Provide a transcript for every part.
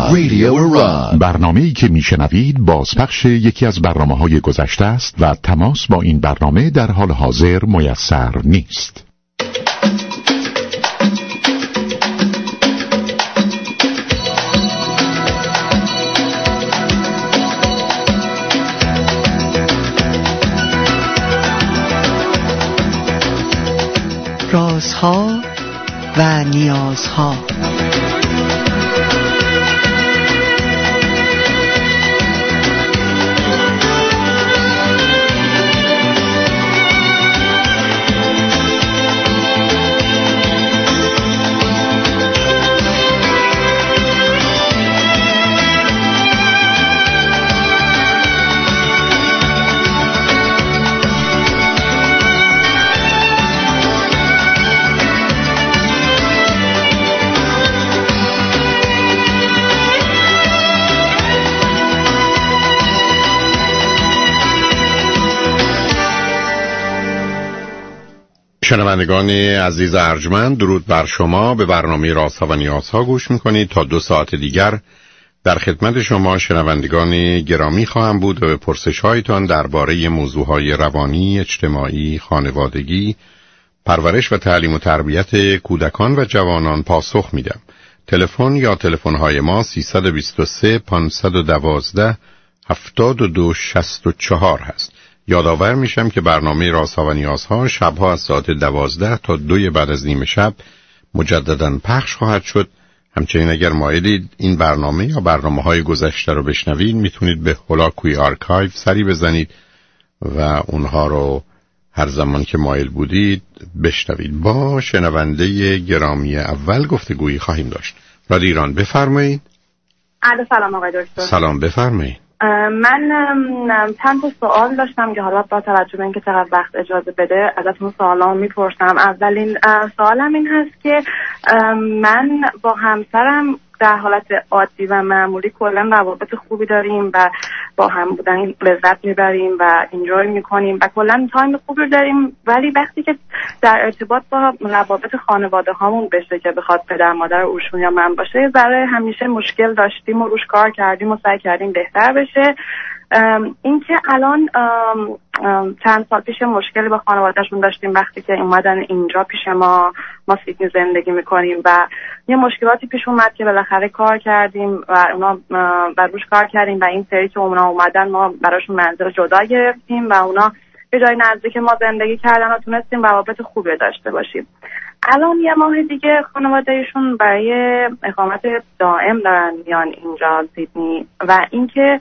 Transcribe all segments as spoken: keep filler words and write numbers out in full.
Radio Iran. برنامه‌ای که میشنوید بازپخش یکی از برنامه‌های گذشته است و تماس با این برنامه در حال حاضر میسر نیست. رازها و نیازها. شنوندگان عزیز ارجمند، درود بر شما. به برنامه رازها و نیازها گوش میکنید. تا دو ساعت دیگر در خدمت شما شنوندگان گرامی خواهم بود و به پرسش هایتان درباره موضوعهای روانی، اجتماعی، خانوادگی، پرورش و تعلیم و تربیت کودکان و جوانان پاسخ میدم. تلفن یا تلفن های ما سیصد و بیست و سه پانصد و دوازده هفتاد و دو شصت و چهار هست. یادآور میشم که برنامه رازها و نیازها شبها از ساعت دوازده تا دوی بعد از نیمه شب مجدداً پخش خواهد شد. همچنین اگر مایلید این برنامه یا برنامه‌های گذشته رو بشنوید، میتونید به هولاکوی آرکایو سری بزنید و اونها رو هر زمان که مایل بودید بشنوید. با شنونده گرامی اول گفتگویی خواهیم داشت. رادیو ایران، بفرمایید. علیکم سلام آقای دکتر. سلام، بفرمایید. من چند تا سوال داشتم که حالا با توجه به اینکه چقدر وقت اجازه بده ازتون سوالام میپرسم. اولین سوالم این هست که من با همسرم در حالت عادی و معمولی کلا روابط خوبی داریم و با هم بودن لذت میبریم و انجوی میکنیم و کلا تایم خوبی داریم، ولی وقتی که در ارتباط با روابط خانواده هامون بشه که بخواد پدر مادر اوشون یا من باشه، برای همیشه مشکل داشتیم و روش کار کردیم و سعی کردیم بهتر بشه. این که الان ام ام چند سال پیش مشکلی با خانوادهشون داشتیم وقتی که اومدن اینجا پیش ما ما سیدنی زندگی میکنیم و یه مشکلاتی پیش اومد که بالاخره کار کردیم و اونا و روش کار کردیم و این سری که اونا اومدن ما براشون منزل جدا گرفتیم و اونا به جای نزدیک ما زندگی کردن و تونستیم روابط خوبی داشته باشیم. الان یه ماه دیگه خانوادهشون برای اقامت دائم دارن میان اینجا سیدنی و اینکه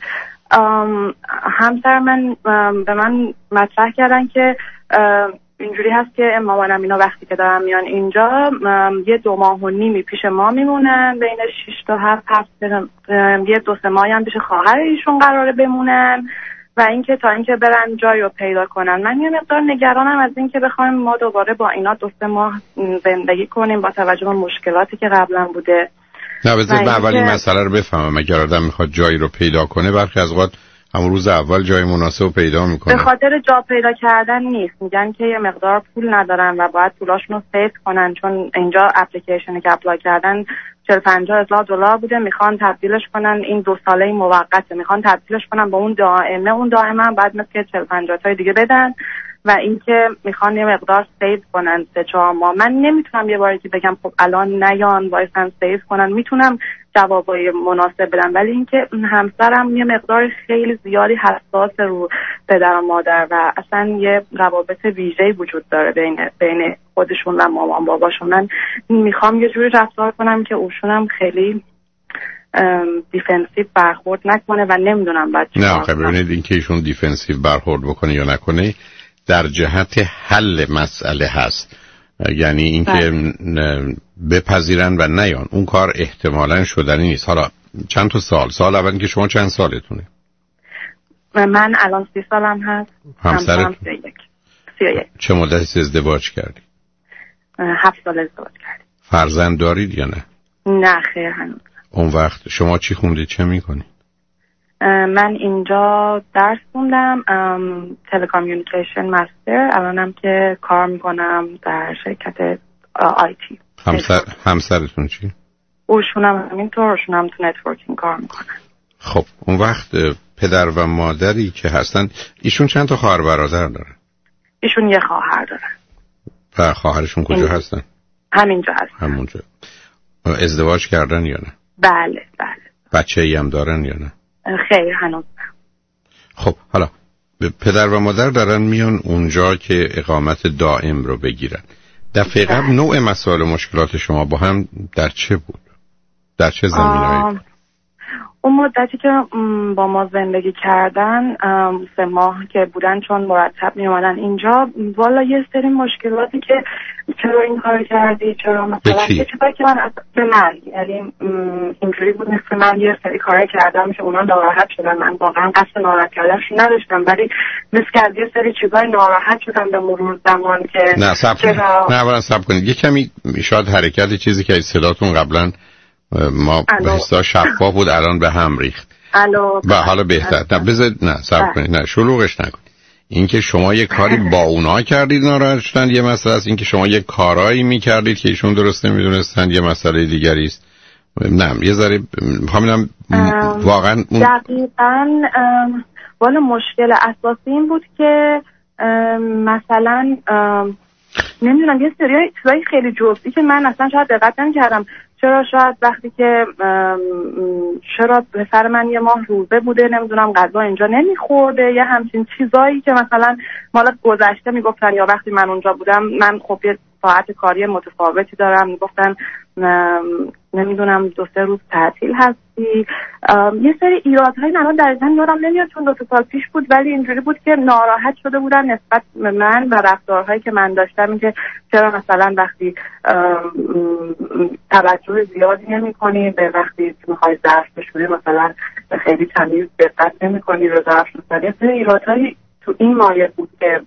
همسر من به من مطرح کردن که اینجوری هست که مامانم اینا وقتی که دارن میان اینجا یه دو ماه و نیمی پیش ما میمونن، بین شش تا هفت هفته یه دو سه ماهی هم پیش خواهر ایشون قراره بمونن و اینکه تا اینکه برن جایی رو پیدا کنن. من یه مقدار نگرانم از اینکه بخوایم ما دوباره با اینا دو سه ماه زندگی کنیم با توجه به مشکلاتی که قبلا بوده. نه بذار من اول این مسئله رو بفهمم. اگر آدم میخواد جایی رو پیدا کنه برخی از اوقات همون روز اول جای مناسب پیدا میکنه. به خاطر جا پیدا کردن نیست، میگن که یه مقدار پول ندارن و باید پولاشون رو سیو کنن، چون اینجا اپلیکیشنی که اپلای کردن چهل پنجاه هزار دلار بوده، میخوان تبدیلش کنن، این دو ساله موقته، میخوان تبدیلش کنن به اون دائمه. اون دائمه هم بعد مثل چهل پنجاه تای دیگه بدن و اینکه میخوان یه مقدار سیو کنن سه چهار ماه. من نمیتونم یه باری که بگم خب الان نیان وایسن سیو کنن، میتونم جوابای مناسب بدم، ولی اینکه همسرم یه مقدار خیلی زیادی حساس رو پدر و مادر و اصلا یه روابط ویژه‌ای وجود داره بین بین خودشون و مامان باباشون. من میخوام یه جوری رفتار کنم که اوشونم خیلی دیفنسیو برخورد نکنه و نمیدونم بعد چی. نه خب ببینید اینکه ایشون دیفنسیو برخورد بکنه یا نکنه در جهت حل مسئله هست، یعنی اینکه بپذیرن و نیان، اون کار احتمالاً شدنی نیست. حالا چند تا سال سال اول که شما چند سالتونه؟ من الان سی سالم هست. همسرت سی و یک. سی و یک. چه مدتی ازدواج کردی؟ هفت سال ازدواج کردیم. فرزند دارید یا نه؟ نه خیر هنوز. اون وقت شما چی خوندید، چه میکنید؟ من اینجا درس خوندم، تلکامیونیکیشن مستر، الانم که کار میکنم در شرکت آیتی. همسر همسرتون چی؟ اوشون هم همینطور، اوشون هم تو نتورکینگ کار میکنن. خب اون وقت پدر و مادری که هستن، ایشون چند تا خواهر برادر دارن؟ ایشون یه خواهر دارن. و خواهرشون کجا این... هستن؟ همینجا هستن. همونجا. ازدواج کردن یا نه؟ بله بله. بچه ای هم دارن یا نه؟ خیر هنوز. خب حالا پدر و مادر دارن میان اونجا که اقامت دائم رو بگیرن. دفعه قبل نوع مسائل مشکلات شما با هم در چه بود؟ در چه زمینه‌ای؟ اون مدتی که با ما زندگی کردن، سه ماه که بودن، چون مرتب می اومدن اینجا، والا یه سری مشکلاتی که چرا این کار کردی، چرا مثلا یه چیزایی که من به من یعنی اینجوری بود مثل من یه سری کار کردم که اونا ناراحت شدن. من واقعا قصد ناراحت کردنش نداشتم، ولی مثل که از یه سری چیزای ناراحت شدم به مرور زمان که نه صبر چرا... نه اولا صبر کنید. یه کمی شاید حرکت چیزی که صداتون قبلا ما به حساب شفاف بود الان به هم ریخت. الو و حالا بهتر. نه بذار نه صبر کنید، نه شلوغش نکنید. این که شما یه کاری با اونا کردید ناراحت شدن یه مسئله است، این که شما یه کارایی میکردید که ایشون درست نمیدونستن یه مسئله دیگری است. نه یه ذره همینم واقعا دقیقاً. والا مشکل اساسی این بود که مثلا نمیدونم یه سری چیزای خیلی جزئی که من اصلا شاید دقت نمی‌کردم. چرا شاید وقتی که چرا پسر من یه ماه روزه بوده، نمیدونم غذا اینجا نمیخورده، یه همچین چیزایی که مثلا مال گذشته میگفتن، یا وقتی من اونجا بودم من خب یه ساعت کاری متفاوتی دارم، میگفتن نمیدونم دو سه روز تعطیل هستی. یه سری ایرادهای من در ذهن یادم نمیاد چون دو تا سال پیش بود، ولی اینجوری بود که ناراحت شده بودن نسبت به من و رفتارهایی که من داشتم، این که چرا مثلا وقتی توجه زیادی نمی‌کنی به وقتی می‌خوای ظرف بشوری مثلا خیلی تمیز دقت نمی‌کنی رو ظرف شستن. یه سری ایرادهایی تو این مایه بود که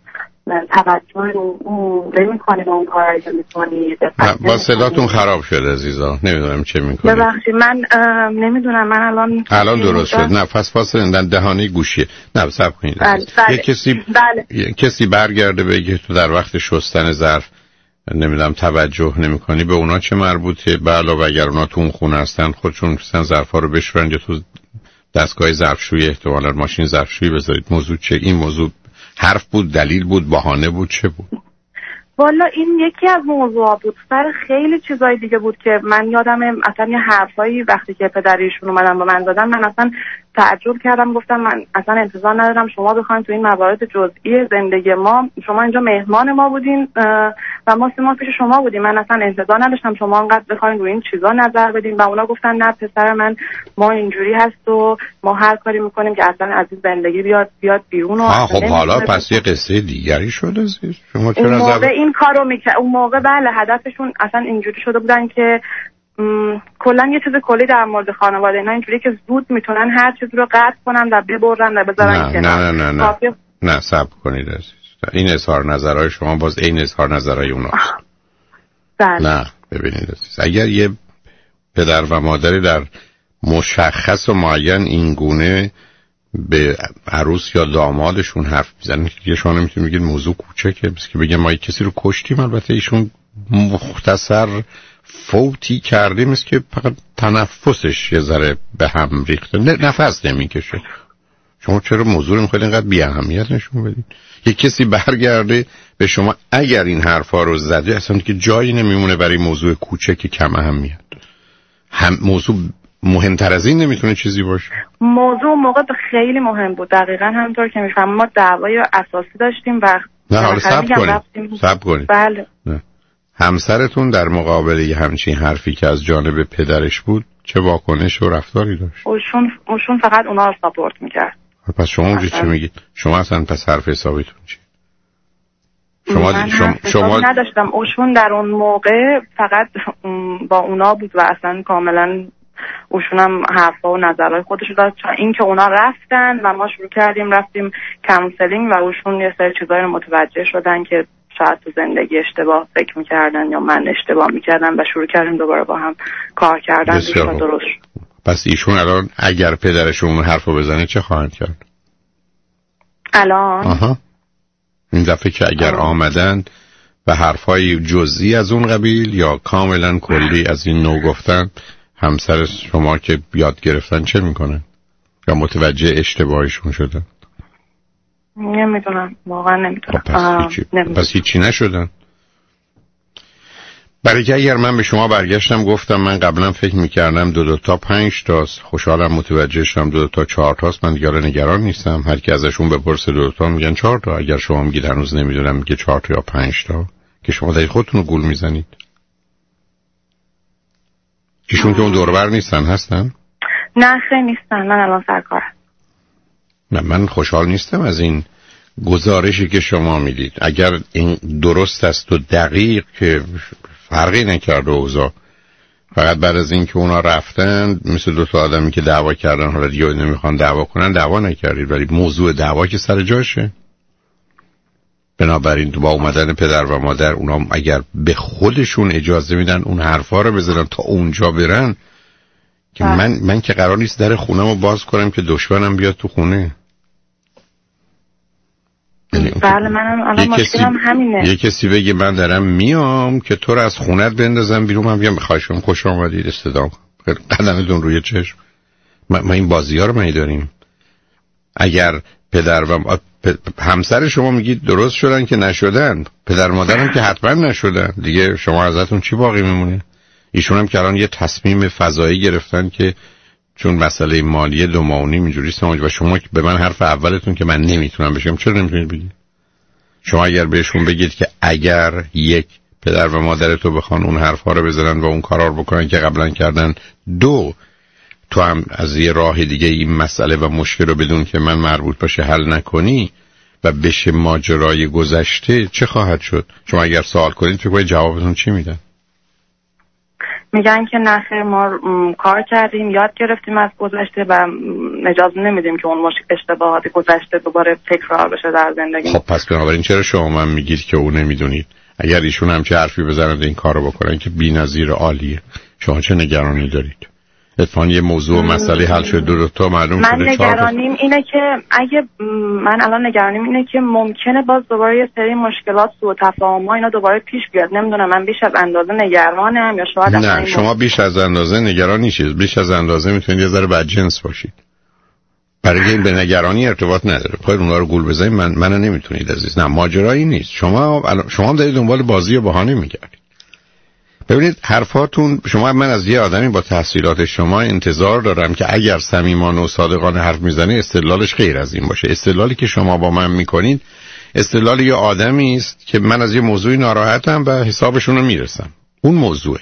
توجه نمی‌کنی به اون کارایی که می‌کنی. با صداتون خراب شده عزیزا، نمیدونم چه می‌کنی. ببخشید من نمیدونم، من الان الان درست شد. نه فاس فاس دهانه گوشیه. نه صبر کنید. بله. یه کسی بله. کسی برگرده بگه تو در وقت شستن ظرف نمیدونم توجه نمی‌کنی، به اونا چه مربوطه؟ به علاوه اگر اونا تو اون خونه هستن خودشون مثلا ظرفا رو بشورن یا تو دستگاه ظرفشویی احتمالاً ماشین ظرفشویی بذارید. موضوع چه؟ این موضوع حرف بود، دلیل بود، بهانه بود، چه بود؟ والا این یکی از موضوعات بود. سر خیلی چیزای دیگه بود که من یادم اصلا یه حرفایی وقتی که پدریشون اومدن با من دادن، من اصلا تعجب کردم، گفتم من اصلا انتظار ندارم شما بخواید تو این موارد جزئی زندگی ما، شما اینجا مهمان ما بودین و ما سه ماه پیش شما بودیم، من اصلا انتظار نداشتم شما انقدر بخواید روی این چیزا نظر بدین. و اونا گفتن نه پسر من، ما اینجوری هست و ما هر کاری میکنیم که اصلا از این زندگی بیاد بیاد بیرون. ها خب حالا پس یه قصه دیگری شده زیر. شما چرا اون موقع این کارو میکرد، اون موقع بله هدفشون اصلا اینجوری شده بودن که کلا یه چیز کلی در مورد خانواده اینا اینجوری که زود میتونن هر چیز رو قطع کنن و ببرن و بذارن کنار. نه نه نه نه نه, نه صبر کنید عزیز. این اظهار نظرهای شما باز این اظهار نظرهای اوناست. بله. نه ببینید عزیز، اگر یه پدر و مادری در مشخص و معین این گونه به عروس یا دامادشون حرف میزنن که شما نمیتونید بگید موضوع کوچکه، بس که بگم ما کسی رو کشتیم. البته ایشون مختصر فوتی کرده، مثل که فقط تنفسش یه ذره به هم ریخته، نفس نمیکشه. شما چرا موضوع رو میخواید اینقدر بی اهمیت نشون بدید؟ یه کسی برگرده به شما اگر این حرفا رو زده اصلا که جایی نمیمونه برای موضوع کوچک کم اهمیت. هم موضوع مهمتر از این نمیتونه چیزی باشه. موضوع موقع خیلی مهم بود، دقیقاً همونطور که میفهمم ما دعوای اساسی داشتیم و نه حالا صبر کنید صبر کنید بله. نه. همسرتون در مقابل یه همچین حرفی که از جانب پدرش بود چه واکنش و رفتاری داشت؟ اوشون اوشون فقط اونا رو ساپورت میکرد. پس شما اونجا چی میگید؟ شما اصلا پس حرف حسابیتون چی؟ شما من شما, شما نداشتم. اوشون در اون موقع فقط با اونا بود و اصلا کاملا اوشون هم حرفا و نظرهای خودش داشت. این که اونا رفتن و ما شروع کردیم رفتیم کانسلینگ و اوشون یه سری چیزایی رو متوجه شدن که شاید تو زندگی اشتباه فکر میکردن یا من اشتباه میکردم و شروع کردیم دوباره با هم کار کردن. درست. پس ایشون الان اگر پدرشون اون حرفو بزنه چه خواهند کرد؟ الان آها. این دفعه که اگر آه. آمدن و حرفای جزئی از اون قبیل یا کاملا کلی از این نوع گفتن، همسر شما که یاد گرفتن چه میکنن؟ یا متوجه اشتباهشون شدن؟ نمیدونم، واقعا نمیدونم. پس هیچی. پس هیچی نشدن. برای که اگر من به شما برگشتم گفتم من قبلا فکر میکردم دو دو تا پنج تاست، خوشحالم متوجه شدم دو دو تا چهار تاست، من دیگه نگران نیستم. هر کی ازشون بپرسه دو دو تا میگن چهار تا. اگر شما میگید هنوز نمیدونم میگه چهار تا یا پنج تا، که شما دارید خودتون رو گول میزنید. ایشون که اون دوربر نیستن هستن؟ نه خیلی نیستن، من الان سرکارم. نه من خوشحال نیستم از این گزارشی که شما میدید. اگر این درست است و دقیق که فرقی نکرده اوضاع، فقط بعد از این که اونا رفتن مثل دو تا آدمی که دعوا کردن حالا دیگه نمیخوان دعوا کنن، دعوا نکردید، ولی موضوع دعوا که سر جاشه. بنابراین با اومدن پدر و مادر اونا اگر به خودشون اجازه میدن اون حرفا رو بزنن تا اونجا برن که من من که قرار نیست در خونه‌مو باز کنم که دشمنم بیاد تو خونه. بله منم الان مشکلم همینه. یه کسی بگه من دارم میام که تو رو از خونت بندازم بیرون، من بیام بخواهشون خوش آمدید استدام قدمتون روی چشم. ما, ما این بازی ها رو مایی داریم. اگر پدر و همسر شما میگید درست شدن که نشدن، پدر مادرم که حتما نشدن، دیگه شما ازتون چی باقی میمونه؟ ایشون هم که الان یه تصمیم فضایی گرفتن که چون مسئله مالی دو ماه و نیم اینجوری سماج و شما به من حرف اولتون که من نمیتونم بشم، چرا نمیتونید بگید؟ شما اگر بهشون بگید که اگر یک پدر و مادر تو بخوان اون حرفا رو بزنن و اون کارا رو بکنن که قبلا کردن، دو تو هم از یه راه دیگه این مسئله و مشکل رو بدون که من مربوط باشه حل نکنی و بشه ماجرای گذشته، چه خواهد شد؟ شما اگر سوال کنید فکر کنید جوابتون چی میدن؟ میگن که نخیر ما کار کردیم، یاد گرفتیم از گذشته و اجازه نمیدیم که اون مشکل اشتباهات گذشته دوباره تکرار بشه در زندگی. خب پس بنابراین چرا شما من میگید که اون نمیدونید؟ اگر ایشون هم چه حرفی بزنند این کارو بکنن که بی‌نظیر عالیه، شما چه نگرانی دارید؟ اتفاقاً یه موضوع مسئله حل شد دو, دو تا معلوم شده. من نگرانیم اینه که اگه من الان نگرانیم اینه که ممکنه باز دوباره یه سری مشکلات سوء تفاهم‌ها اینا دوباره پیش بیاد. نمیدونم من بیش از اندازه نگرانم یا شاید نه شما بیش از اندازه نگران نیستید. بیش از اندازه میتونید یه ذره بدجنس باشید. برای این به نگرانی ارتباط نداره. خواهید اونها رو گول بزنید من منو نمیتونید عزیز. نه ماجرایی نیست. شما شما هم دارید دنبال بازی و بهانه میگردید. ببینید حرفاتون، شما من از یه آدمی با تحصیلات شما انتظار دارم که اگر صمیمانه و صادقانه حرف میزنه استدلالش غیر از این باشه. استدلالی که شما با من میکنید استدلال یه آدمی است که من از یه موضوعی ناراحتم و حسابشون رو میرسم. اون موضوعه.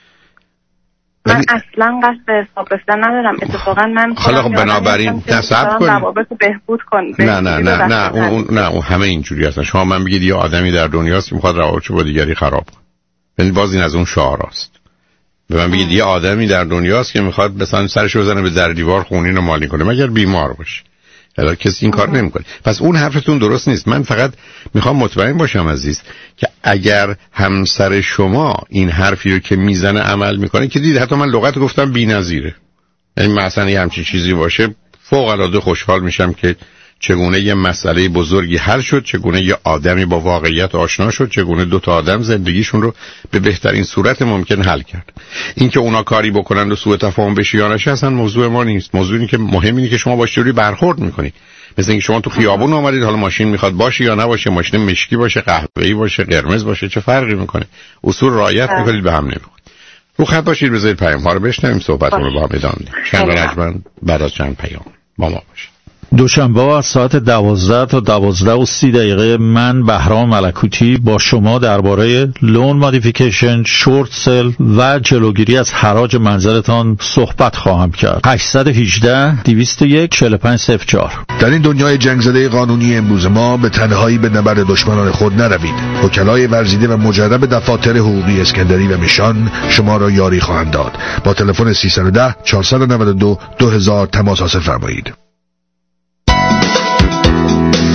من بلی... اصلا قصد حساب رسیدن ندارم. اتفاقا من حالا بنابراین تصب کنید بهبود کن. نه نه نه نه اون نه اون همه اینجوری هستن. شما من بگید یه آدمی در دنیاست که میخواد روابطشو با دیگری خراب کنه. یعنی باز این از اون شعاراست. به من بگید یه آدمی در دنیاست که میخواد مثلا سرش بزنه به در دیوار خونین رو مالی کنه مگر بیمار باشه. حالا کسی این کار نمیکنه. پس اون حرفتون درست نیست. من فقط میخوام مطمئن باشم عزیز که اگر همسر شما این حرفی رو که میزنه عمل میکنه، که دید حتی من لغت گفتم بی‌نظیره، یعنی مثلا یه همچین چیزی باشه، فوق العاده خوشحال میشم که چگونه یه مسئله بزرگی حل شد، چگونه یه آدمی با واقعیت آشنا شد، چگونه دو تا آدم زندگیشون رو به بهترین صورت ممکن حل کرد. این که اونا کاری بکنن و سوء تفاهم بشه یا نشه اصلا موضوع ما نیست. موضوع اینه که مهم اینه که شما با چجوری برخورد میکنید. مثل اینکه شما تو خیابون اومدید، حالا ماشین میخواد باشه یا نباشه، ماشین مشکی باشه، قهوه‌ای باشه، قرمز باشه، چه فرقی میکنه؟ اصول رعایت میکنید، به هم نمیخورید. رو خط باشید، بذارید پیام ها رو بشنویم، صحبتمون رو با هم ادامه بدیم. چند رجمن بعد از چند پیام با ما باشید. دوشنبه از ساعت دوازده تا دوازده و سی دقیقه من بهرام ملکوتی با شما درباره لون مودیفیکیشن، شورت سل و جلوگیری از حراج منزلتان صحبت خواهم کرد. هشت یک هشت دویست و یک چهل و پنج صفر چهار. در این دنیای جنگ زده قانونی امروز ما به تنهایی به نبرد دشمنان خود نروید. وکلای ورزیده و مجرب دفاتر حقوقی اسکندری و میشان شما را یاری خواهند داد. با تلفن سیصد و ده چهارصد و نود و دو دو هزار تماس حاصل فرمایید.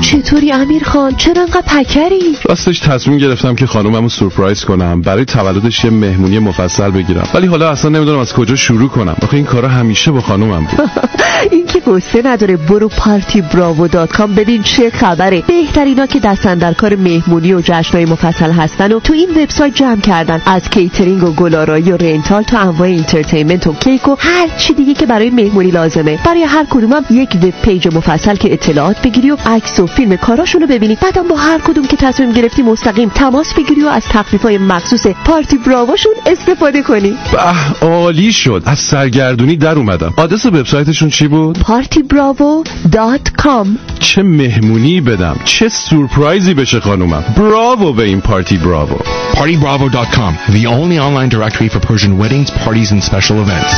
چطوری امیر خان؟ چرا انقدر پکری؟ راستش تصمیم گرفتم که خانوممو سورپرایز کنم، برای تولدش یه مهمونی مفصل بگیرم، ولی حالا اصلا نمیدونم از کجا شروع کنم. آخه این کارا همیشه با خانومم بود. این که قصه نداره، برو پارتی براوو دات کام ببین چه خبره. بهترینا که دستن در کار مهمونی و جشن‌های مفصل هستن و تو این وبسایت جمع کردن، از کیترینگ و گلارایی و رنتال تا انواع اینترتینمنت و کیک و هر چی دیگه که برای مهمونی لازمه. برای هر کدومم یک وب پیج مفصل که اطلاعات بگیری و عکس و فیلم کاراشونو ببینی. بعدم با هر کدوم که تصمیم گرفتی مستقیم تماس بگیری و از تخفیف‌های مخصوص پارتی براووشون استفاده کنی. به عالی شد، از سرگردونی در اومدم. آدرس وبسایتشون چی بود؟ پارتی براوو دات کام. چه مهمونی بدم، چه سورپرایزی بشه خانومم. براوو به این پارتی براوو. party bravo dot com, the only online directory for Persian weddings, parties and special events.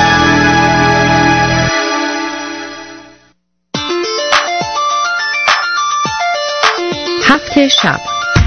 هفت شب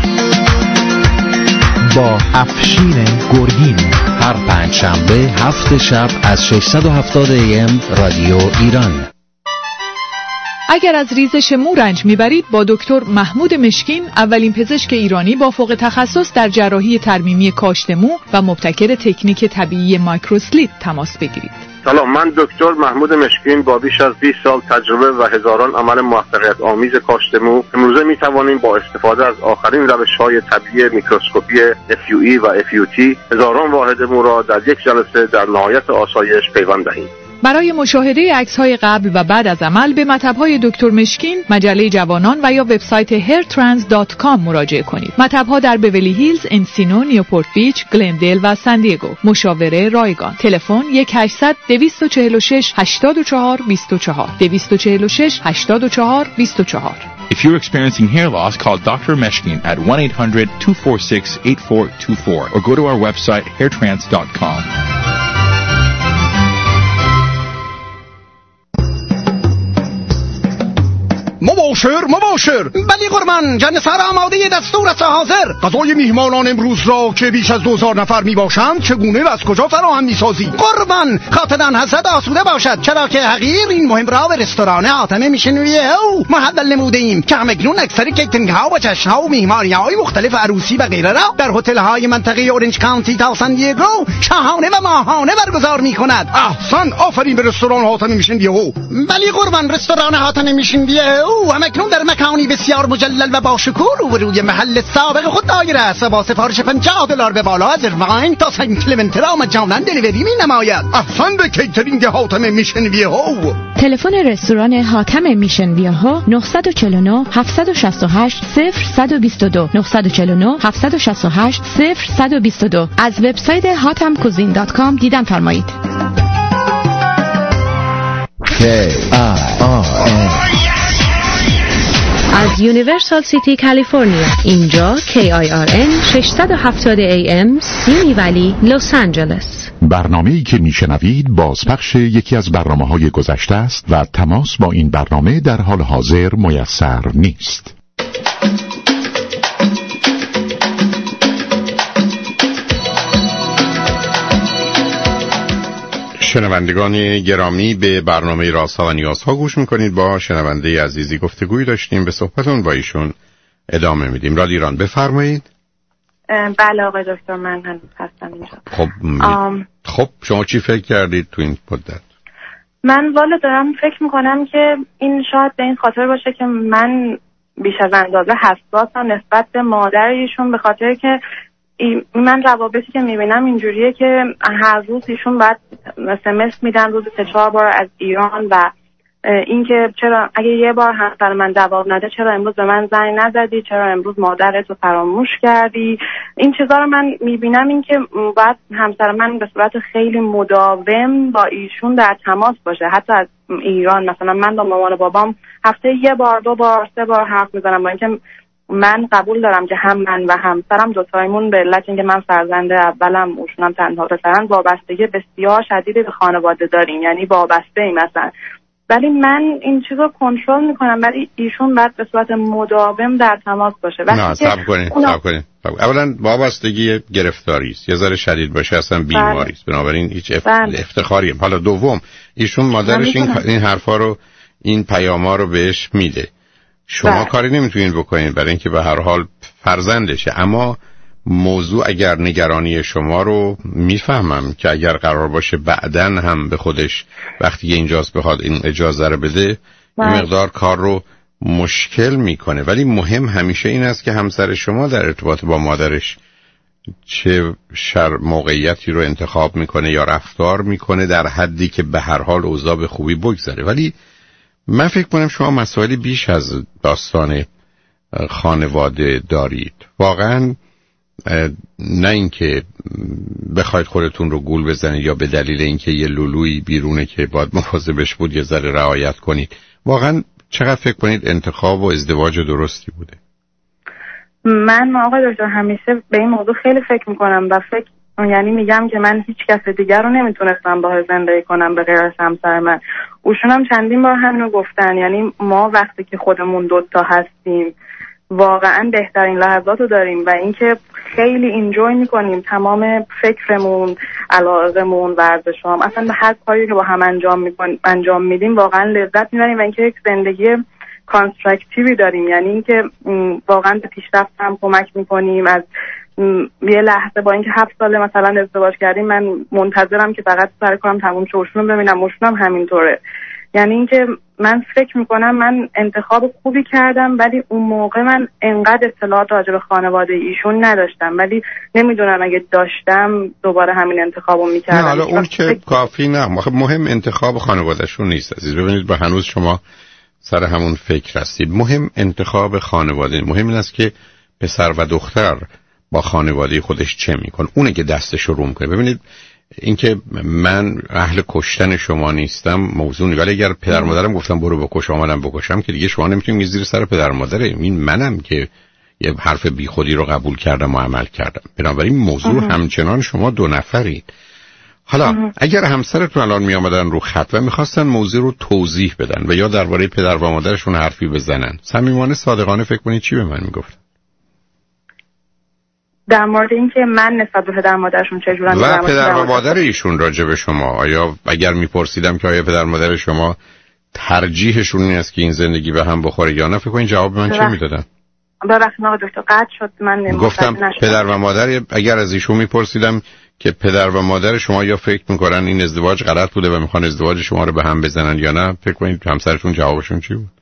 با افشین گرگین، هر پنج شنبه هفت شب از ششصد و هفتاد ای ام رادیو ایران. اگر از ریزش مو رنج میبرید، با دکتر محمود مشکین، اولین پزشک ایرانی با فوق تخصص در جراحی ترمیمی کاشت مو و مبتکر تکنیک طبیعی مایکروسلیت تماس بگیرید. سلام، من دکتر محمود مشکین با بیش از بیست سال تجربه و هزاران عمل موفقیت آمیز کاشت مو، امروزه می توانیم با استفاده از آخرین روش‌های طبیعی میکروسکوپی اف یو ای و اف یو تی هزاران واحد مو را در یک جلسه در نهایت آسایش پیوند دهیم. برای مشاهده عکس‌های قبل و بعد از عمل به مطب‌های دکتر مشکین، مجله جوانان و یا وبسایت هیر ترانس دات کام مراجعه کنید. مطب‌ها در بیولی هیلز، انسینو، نیوپورت بیچ، گلندل و سان دیگو. مشاوره رایگان. تلفن یک هشتصد دویست و چهل و شش هشتاد و چهار بیست و چهار دویست و چهل و شش هشتاد و چهار بیست و چهار. If you're experiencing hair loss, call Doctor Meshkin at one eight hundred two four six eight four two four or go to our website hair trance dot com. مباشر مباشر. بلی قربان، جان سر آماده دستور است حاضر. غذای میهمانان امروز را که بیش از دوزار نفر می باشند چگونه و از کجا فراهم می سازی؟ قربان، خاطران حضرت آسوده باشد، چرا که حقیر این مهم را به رستوران حاتم میشنویه او محول نموده ایم که همکنون اکثر کیترینگ ها و جشن ها و میهمانی های مختلف عروسی و غیره را در هتل های منطقه اورنج کانتی تا سان دیگو شاهانه و ماهانه برگزار می کند. احسن، آفرین به رستوران حاتم میشنویه او. بلی قربان، رستوران حاتم میشنویه او همکنون در مکانی بسیار مجلل و با شکوه روبروی محل سابق خود دایر است و با سفارش پنجاه دلار به بالا از ارواین تا سن کلمنت را مجانا دلیوری می نماید. احسن به کیترینگ حاتم میشن ویهو. تلفن رستوران حاتم میشن ویهو نه چهار نه هفت شش هشت صفر یک دو دو نه چهار نه هفت شش هشت صفر یک دو دو. از وبسایت هاتم کوزین دات کام دیدن فرمایید. K I R N از یونیورسال سیتی کالیفرنیا، اینجا کی آی آر ان ششصد و هفتاد ای ام سیمی ولی لس آنجلس. برنامه‌ای که میشنوید بازپخش یکی از برنامه‌های گذشته است و تماس با این برنامه در حال حاضر میسر نیست. شنوندگان گرامی، به برنامه رازها و نیازها گوش میکنید. با شنونده عزیزی گفتگوی داشتیم، به صحبتون با ایشون ادامه میدیم. رادیو ایران، بفرمایید. بله آقای دکتر، من هنوز هستم اینجا. خب آم... خب شما چی فکر کردید تو این مدت؟ من والا دارم فکر میکنم که این شاید به این خاطر باشه که من بیش از اندازه حساسم نسبت به مادر ایشون، به خاطر که من روابطی که میبینم اینجوریه که هر روز ایشون باید اسمس میدن روز سه چهار بار از ایران و اینکه چرا اگه یه بار همسر من جواب نده چرا امروز به من زنگ نزدی، چرا امروز مادرت رو فراموش کردی. این چیزا رو من میبینم، این که باید همسر من به صورت خیلی مداوم با ایشون در تماس باشه، حتی از ایران. مثلا من با مامان بابام هفته یه بار دو بار سه بار حرف میزنم، با اینکه من قبول دارم که هم من و همسرم دوتایمون به علت اینکه من فرزند اولم اوشونم تنها پسرن وابستگی بسیار شدیدی به خانواده داریم، یعنی وابسته ایم مثلا. ولی من این چیزو کنترل میکنم، ولی ایشون باید به صورت مداوم در تماس باشه. نه صبر کنید اونا... صبر کنید اولا وابستگی گرفتاری است، یه ذره شدید باشه اصلا بیماری است، بنابراین هیچ اف... افتخاری. حالا دوم، ایشون مادرش این این حرفا رو این پیاما رو بهش میده. شما بله. کاری نمیتونین بکنین برای اینکه به هر حال فرزندشه. اما موضوع اگر نگرانی شما رو میفهمم که اگر قرار باشه بعدن هم به خودش وقتی اینجاست بخواد این اجازه رو بده این مقدار کار رو مشکل میکنه. ولی مهم همیشه این است که همسر شما در ارتباط با مادرش چه شر موقعیتی رو انتخاب میکنه یا رفتار میکنه در حدی که به هر حال اوضاع به خوبی بگذره. ولی من فکر کنم شما مسائلی بیش از داستان خانواده دارید. واقعا نه اینکه بخواید خودتون رو گول بزنید یا به دلیل اینکه یه لولویی بیرونه که باید مواظبش بود یه ذره رعایت کنید. واقعا چقدر فکر کنید انتخاب و ازدواج درستی بوده؟ من آقای دکتر همیشه به این موضوع خیلی فکر میکنم و فکر یعنی میگم که من هیچ کس دیگر رو نمیتونستم باهاش زندگی کنم به غیر از همسر من. اوشون هم چندین بار همینو گفتن، یعنی ما وقتی که خودمون دوتا هستیم واقعا بهترین لحظات رو داریم و اینکه خیلی انجوی میکنیم تمام فکرمون، علاقمون، ورزشام، اصلا به هر کاری که با هم انجام میکنیم انجام میدیم واقعا لذت میبریم و اینکه یک زندگی کانستراکتیوی داریم، یعنی اینکه واقعا به پیشرفت هم کمک میکنیم. از یه لحظه با اینکه هفت ساله مثلا ازدواج کردیم من منتظرم که فقط سر کارم تموم شه اوشون ببینم، اوشون هم همینطوره. یعنی اینکه من فکر میکنم من انتخاب خوبی کردم ولی اون موقع من انقدر اطلاعات راجع به خانواده ایشون نداشتم، ولی نمیدونم اگه داشتم دوباره همین انتخابو میکردم. نه حالا اون که فکر... کافی نه. مهم انتخاب خانوادهشون نیست عزیز. ببینید با هنوز شما سر همون فکر هستید. مهم انتخاب خانواده. مهم این است که پسر و دختر با خانواده خودش چه میکنه، اونه که دستش رو روم کنه. ببینید اینکه من اهل کشتن شما نیستم موضوع نیست، ولی اگر پدر مادرم گفتم برو بکش آمدم بکشم که دیگه شما نمیتونید زیر سر پدر مادره. این منم که یه حرف بیخودی رو قبول کردم و عمل کردم. بنابراین موضوع اه. همچنان شما دو نفرید. حالا اه. اگر همسرتون الان می آمدن رو خط و میخواستن موضوع رو توضیح بدن و یا درباره پدر و مادرشون حرفی بزنن، صمیمانه صادقانه فکر کنید چی به من میگفتن؟ در مورد اینکه من نسبت به پدر مادرشون چجورن و پدر و مادر ایشون راجع به شما، آیا اگر میپرسیدم که آیا پدر مادر شما ترجیحشون این است که این زندگی به هم بخوره یا نه، فکر کنید جواب من چی میدادن؟ ببخشید آقای دکتر قطع شد. من گفتم پدر و مادر، اگر از ایشون میپرسیدم که پدر و مادر شما یا فکر میکنن این ازدواج غلط بوده و میخوان ازدواج شما رو به هم بزنن یا نه، فکر کنید همسرشون جوابشون چی بود؟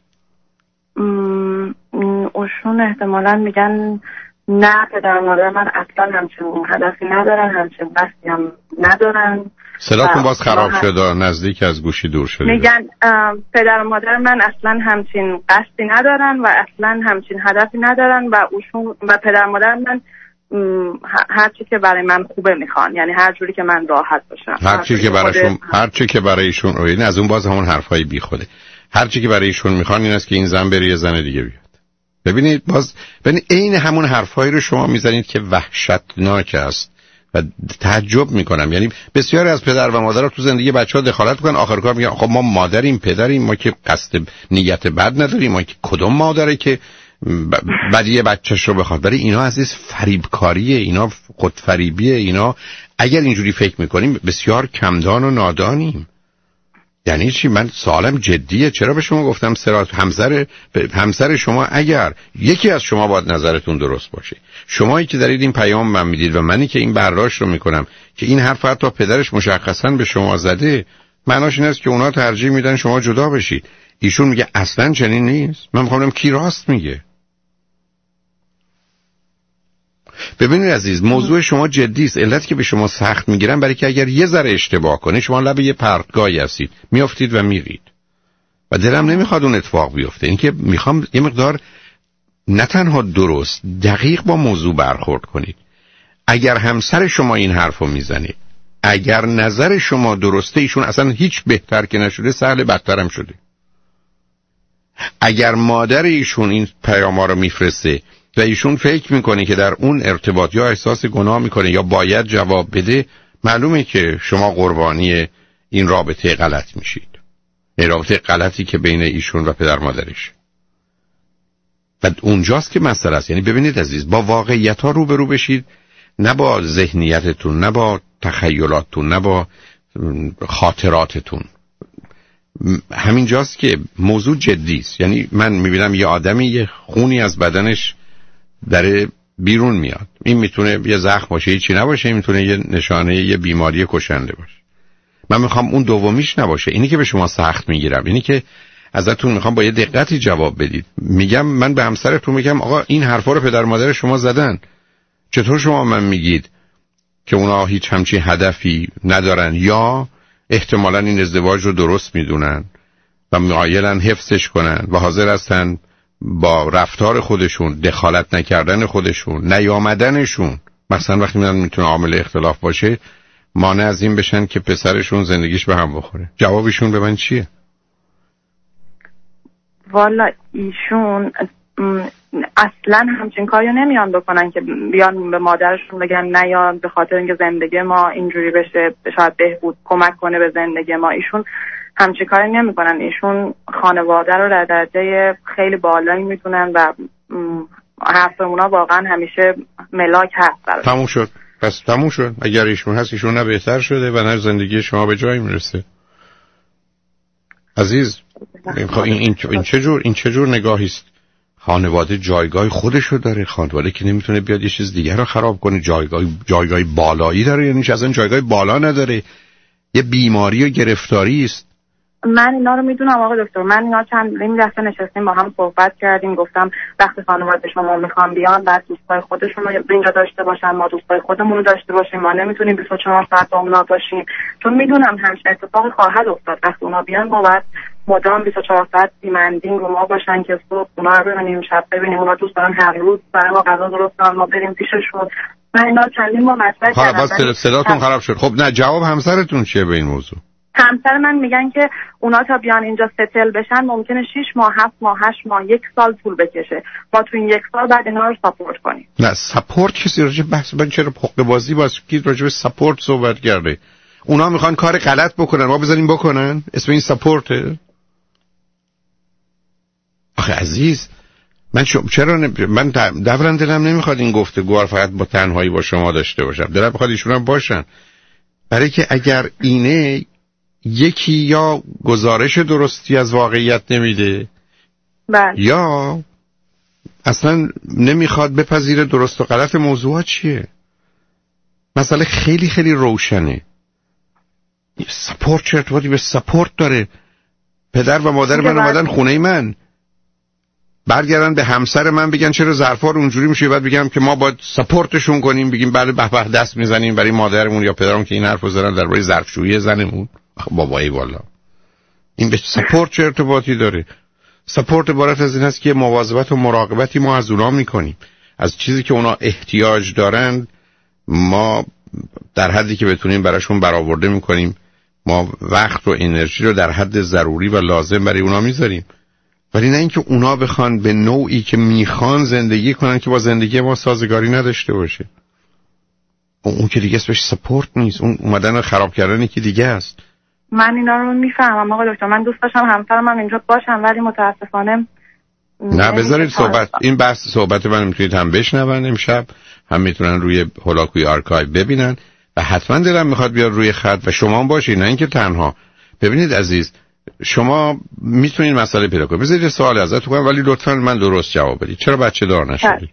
اوشون احتمالاً میگن نه پدر مادر من اصلا همچین هدفی ندارن، همچین قصدی هم ندارن. صداتون باز خراب شده، نزدیک از گوشی دور شده. میگن پدر مادر من اصلا همچین قصدی ندارن و اصلا همچین هدفی ندارن و اوشون و پدر مادر من هر چی که برای من خوبه میخوان، یعنی هر جوری که من راحت باشم، هر چی که برایشون هر چی که برایشون این از اون باز همون حرفای بیخوده. هر چی که برایشون میخوان این است که این زن بره یه زن دیگه بیاد. ببینید باز ببینید عین همون حرفایی رو شما میزنید که وحشتناک است و تعجب میکنم. یعنی بسیاری از پدر و مادرها تو زندگی بچه‌ها دخالت میکنن، آخر کار میگن خب ما مادریم پدریم، ما که قصد نیت بد نداریم، ما که کدوم مادره که بدی بچه‌ش رو بخواد. برای اینا عزیز فریبکاریه، اینا خودفریبیه، اینا اگر اینجوری فکر میکنیم بسیار کمدان و نادانیم. یعنی چی؟ من سوالم جدیه. چرا به شما گفتم سرات همسر همسر شما اگر یکی از شما باید نظرتون درست باشه، شمایی که دارید این پیام من میدید و منی که این برداشت رو میکنم که این حرف حتی پدرش مشخصا به شما زده، معناش این است که اونا ترجیح میدن شما جدا بشید. ایشون میگه اصلا چنین نیست. من میخوام ببینم کی راست میگه. ببینید عزیز موضوع شما جدی است. علتی که به شما سخت میگیرن برای که اگر یه ذره اشتباه کنه شما لب یه پرتگاهی هستید، میافتید و میرید و دلم نمیخواد اون اتفاق بیفته. اینکه میخوام یه مقدار نه تنها درست دقیق با موضوع برخورد کنید. اگر همسر شما این حرفو میزنه، اگر نظر شما درسته، ایشون اصلا هیچ بهتر که نشده سهل بدتر هم شده. اگر مادر ایشون این پیاما رو میفرسته و ایشون فکر میکنه که در اون ارتباط یا احساس گناه میکنه یا باید جواب بده، معلومه که شما قربانی این رابطه غلط میشید. این رابطه غلطی که بین ایشون و پدر مادرش. و اونجاست که مسئله است. یعنی ببینید عزیز با واقعیت ها روبرو بشید، نه با ذهنیتتون، نه با تخیلاتتون، نه با خاطراتتون. همین جاست که موضوع جدی است. یعنی من میبینم یه آدمی یه خونی از بدنش در بیرون میاد، این میتونه یه زخم باشه، هیچی نباشه، این میتونه یه نشانه یه بیماری کشنده باشه. من میخوام اون دومیش نباشه. اینی که به شما سخت میگیرم اینی که ازتون میخوام با یه دقتی جواب بدید. میگم من به همسرتون میگم آقا این حرفا رو پدر مادر شما زدن، چطور شما من میگید که اونا هیچ همچین هدفی ندارن یا احتمالاً این ازدواج رو درست میدونن و مایلن حفظش کنن و حاضر هستن با رفتار خودشون، دخالت نکردن خودشون، نیامدنشون، مثلا وقتی میدونن میتونه عامل اختلاف باشه، مانع از این بشن که پسرشون زندگیش به هم بخوره. جوابشون به من چیه؟ والا ایشون اصلا همچین کاری نمیان بکنن که بیان به مادرشون بگن نه یا به خاطر اینکه زندگی ما اینجوری بشه شاید بهبود کمک کنه به زندگی ما. ایشون همچین کاری نمیکنن. ایشون خانواده رو در درجه خیلی بالایی میتونن و حرف اونا واقعا همیشه ملاک هست. تموم شد. پس تموم شد. اگر ایشون هست ایشون نه بهتر شده و نه زندگی شما به جایی میرسه. عزیز این این این چه جور این چه جور نگاهی است؟ خانواده جایگاه خودشو داره. خانواده که نمیتونه بیاد یه چیز دیگه رو خراب کنه. جایگاه جایگاه بالایی داره، یعنی اصلا جایگاه بالا نداره. یه بیماری و گرفتاری است. من اینا رو میدونم آقای دکتر. من اینا چند این دفعه نشستیم با هم صحبت کردیم، گفتم وقتی خانواده شما میخوان بیان بعد دوستای خودشون رو اینجا داشته باشن، ما دوستای خودمون رو داشته باشیم، ما نمیتونیم بیست و چهار ساعت با اونا باشیم چون میدونم همش اتفاقی خواهد افتاد. وقتی اونا بیان ما باید مدام بیست و چهار ساعت دیمندینگ رو ما باشن که صبح اونا رو ببینیم، شب ببینیم. اونا دوست دارن هر روز برای ما غذا درست کنن، ما بریم پیششون. من اینا چندین بار مطرح کردم. خب بس صداتون خراب شد. خب نه جواب همسرتون چیه به این موضوع؟ همسر من میگن که اونا تا بیان اینجا ستل بشن ممکنه شش ماه، هفت ماه، هشت ماه، یک سال طول بکشه. ما تو این یک سال بعد اینا رو ساپورت کنیم. نه ساپورت کسی راجع بحث من چرا حقوق بازی باز کی راجع به ساپورت صحبت کرده؟ اونا میخوان کار غلط بکنن ما بذاریم بکنن؟ اسم این ساپورته؟ آخه عزیز من شو... چرا ن... من دوران دلم نمیخواد این گفتگو رو فقط با تنهایی با شما داشته باشم. دلم میخواد ایشون هم باشن. برای که اگر اینه یکی یا گزارش درستی از واقعیت نمیده بله. یا اصلا نمیخواد بپذیره درست و غلط موضوعات چیه. مسئله خیلی خیلی روشنه. سپورت چه ارتباطی به سپورت داره؟ پدر و مادر من اومدن خونه من، برگردن به همسر من بگن چرا ظرفا رو اونجوری میشه، بعد بگم که ما باید سپورتشون کنیم، بگیم بله به به دست میزنیم برای مادرمون یا پدرمون که این حرفو زدن درباره ظرفشویی زنمون. بابایی والا این به سپورت چه ارتباطی داره؟ سپورت عبارت از این است که مواظبت و مراقبتی ما از اونا میکنیم، از چیزی که اونا احتیاج دارن ما در حدی که بتونیم براشون برآورده میکنیم. ما وقت و انرژی رو در حد ضروری و لازم برای اونا میذاریم، ولی نه اینکه اونا بخوان به نوعی که میخوان زندگی کنن که با زندگی ما سازگاری نداشته باشه. اون که دیگه اسمش سپورت نیست، اون اومدن خراب کردن که دیگه است. من اینا رو میفهمم آقای دکتر. من دوست داشتم همسرم هم اینجا باشم ولی متاسفانه نه. بذارید صحبت این بحث صحبت من میتونید هم بشنون امشب، هم میتونن روی هولاکوی آرکایو ببینن و حتما دلم میخواد بیاد روی خط و شما هم باشید، نه اینکه تنها. ببینید عزیز شما میتونید مسئله پیدا کنید. بذارید سوال ازتون کنم ولی لطفا من درست جواب بدید. چرا بچه دار نشدید؟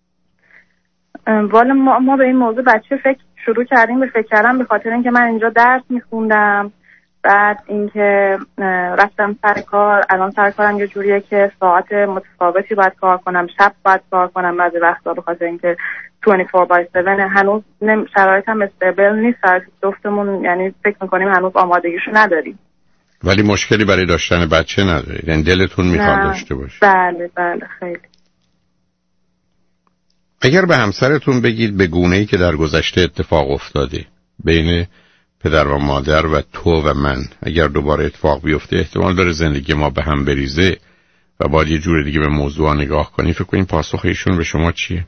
والا ما, ما به این موضوع بچه فکر شروع کردیم به فکر کردن به خاطر اینکه من اینجا درس میخوندم، بعد اینکه رفتم سر کار. الان سر کارم یه جوریه که ساعت متفاوتی باید کار کنم، شب باید کار کنم بعضی وقتا به خاطر اینکه بیست و چهار بای هفت هنوز شرایطم استیبل نیست. جفتمون یعنی فکر میکنیم هنوز آمادگیشو نداریم. ولی مشکلی برای داشتن بچه ندارید؟ یعنی دلتون میخواد داشته باشه؟ بله بله خیلی. اگر به همسرتون بگید به گونه‌ای که در گذشته اتفاق افتاده بین پدر و مادر و تو و من اگر دوباره اتفاق بیفته احتمال داره زندگی ما به هم بریزه و باید یه جور دیگه به موضوع نگاه کنی، فکر کنین پاسخ ایشون به شما چیه؟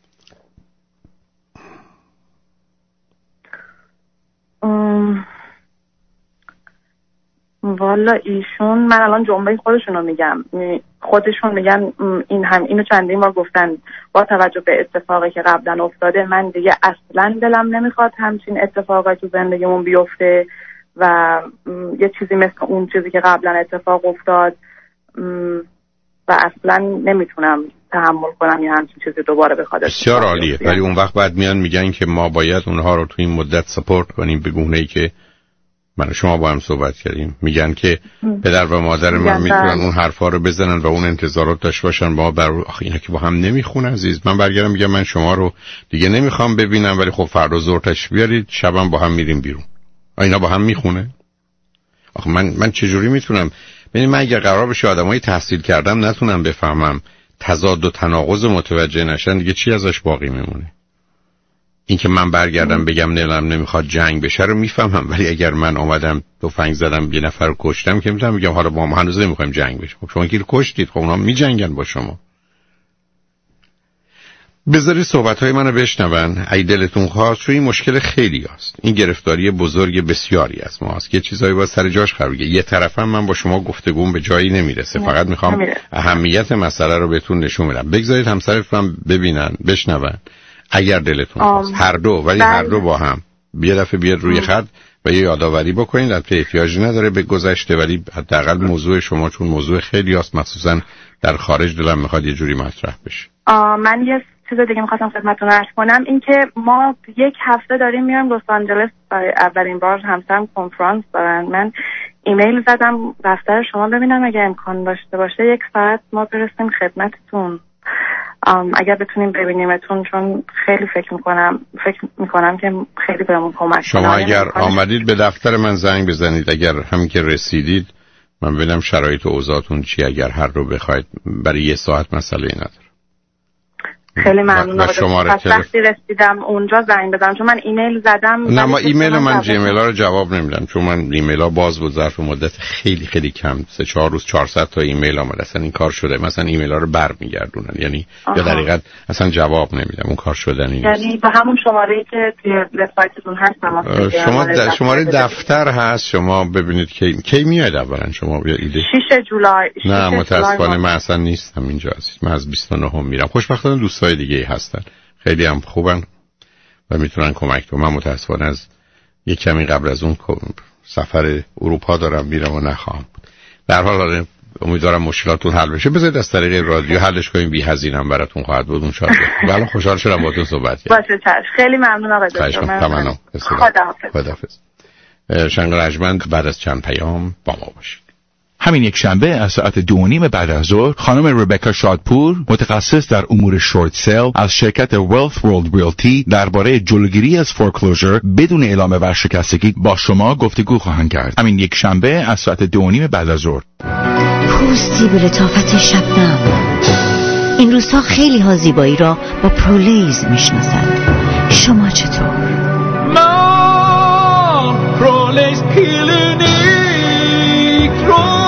ام... والا ایشون من الان جمله خودشون رو میگم، خودشون میگن این هم اینو چندین بار گفتن با توجه به اتفاقی که قبلا افتاده من دیگه اصلا دلم نمیخواد همچین اتفاقی تو زندگیمون بیفته و یه چیزی مثل اون چیزی که قبلا اتفاق افتاد و اصلا نمیتونم تحمل کنم یه همچین چیزی دوباره بخواد. بسیار عالیه، ولی اون وقت بعد میان میگن که ما باید اونها رو تو این مدت سپورت کنیم به گونه‌ای که من شما با هم صحبت کردیم. میگن که پدر و مادر من میتونن اون حرفا رو بزنن و اون انتظارات داشته باشن ما بر آخه اینا که با هم نمیخونه عزیز. من برگردم میگم من شما رو دیگه نمیخوام ببینم، ولی خب فردا ظهر تشریف بیارید شبم با هم میریم بیرون. اینا با هم میخونه؟ آخه من من چجوری میتونم؟ ببین من اگه قرار بشه آدمای تحصیل کردم نتونم بفهمم تضاد و تناقض متوجه نشن، دیگه چی ازش باقی میمونه؟ این که من برگردم بگم نلم نمیخواد جنگ بشه رو میفهمم، ولی اگر من آمدم تفنگ زدم یه نفر رو کشتم که میتونم بگم حالا با ما هنوز نمیخوایم جنگ بشه. خب شما که کشتید، خب اونا میجنگن با شما. بذاری صحبت‌های منو بشنون اگه دلتون خواست، چون این مشکل خیلی هست. این گرفتاری بزرگ بسیاری از ما هست که چیزایی با سر جاش قرار بگیره. یه طرفم من با شما گفتگوم به جایی نمیرسه، فقط میخوام نمیرسه. اهمیت مسئله رو بهتون نشون بدم. بگذارید همسرتون ببینن بشنون اگر دلتون خواست، هر دو، ولی هر دو با هم یه دفعه بیاد روی خط و یه یادآوری بکنید. البته احتیاجی نداره به گذشته، ولی حداقل موضوع شما چون موضوع خیلی هست، مخصوصا در خارج، دلم میخواد یه جوری مطرح بشه. من یه چیز دیگه میخواستم خدمتتون عرض کنم، این که ما یک هفته داریم میایم لس آنجلس برای اولین بار، همسرم کنفرانس دارن. من ایمیل زدم دفتر شما ببینم اگه امکان داشته باشه یک ساعت ما برسیم خدمتتون، اگر بتونیم ببینیمتون، چون خیلی فکر میکنم فکر میکنم که خیلی بهمون کمک شما کنم. اگر آمدید به دفتر من زنگ بزنید، اگر همین که رسیدید من ببینم شرایط و اوضاعتون چی، اگر هر رو بخواید برای یه ساعت مسئله نداره. خیلی ممنون. پس وقتی رسیدم اونجا زنگ بزنم، چون من ایمیل زدم. نه ما ایمیل و من جیمیل ها رو جواب نمیدم، چون من ایمیل ها باز بود ظرف مدت خیلی خیلی کم، سه چهار روز چهارصد تا ایمیل آمد. اصلا این کار شده، مثلا ایمیل ها رو برمیگردونن، یعنی آها. یا در حقیقت اصلا جواب نمیدم، اون کار شدنی نیست. یعنی به همون شماره‌ای که توی وبسایتتون هست تماس بگیرید. شما د... شماره دفتر هست، شما ببینید کی کی میاد. اولا شما بیا ایده شش جولای. نه متاسفانه من اصلا نیستم اینجا عزیز، من از بیست و نه میرم. خوشبختانه دوستای دیگه هستن، خیلی هم خوبن و میتونن کمک کنن. من متاسفانه از یک کمی قبل از اون سفر اروپا دارم میرم و نخواهم بود. در حال امیدوارم مشکلاتون حل بشه. بذارید از طریق رادیو حلش کنیم، بی هزینه هم براتون خواهد بود. اون شاد بله خوشحال شدم باهاتون صحبت کردم. باشه چش. خیلی ممنون آقای دکتر. ممنون. خداحافظ. خداحافظ. شنگ رجمند بعد از چند پیام با ما باشید. همین یک شنبه از ساعت دو و نیم بعد از ظهر خانم ربکا شادپور متخصص در امور شورت سیل از شرکت Wealth World Realty درباره جلوگیری از فورکلوزر بدون اعلام ورشکستگی با شما گفتگو خواهند کرد. همین یک شنبه از ساعت دو و نیم بعد از ظهر. پوستی به لطافت شبنم. این روزها خیلی ها زیبایی را با پرولیز میشناسند. شما چطور؟ من پرولیز کلینیک رو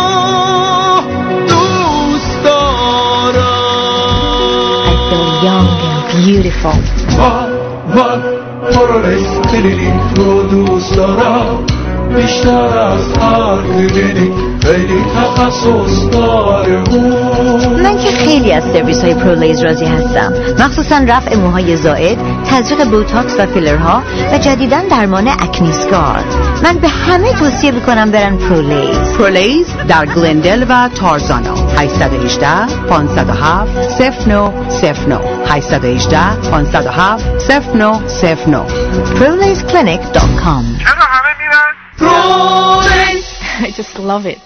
young and beautiful. من من پرولیز کلینیک رو دوست دارم بیشتر از هر کلینیک، خیلی تخصص داره. من که خیلی از سرویس های پرولیز راضی هستم، مخصوصا رفع موهای زائد، تزریق بوتاکس و فیلرها و جدیداً درمان اکنیسکارد. من به همه توصیه میکنم برن پرولیز. پرولیز در گلندل و تارزانا. هشت یک هشت پنج صفر هفت صفر نه صفر نه هشت یک هشت پنج صفر هفت صفر نه صفر نه پرولیز کلینیک دات کام. چرا همه میرن پرولیز؟ I just love it.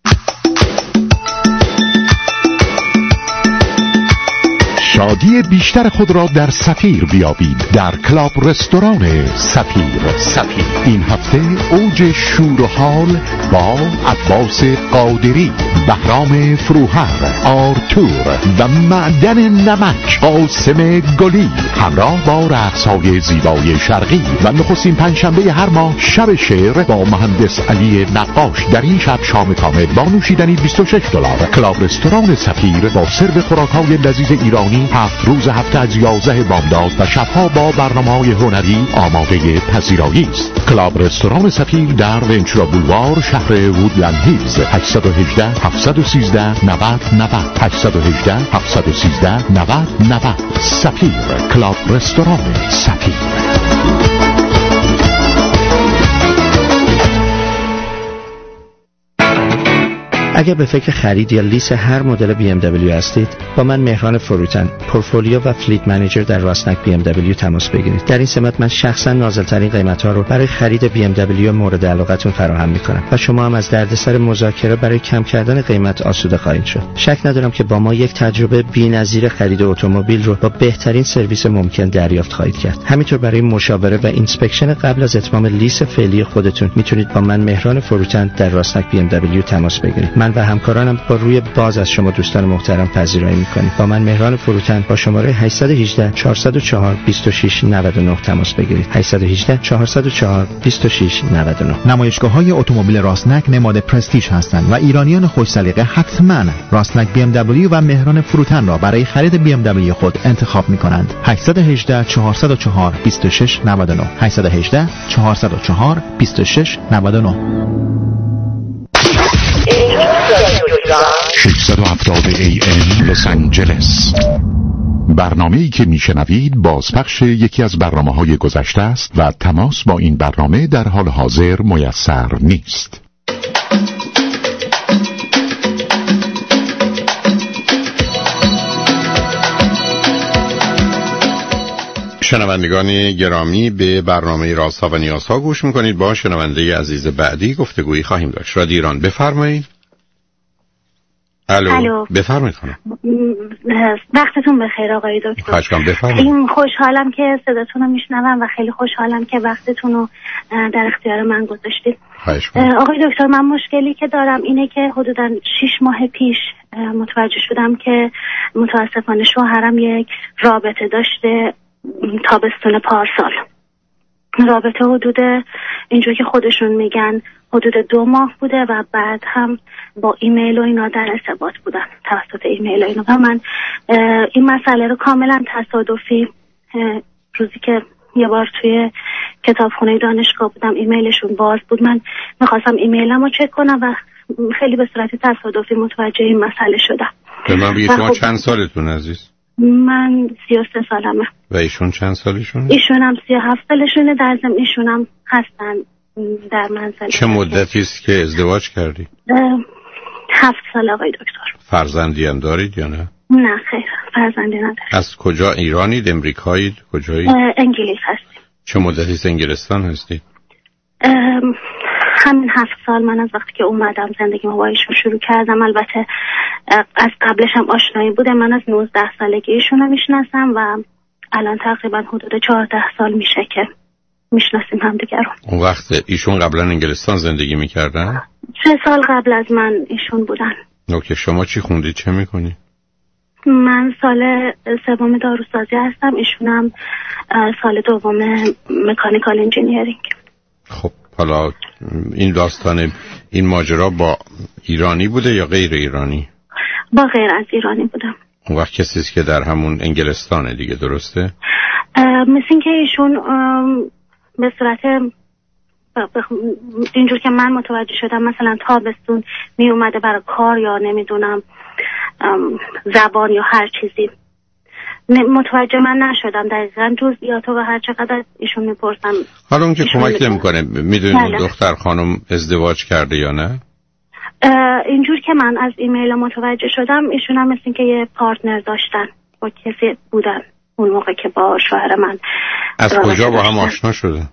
شادی بیشتر خود را در سفیر بیابید، در کلاب رستوران سفیر. سفیر این هفته اوج شور و حال با عباس قادری، بهرام فروهر، آرتور و معدن نمک قاسم گلی همراه با رقص‌های زیبای شرقی و نخستین پنجشنبه هر ماه شب شعر با مهندس علی نقاش. در این شب شام کامل با نوشیدنی بیست و شش دلار. کلاب رستوران سفیر با سرو خوراک‌های لذیذ ایرانی هفت روز هفته از یازده بامداد و شبها با برنامه‌های هنری آماده پذیرایی است. کلاب رستوران سفیر در ونچورا بولوار شهر وودلند هیلز. هشت یک هشت هفت یک سه نود نود هشت یک هشت هفت یک سه نود نود. سفیر کلاب رستوران سفیر. اگر به فکر خرید یا لیز هر مدل بی ام دبلیو هستید، با من مهران فروتن، پورتفولیو و فلیت منیجر در راسنک بی ام دبلیو تماس بگیرید. در این سمت من شخصا نازل‌ترین قیمت‌ها رو برای خرید بی ام دبلیو مورد علاقتون فراهم می‌کنم و شما هم از دردسر مذاکره برای کم کردن قیمت آسوده خواهید شد. شک ندارم که با ما یک تجربه بی‌نظیر خرید اتومبیل رو با بهترین سرویس ممکن دریافت خواهید کرد. همینطور برای مشاوره و اینسپکشن قبل از اتمام لیز فعلی خودتون میتونید با من مهران فروتن در راسنک بی ام دبلیو تماس بگیرید. من و همکارانم با روی باز از شما دوستان محترم پذیرایی میکنیم. با من مهران فروتن با شماره هشت یک هشت چهار صفر چهار دو شش نه نه تماس بگیرید. هشت یک هشت چهار صفر چهار دو شش نه نه. نمایشگاه‌های اتومبیل راسنک نماد پرستیژ هستند و ایرانیان خوش سلیقه حتماً راسنک بی ام دبلیو و مهران فروتن را برای خرید بی ام دبلیو خود انتخاب می‌کنند. هشت یک هشت چهار صفر چهار دو شش نه نه هشت یک هشت چهار صفر چهار دو شش نه نه. ششصد و هفتاد ای ام لس آنجلس. برنامه‌ای که میشنوید بازپخش یکی از برنامه‌های گذشته است و تماس با این برنامه در حال حاضر میسر نیست. شنوندگان گرامی، به برنامه رازها و نیازها گوش میکنید. با شنونده عزیز بعدی گفتگویی خواهیم داشت. رادیو ایران، بفرمایید. الو، بفرمایید خانم. وقتتون بخیر آقای دکتر. خواهش کنم، بفرمایید. این خوشحالم که صداتون رو میشنوم و خیلی خوشحالم که وقتتون رو در اختیار من گذاشتید. خواهش کنم. آقای دکتر، من مشکلی که دارم اینه که حدوداً شش ماه پیش متوجه شدم که متاسفانه شوهرم یک رابطه داشته تابستون پارسال. رابطه حدود اینجوری که خودشون میگن حدود دو ماه بوده و بعد هم با ایمیل و اینا در ارتباط بودن توسط ایمیل و اینا. و من این مسئله رو کاملا تصادفی روزی که یه بار توی کتابخونه دانشگاه بودم ایمیلشون باز بود، من میخواستم ایمیلم رو چک کنم و خیلی به صورت تصادفی متوجه این مسئله شدم. به من بگید شما چند سالتون عزیز؟ من سی و سه سالمه. و ایشون چند سالشونه؟ ایشون هم سی و هفت سالشونه. در ضمن ایشون هم هستن در منزل. چه مدتی است که ازدواج کردی؟ هفت سال آقای دکتر. فرزندی هم دارید یا نه؟ نه خیر، فرزندی ندارم. از کجا؟ ایرانید؟ امریکایید؟ کجایید؟ انگلیس هستیم. چه مدتی است انگلستان هستید؟ همین هفت سال من از وقتی که اومدم زندگی با ایشون شروع کردم. البته از قبلش هم آشنایی بوده. من از نوزده سالگی ایشون رو میشناسم و الان تقریبا حدود چهارده سال میشه که میشناسیم همدیگه رو. اون وقت ایشون قبلا انگلستان زندگی میکردن؟ سه سال قبل از من ایشون بودن. اوکی، شما چی خوندید؟ چه میکنی؟ من سال سوم داروسازی هستم، ایشون هم سال دوم مکانیکال انجینیرینگ. خب حالا این داستان این ماجرا با ایرانی بوده یا غیر ایرانی؟ با غیر از ایرانی بودم. اون وقت کسی است که در همون انگلستانه دیگه، درسته؟ مثل این که ایشون به صورت اینجور که من متوجه شدم مثلا تابستون می اومده برای کار یا نمیدونم زبان یا هر چیزی. متوجه من نشدم دقیقاً جزئیاتو و هر چقدر ایشون میپرسم. حالا اون که کمک نمیکنه. میدونید دختر خانم ازدواج کرده یا نه؟ اینجور که من از ایمیل متوجه شدم ایشون هم مثل این که یه پارتنر داشتن، با کسی بودن اون موقع که با شوهر من. از کجا با هم آشنا شدن؟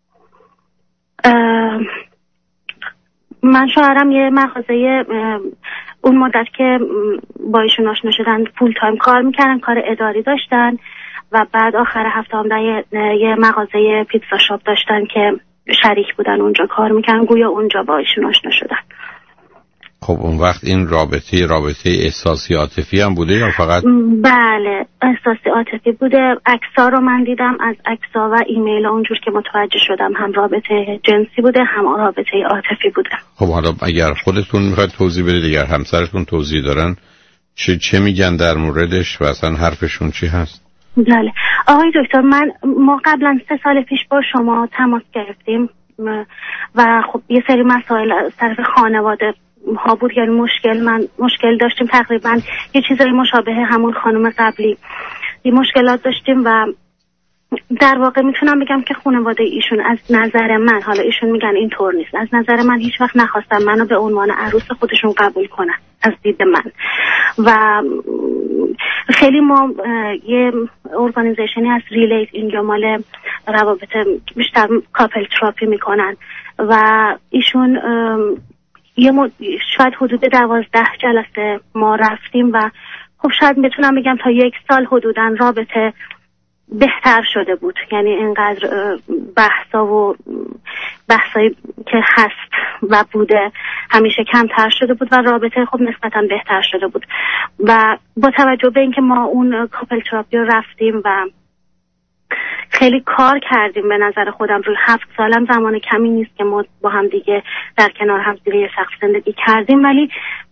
من شوهرم یه مغازه اون مدت که با ایشون آشنا شدن فول تایم کار میکردن، کار اداری داشتن و بعد آخر هفته هم یه, یه مغازه پیتزا شاپ داشتن که شریک بودن اونجا کار میکردن، گویا اونجا با ایشون آشنا شدن. خب اون وقت این رابطه رابطه احساسی عاطفی هم بوده یا فقط؟ بله احساسی عاطفی بوده. عکس‌ها رو من دیدم، از عکس‌ها و ایمیل اونجور که متوجه شدم هم رابطه جنسی بوده هم رابطه عاطفی بوده. خب حالا اگر خودتون میخواید توضیح بدید، اگر همسرتون توضیح دارن چه چه میگن در موردش و اصلا حرفشون چی هست؟ بله آقای دکتر، من ما قبلا سه سال پیش با شما تماس گرفتیم و خب یه سری مسائل از طرف خانواده ها بود، یعنی مشکل من مشکل داشتیم تقریبا یه چیزای مشابه همون خانم قبلی، یه مشکلات داشتیم و در واقع میتونم بگم که خانواده ایشون از نظر من، حالا ایشون میگن اینطور نیست، از نظر من هیچ وقت نخواستن منو به عنوان عروس خودشون قبول کنن از دید من. و خیلی ما یه ارگانیزیشنی هست ریلیت، اینجا مال روابط بیشتر کاپل تراپی میکنن و ایشون یه مد... شاید حدود دوازده جلسه ما رفتیم و خب شاید بتونم بگم تا یک سال حدوداً رابطه بهتر شده بود. یعنی اینقدر بحثا و بحثایی که هست و بوده همیشه کمتر شده بود و رابطه خب نسبتاً بهتر شده بود. و با توجه به اینکه ما اون کاپل تراپی رو رفتیم و خیلی کار کردیم، به نظر خودم روی هفت سالم زمان کمی نیست که ما با هم دیگه در کنار هم زیر یه سقف زندگی کردیم، ولی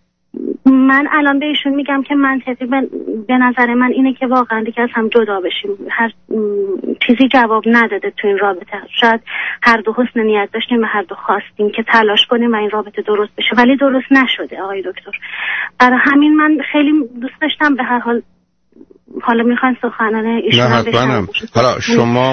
من الان به ایشون میگم که منطقی به نظر من اینه که واقعا دیگه از هم جدا بشیم. هر چیزی جواب نداده تو این رابطه. شاید هر دو حسن نیت داشتیم و هر دو خواستیم که تلاش کنیم و این رابطه درست بشه، ولی درست نشده آقای دکتر. برای همین من خیلی دوست داشتم به هر حال، حالا میخواین سخنان ایشون نه حتما. حالا شما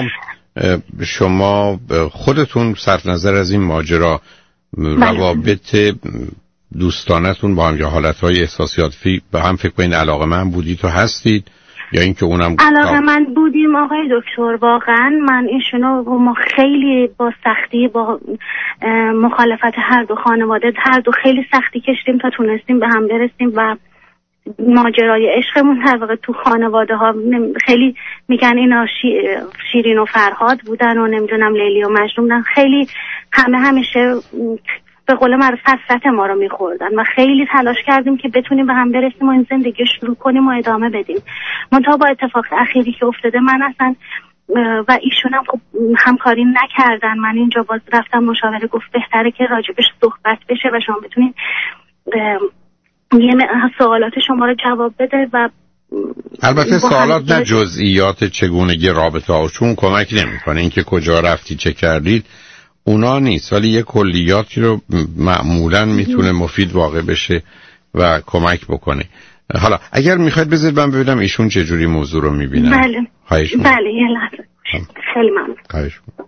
شما خودتون صرف نظر از این ماجرا روابط دوستانتون با هم یا حالتهای احساسیاتی به هم فکر کنید علاقه من بودید و هستید یا اینکه اونم علاقه من بودیم آقای دکتر؟ واقعا من ایشونو ما خیلی با سختی با مخالفت هر دو خانواده هر دو خیلی سختی کشیدیم تا تونستیم به هم برسیم و ماجرای عشقمون در واقع تو خانواده ها خیلی میگن اینا شیرین و فرهاد بودن و نمیدونم لیلی و مجنون بودن. خیلی همه همیشه به قول معروف حسرت ما رو میخوردن و خیلی تلاش کردیم که بتونیم به هم برسیم و این زندگی شروع کنیم و ادامه بدیم. منتها با اتفاق اخیری که افتاده من اصلا و ایشون هم خب همکاری نکردن. من اینجا باز رفتم مشاوره، گفت بهتره که راجبش صحبت بشه و شما بتونید یه سوالات شما رو جواب بده. و البته سوالات نه جزئیات چگونگی رابطه ها، چون کمک نمیکنه اینکه کجا رفتی چه کردید اونا نیست، ولی یه کلیاتی رو معمولا میتونه مفید واقع بشه و کمک بکنه. حالا اگر میخواید بذارید من ببینم ایشون چه جوری موضوع رو میبینن. بله بله یه لحظه. خیلی ممنون. خواهش می‌کنم.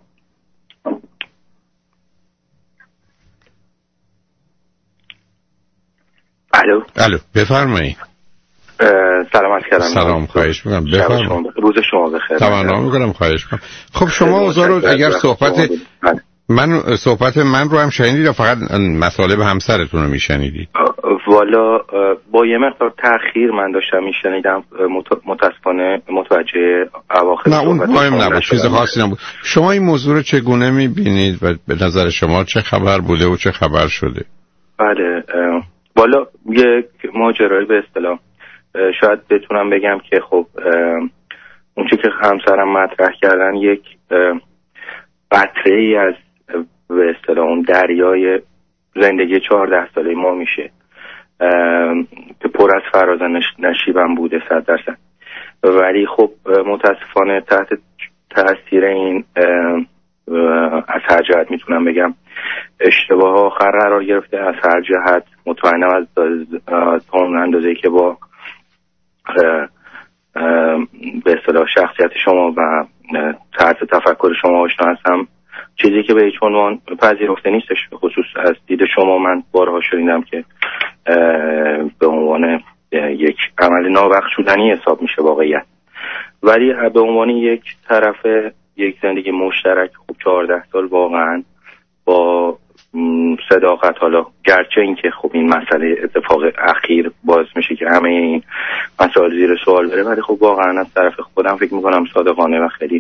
الو الو بفرمایید. سلام عرض کردم. سلام، خواهش می‌کنم بفرمایید. روز شما بخیر. تمام می‌کنم، خواهش می‌کنم. خب شما اوضاع رو اگر صحبت من صحبت من رو هم شنیدید یا فقط مطالب همسرتون رو میشنیدید؟ والا با یه مقدار تأخیر من داشتم میشنیدم، متاسفانه متوجه اواخر نه اون مهم نبود، چیز خاصی نبود. شما این موضوع رو چگونه میبینید و به نظر شما چه خبر بوده و چه خبر شده؟ بله والا یک ماجرایی به اصطلاح شاید بتونم بگم که خب اون چیزی که همسرم مطرح کردن یک قطره ای از به اصطلاح اون دریای زندگی چهارده ساله ما میشه که پر از فراز نشیبم بوده صد درصد، ولی خب متاسفانه تحت تاثیر این از هر جهت میتونم بگم اشتباه ها آخر قرار گرفته. از هر جهت مطمئنم از تا اون اندازه‌ای که با به اصطلاح شخصیت شما و طرز تفکر شما آشنا هستم، چیزی که به هیچ عنوان پذیرفته نیستش. به خصوص از دید شما من بارها شنیدم که به عنوان یک عمل نابخشودنی حساب میشه واقعیت، ولی به عنوان یک طرف یک زندگی مشترک خب چهارده سال واقعا با صداقت، حالا گرچه این که خب این مسئله اتفاق اخیر باعث میشه که همه این مسائل زیر سوال بره، ولی خب واقعا از طرف خودم فکر میکنم صادقانه و خیلی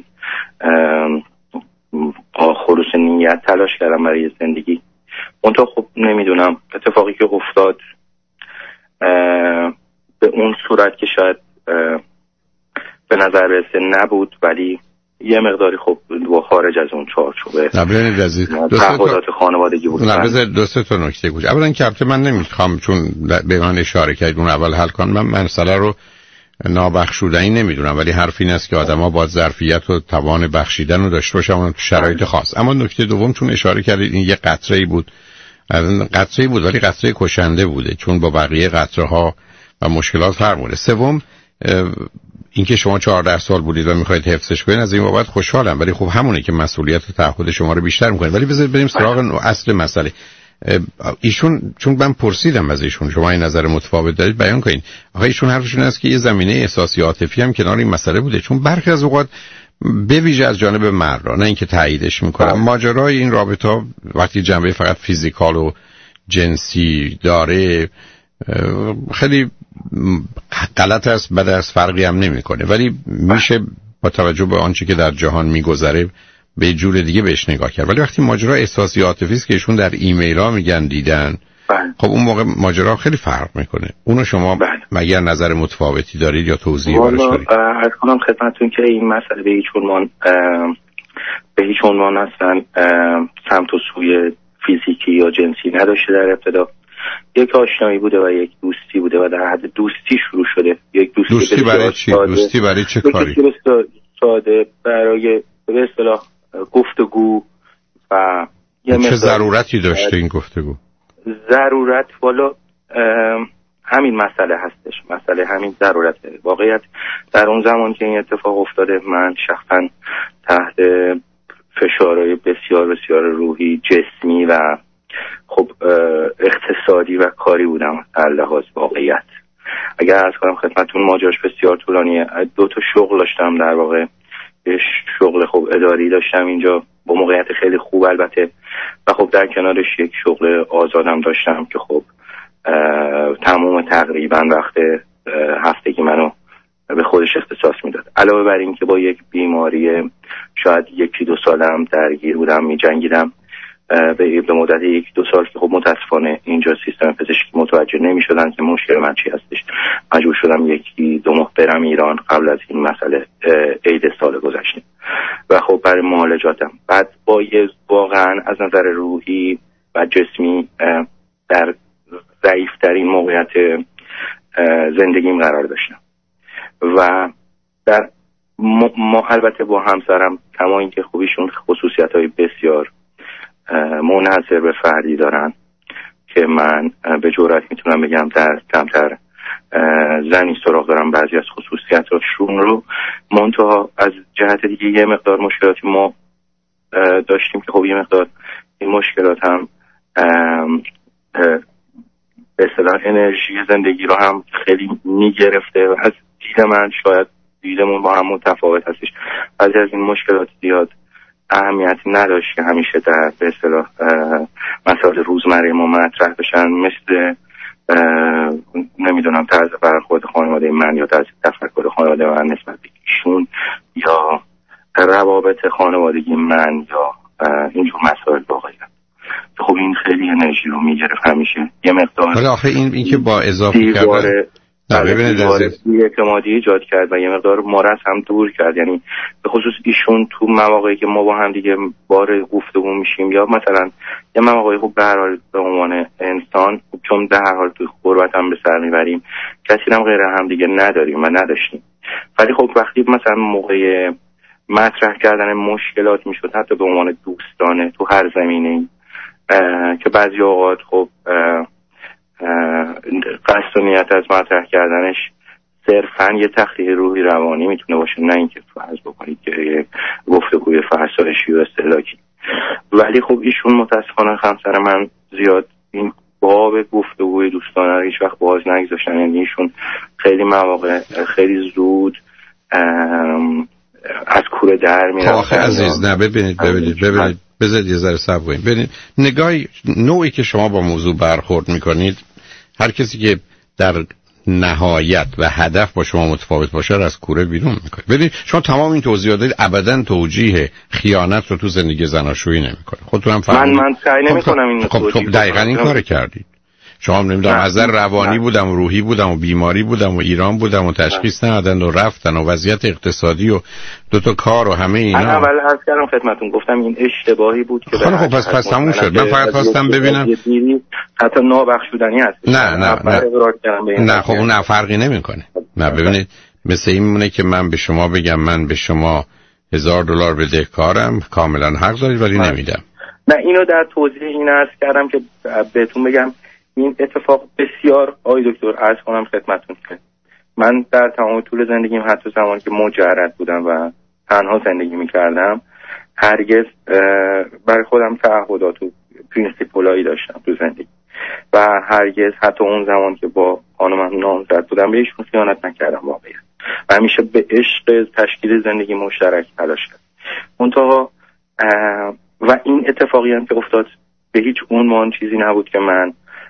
خلوص نیت تلاش کردم برای زندگی. منتها خب نمیدونم اتفاقی که افتاد به اون صورت که شاید به نظر برسه نبود، ولی یه مقداری خب خارج از اون چارچوبه تعهدات خانوادگی بود. نه بذار دو سه تا نکته گوش. اولا که من نمیخوام چون به من اشاره کردید اون اول حل کنم، من مسئله رو نابخشودنی نمیدونم، ولی حرف این است که آدما باید ظرفیت و توان بخشیدن رو داشته باشن اون تو شرایط خاص. اما نکته دوم چون اشاره کردید این یه قطره‌ای بود، قطره‌ای بود ولی قطره کشنده بوده، چون با بقیه قطره‌ها و مشکلات فرق داره. سوم اینکه شما چهارده سال بودید و میخواید حفظش کنید از این بابت خوشحالم، ولی خب همونه که مسئولیت و تعهد شما رو بیشتر میکنه. ولی بذارید بریم سراغ اصل مسئله. ایشون چون من پرسیدم از ایشون شما این نظر متفاوت دارید بیان کنین. آخه ایشون حرفشون است که یه زمینه احساسی عاطفی هم کنار این مسئله بوده، چون برخی از اوقات به ویژه از جانب مرد، نه اینکه تاییدش میکنم، ماجرای این رابطه وقتی جنبه فقط فیزیکال و جنسی داره خیلی غلط است، بد است، فرقی هم نمیکنه، ولی میشه با توجه به آنچه که در جهان میگذره به جور دیگه بهش نگاه کرد. ولی وقتی ماجرا احساسی عاطفی است که ایشون در ایمیل ها میگن دیدن، خب اون موقع ماجرا خیلی فرق میکنه. اونو شما مگر نظر متفاوتی دارید یا توضیحی براش دارید؟ عرض کنم خدمتتون که این مسئله به هیچ عنوان به هیچ عنوان اصلا سمت و سوی فیزیکی یا جنسی نداشته. در ابتدا یک آشنایی بوده و یک دوستی بوده و در حد دوستی شروع شده. یک دوستی, دوستی برای چی؟ ساده. دوستی برای چه کاری؟ ساده برای به اصطلاح گفتگو و چه ضرورتی داشته این گفتگو؟ ضرورت والا همین مسئله هستش، مسئله همین ضرورت. واقعیت در اون زمان که این اتفاق افتاده من شخصا تحت فشارهای بسیار بسیار روحی، جسمی و خب اقتصادی و کاری بودم در لحاظ واقعیت. اگر عرض کنم خدمتتون ماجراش بسیار طولانیه. دو تا شغل داشتم، در واقع شغل خب اداری داشتم اینجا با موقعیت خیلی خوب البته، و خب در کنارش یک شغل آزادم داشتم که خب تمام تقریبا وقت هفتگی منو به خودش اختصاص میداد. علاوه بر این که با یک بیماری شاید یکی دو سالم درگیر بودم، میجنگیدم به مدت یک دو سال که خب متاسفانه اینجا سیستم پزشکی متوجه نمیشدن که مشکل من چی هستش. مجبور شدم یکی دو ماه برم ایران قبل از این مسئله عید سال گذشته و خب برای معالجاتم. بعد با یه واقعا از نظر روحی و جسمی در ضعیفترین موقعیت زندگیم قرار داشتم و در ما البته با همسرم کما اینکه خوبیشون خصوصیت‌های بسیار منحصر به فردی دارن که من به جرئت میتونم بگم در کمتر زنی سراغ دارم بعضی از خصوصیتاشون رو. منتها از جهت دیگه یه مقدار مشکلاتی ما داشتیم که خب یه مقدار این مشکلات هم به اصطلاح انرژی زندگی رو هم خیلی میگرفته و از دید من شاید دیدمون با هم متفاوت هستش. بعضی از این مشکلات زیاد اهمیتی نداشت که همیشه در به اصطلاح مسائل روزمره ما مطرح بشن، مثل نمیدونم طرز برخورد خانواده من یا طرز تفکر خانواده من نسبت به ایشون یا روابط خانوادگی من یا اینجور مسائل واقعیت. خب این خیلی انرژی رو میگرفت همیشه. یه مقدار ولی آخه این این که با اضافه کردن نه ببینید اعتمادی ایجاد کرد و یه مقدار ما را هم دور کرد. یعنی به خصوص ایشون تو مواقعی که ما با هم دیگه بار گفتگو میشیم یا مثلا یه مواقعی خب به هر حال به عنوان انسان چون به هر حال تو غربت هم به سر میبریم کسی هم غیر هم دیگه نداریم و نداشتیم، ولی خب وقتی مثلا موقع مطرح کردن مشکلات میشد حتی به عنوان دوستانه تو هر زمینه‌ای که بعضی اوقات خب قصد و نیت از مطرح کردنش صرفاً یه تخلیه روحی روانی میتونه باشه، نه اینکه فرض بکنید که یه گفتگوی فرسایشی و استهلاکی. ولی خب ایشون متاسفانه همسر من زیاد این باب گفتگوی دوستانه رو هیچ وقت باز نگذاشتن. یعنی ایشون خیلی مواقع خیلی زود از کوره در میرن. آخه عزیز نه ببینید ببینید ببینید بذارید یه ذره صبر کنید. ببینید نگاهی نوعی که شما با موضوع برخورد میکنید، هر کسی که در نهایت و هدف با شما متفاوت باشه رو از کوره بیرون میکنه. ببینید شما تمام این توضیحات دارید، ابدا توجیه خیانت رو تو زندگی زناشویی نمیکنه. خودتون هم فهمید. من من سعی نمیکنم این خب خب دقیقاً این کارو کردید. شما هم نمیدونم از نظر روانی بودم و روحی بودم و بیماری بودم و ایران بودم و تشخیص ندادن و رفتن و وضعیت اقتصادی و دو تا کار و همه اینا. من اول عرض کردم خدمتتون گفتم این اشتباهی بود که خب خب پس پس تموم شد. من فقط خواستم ببینم حتی نابخشودنی هست. نه نه نه نه خب اون فرقی نمیکنه. نه ببینید مثل این میمونه که من به شما بگم من به شما هزار دلار بدهکارم، کاملا حق دارید ولی نمیدم. نه اینو در توضیح این عرض کردم که بهتون بگم این اتفاق بسیار آقای دکتر عرض کنم خدمتتون که من در تمام طول زندگیم، حتی زمانی که مجرد بودم و تنها زندگی میکردم، هرگز برای خودم تعهدات و پرینسیپلایی داشتم تو زندگی و هرگز حتی اون زمان که با خانمم نامزد بودم به هیچ خیانت نکردم واقعا و همیشه به عشق تشکیل زندگی مشترک تلاش کردم. منتها و این اتفاقی هم که افتاد به هیچ عنوان چیزی نبود که من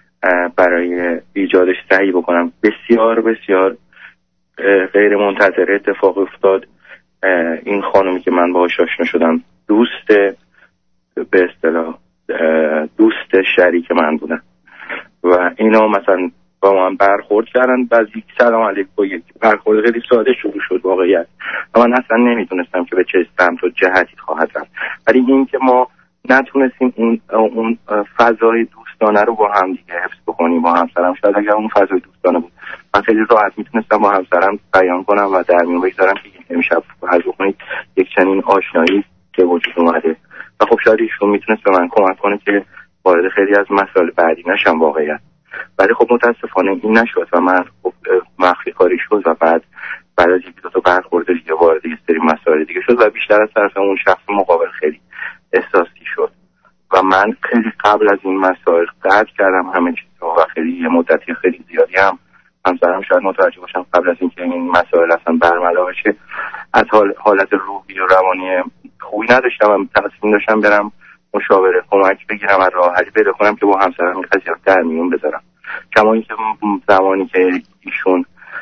برای ایجادش سعی بکنم. بسیار بسیار غیر منتظره اتفاق افتاد. این خانمی که من باهاش آشنا شدم دوست به اصطلاح دوست شریک من بودن و اینا مثلا با من برخورد کردن، بعد یک سلام علیکم با یک برخورد خیلی ساده شروع شد واقعیت و من اصلا نمیدونستم که به چه سمت و جهتی خواهد رفت. ولی این که ما نتونستیم اون اون فضای دوستانه رو با هم دیگه حفظ بکنیم با همسرم، شاید اگر اون فضای دوستانه بود من خیلی راحت میتونستم با همسرم بیان کنم و در میون بگذارم که امشب فرض بکنید یک چنین آشنایی که وجود اومده و خب شاید ایشون میتونست به من کمک کنه که وارد خیلی از مسائل بعدی نشم واقعیت. ولی خب متاسفانه این نشد و من خب مخفی کاری شد و بعد بعد از یک دو تا برخورد دیگه وارد یه سری مسائل دیگه شد و بیشتر از طرف اون شخص مقابل خیلی احساسی شد و من خیلی قبل از این مسائل قطع کردم همه چیزا و خیلی یه مدتی خیلی زیادی هم همسرم شاید متوجه باشم قبل از اینکه این مسائل اصلا برملا بشه از حال حالت روحی و روانی خوبی نداشتم و تصمیم داشتم برم مشاوره کمک بگیرم و راه حلی پیدا کنم که با همسرم این قضیه رو در میون بذارم. کما اینکه زمانی که ایشون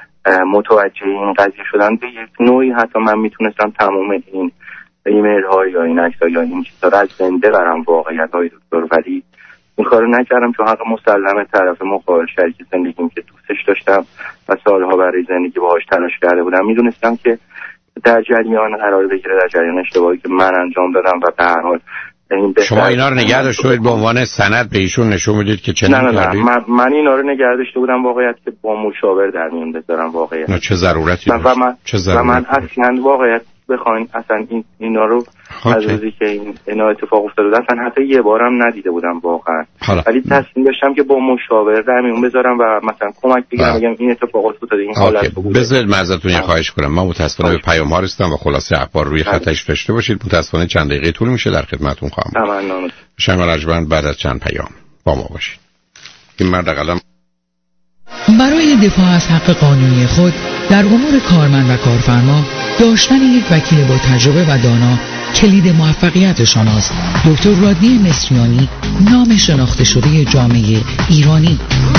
متوجه این قضیه شدن به یک نوعی حتی من میتونستم تمام این ایمیل ها یا این عکس ها یا این چیزا رو از زنده برم واقعیت های دکتر، ولی این کارو نکردم چون حق مسلمه طرف مقابل شریک زندگیم که دوستش داشتم و سالها برای زندگی باهاش تلاش کرده بودم میدونستم که در جریان قرار بگیره، در جریان اشتباهی که من انجام دادم و به هر حال شما اینا رو نگه داشته به عنوان سند به ایشون نشون میدید که چه نه نه نه من, من اینا رو نگه داشته بودم واقعیت که با مشاور در میون بذارم واقعیت. نه چه ضرورتی داشت و من, چه ضرورتی و من اصلا واقعیت بخواین اصلا این اینا رو از روزی که این اینا اتفاق افتاده بود اصلا حتی یه بارم ندیده بودم واقعا، ولی تصمیم داشتم که با مشاور در میون بذارم و مثلا کمک بگیرم بگم این اتفاقات افتاده این حالت بود. بذارید من ازتون یه خواهش کنم، من متاسفانه به پیام ها رسیدم و خلاصه اخبار روی خطش داشته باشید. متاسفانه چند دقیقه طول میشه در خدمتتون خواهم بود. تمام. شما رجبن بعد از چند پیام با ما باشید. این مرد قلم برای دفاع از حق قانونی خود در امور کارمند و کارفرما داشتن یک وکیل با تجربه و دانا کلید موفقیت شماست. دکتر رادنی مصریانی، نام شناخته شده جامعه ایرانی.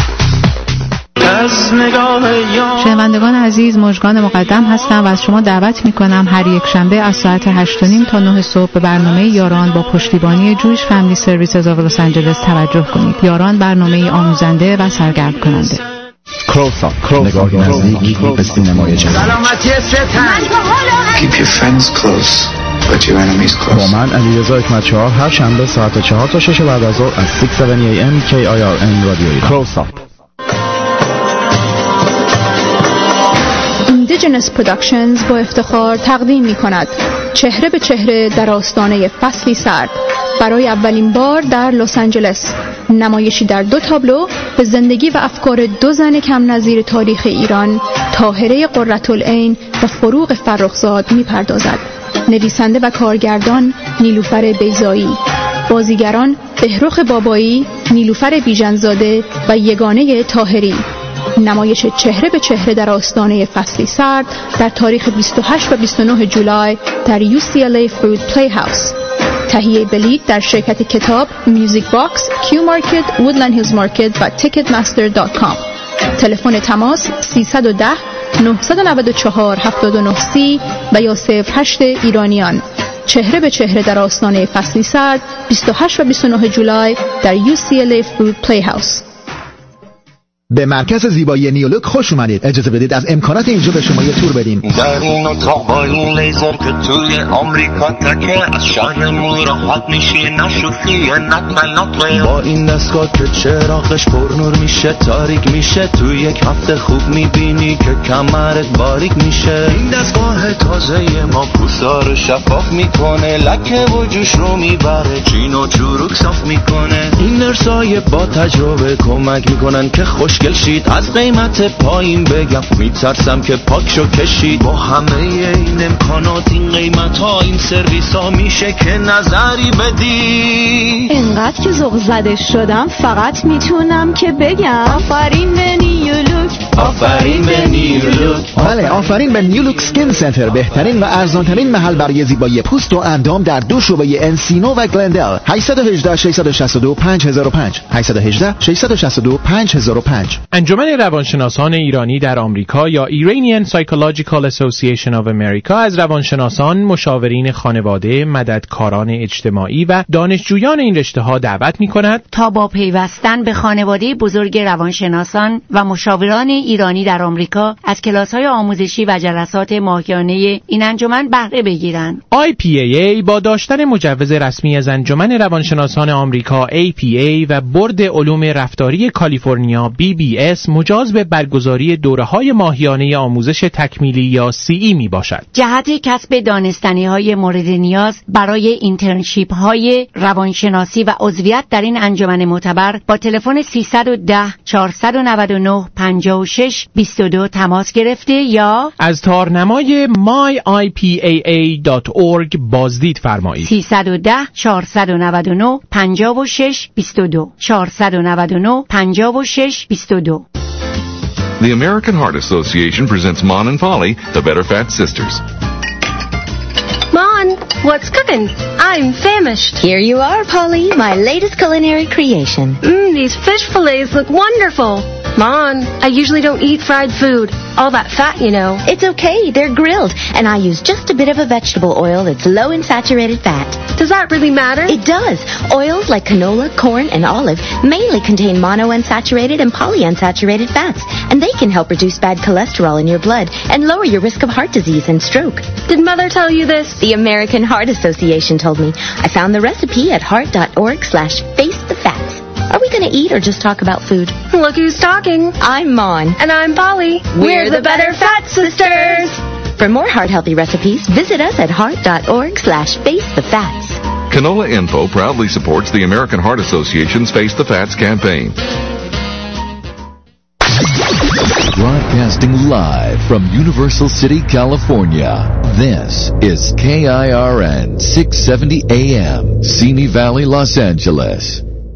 شنوندگان عزیز، مژگان مقدم هستم و از شما دعوت می‌کنم هر یک شنبه از ساعت هشت و نیم تا نه صبح به برنامه یاران با پشتیبانی جویش فامیلی سرویسز آف لس آنجلس توجه کنید. یاران برنامه آموزنده و سرگرم کننده. کلوسا نگاه نزدیک به سینمای جدید. سلامتی ستن. Keep your friends close but your enemies close. با من علیرضا حکمت‌شاه هر شنبه ساعت چهار تا شش بعد از ظهر از شش هفت ای ام کی آی آر ان رادیو ایران. کلوسا Indigenous Productions با افتخار تقدیم می کند چهره به چهره در آستانه فصلی سرد برای اولین بار در لس آنجلس، نمایشی در دو تابلو به زندگی و افکار دو زن کم نظیر تاریخ ایران، طاهره قرةالعین و فروغ فرخزاد می پردازد. نویسنده و کارگردان نیلوفر بیضایی، بازیگران بهرخ بابایی، نیلوفر بیژنزاده و یگانه طاهری. نمایش چهره به چهره در آستانه فصلی سرد در تاریخ بیست و هشت و بیست و نه جولای در یو سی ال ای فروت پلی هاوس. تهیه بلیط در شرکت کتاب، میوزیک باکس، کیو مارکت، وودلند هیلز مارکت و تیکت مستر دات کام. تلفن تماس سیصد و ده نهصد و نود و چهار هفتاد و نه سی و یا صفر هشت ایرانیان. چهره به چهره در آستانه فصلی سرد بیست و هشت و بیست و نه جولای در یو سی ال ای فروت پلی هاوس. به مرکز زیبایی نیولوک خوش اومدید. اجازه بدید از امکانات اینجا به شما یه تور بدیم. در این اتاق با این لیزر که توی آمریکا تکه از شهرمون راحت میشه، نشوخی نطمه با این دستگاه که چراغش پر نور میشه، تاریک میشه، توی یک هفته خوب میبینی که کمرت باریک میشه. این دستگاه تازه ما پوستا رو شفاف میکنه، لکه و جوش رو میبره، چین و چروک صاف میکنه. این نرسای با تجربه کمک میکنن که خوش مشکل شید. از قیمت پایین بگم میترسم که پاکشو کشید. با همه این امکانات، این قیمت ها، این سرویس ها، میشه که نظری بدی؟ اینقدر که ذوق زده شدم فقط میتونم که بگم آفرین به نیولوک، آفرین به نیولوک. بله، آفرین به نیولوک سکین سنتر، بهترین و ارزانترین محل برای زیبایی پوست و اندام در دو شعبه انسینو و گلندل. هشت یک هشت شش شش دو پنج صفر صفر پنج هشت یک هشت شش شش دو پنج صفر صفر پنج. انجمن روانشناسان ایرانی در آمریکا یا Iranian Psychological Association of America از روانشناسان، مشاورین خانواده، مددکاران اجتماعی و دانشجویان این رشته‌ها دعوت می‌کند تا با پیوستن به خانواده بزرگ روانشناسان و مشاوران ایرانی در آمریکا از کلاس‌های آموزشی و جلسات ماهیانه این انجمن بهره بگیرند. آی پی ای ای با داشتن مجوز رسمی از انجمن روانشناسان آمریکا ای پی ای و بورد علوم رفتاری کالیفرنیا بی بی اس مجاز به برگزاری دوره‌های ماهیانه آموزش تکمیلی یا سی ای می باشد. جهت کسب دانستنی‌های مورد نیاز برای اینترنشیپ‌های روانشناسی و عضویت در این انجمن معتبر با تلفن سیصد و ده چهارصد و نود و نه پنجاه و شش بیست و دو تماس گرفته یا از تارنمای my i p a a dot org بازدید فرمایید. سیصد و ده چهارصد و نود و نه پنجاه و شش بیست و دو چهارصد و نود و نه پنجاه و شش بیست و دو. The American Heart Association presents Mon and Polly, the Better Fat Sisters. Mon, what's cooking? I'm famished. Here you are, Polly, my latest culinary creation. Mmm, these fish fillets look wonderful. Mon, I usually don't eat fried food. All that fat, you know. It's okay, they're grilled, and I use just a bit of a vegetable oil that's low in saturated fat. Does that really matter? It does. Oils like canola, corn, and olive mainly contain monounsaturated and polyunsaturated fats, and they can help reduce bad cholesterol in your blood and lower your risk of heart disease and stroke. Did Mother tell you this? The American Heart Association told me. I found the recipe at heart.org slash face the fats. Are we going to eat or just talk about food? Look who's talking. I'm Mon. And I'm Polly. We're, We're the Better Fat Sisters. For more heart-healthy recipes, visit us at heart.org slash face the fats. Canola Info proudly supports the American Heart Association's Face the Fats campaign. Broadcasting live from Universal City, California. This is K I R N six seventy A M, Simi Valley, Los Angeles.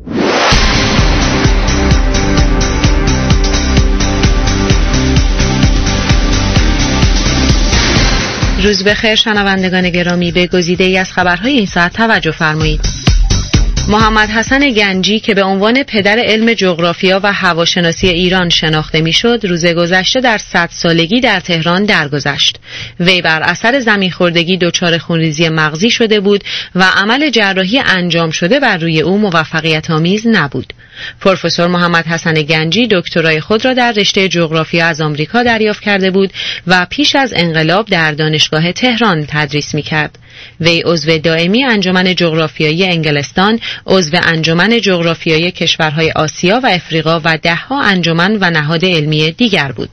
روز بخیر شنوندگان گرامی، به گزیده‌ای از خبرهای این ساعت توجه فرمایید. محمد حسن گنجی که به عنوان پدر علم جغرافیا و هواشناسی ایران شناخته میشد، روز گذشته در صد سالگی در تهران درگذشت. وی بر اثر زمین‌خوردگی دچار خونریزی مغزی شده بود و عمل جراحی انجام شده بر روی او موفقیت آمیز نبود. پروفسور محمد حسن گنجی دکترای خود را در رشته جغرافیا از آمریکا دریافت کرده بود و پیش از انقلاب در دانشگاه تهران تدریس می‌کرد. وی عضو دائمی انجمن جغرافیایی انگلستان، عضو انجمن جغرافیایی کشورهای آسیا و افریقا و ده‌ها انجمن و نهاد علمی دیگر بود.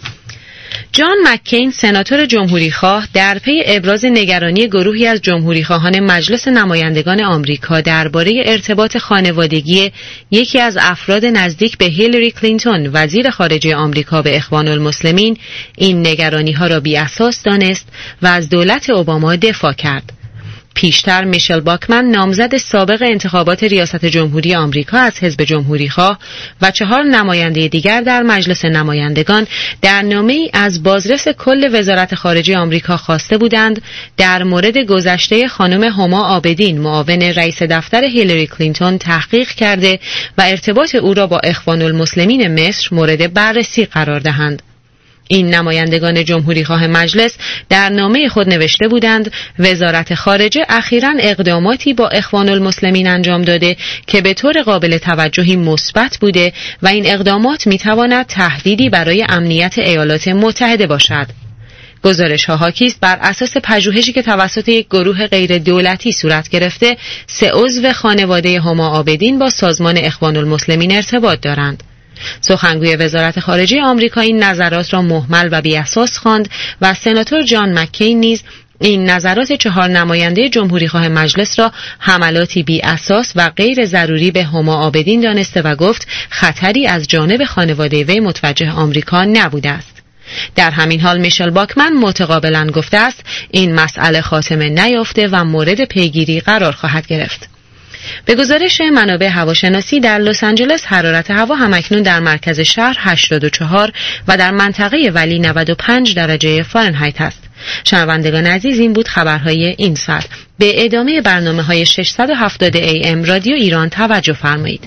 جان مککین سناتور جمهوریخواه در پی ابراز نگرانی گروهی از جمهوریخواهان مجلس نمایندگان آمریکا درباره ارتباط خانوادگی یکی از افراد نزدیک به هیلاری کلینتون وزیر خارجه آمریکا به اخوان المسلمین این نگرانی‌ها را بی‌اساس دانست و از دولت اوباما دفاع کرد. پیشتر میشل باکمن نامزد سابق انتخابات ریاست جمهوری آمریکا از حزب جمهوریخواه و چهار نماینده دیگر در مجلس نمایندگان در نامه‌ای از بازرس کل وزارت خارجه آمریکا خواسته بودند در مورد گذشته خانم هما عابدین معاون رئیس دفتر هیلاری کلینتون تحقیق کرده و ارتباط او را با اخوان المسلمین مصر مورد بررسی قرار دهند. این نمایندگان جمهوریخواه مجلس در نامه خود نوشته بودند وزارت خارجه اخیراً اقداماتی با اخوان المسلمین انجام داده که به طور قابل توجهی مثبت بوده و این اقدامات میتواند تهدیدی برای امنیت ایالات متحده باشد. گزارش ها حاکی است بر اساس پژوهشی که توسط یک گروه غیر دولتی صورت گرفته، سه عضو خانواده هما عابدین با سازمان اخوان المسلمین ارتباط دارند. سخنگوی وزارت خارجه آمریکا این نظرات را مهمل و بی‌اساس خواند و سناتور جان مککین نیز این نظرات چهار نماینده جمهوریخواه مجلس را حملاتی بی اساس و غیر ضروری به هما عابدین دانسته و گفت خطری از جانب خانواده وی متوجه آمریکا نبوده است. در همین حال میشل باکمن متقابلا گفته است این مسئله خاتمه نیافته و مورد پیگیری قرار خواهد گرفت. به گزارش منابع هواشناسی در لس آنجلس حرارت هوا همکنون در مرکز شهر هشتاد و چهار و در منطقه ولی نود و پنج درجه فارنهایت است. شنوندگان عزیز، این بود خبرهای این ساعت. به ادامه برنامه‌های ششصد و هفتاد ای ام رادیو ایران توجه فرمایید.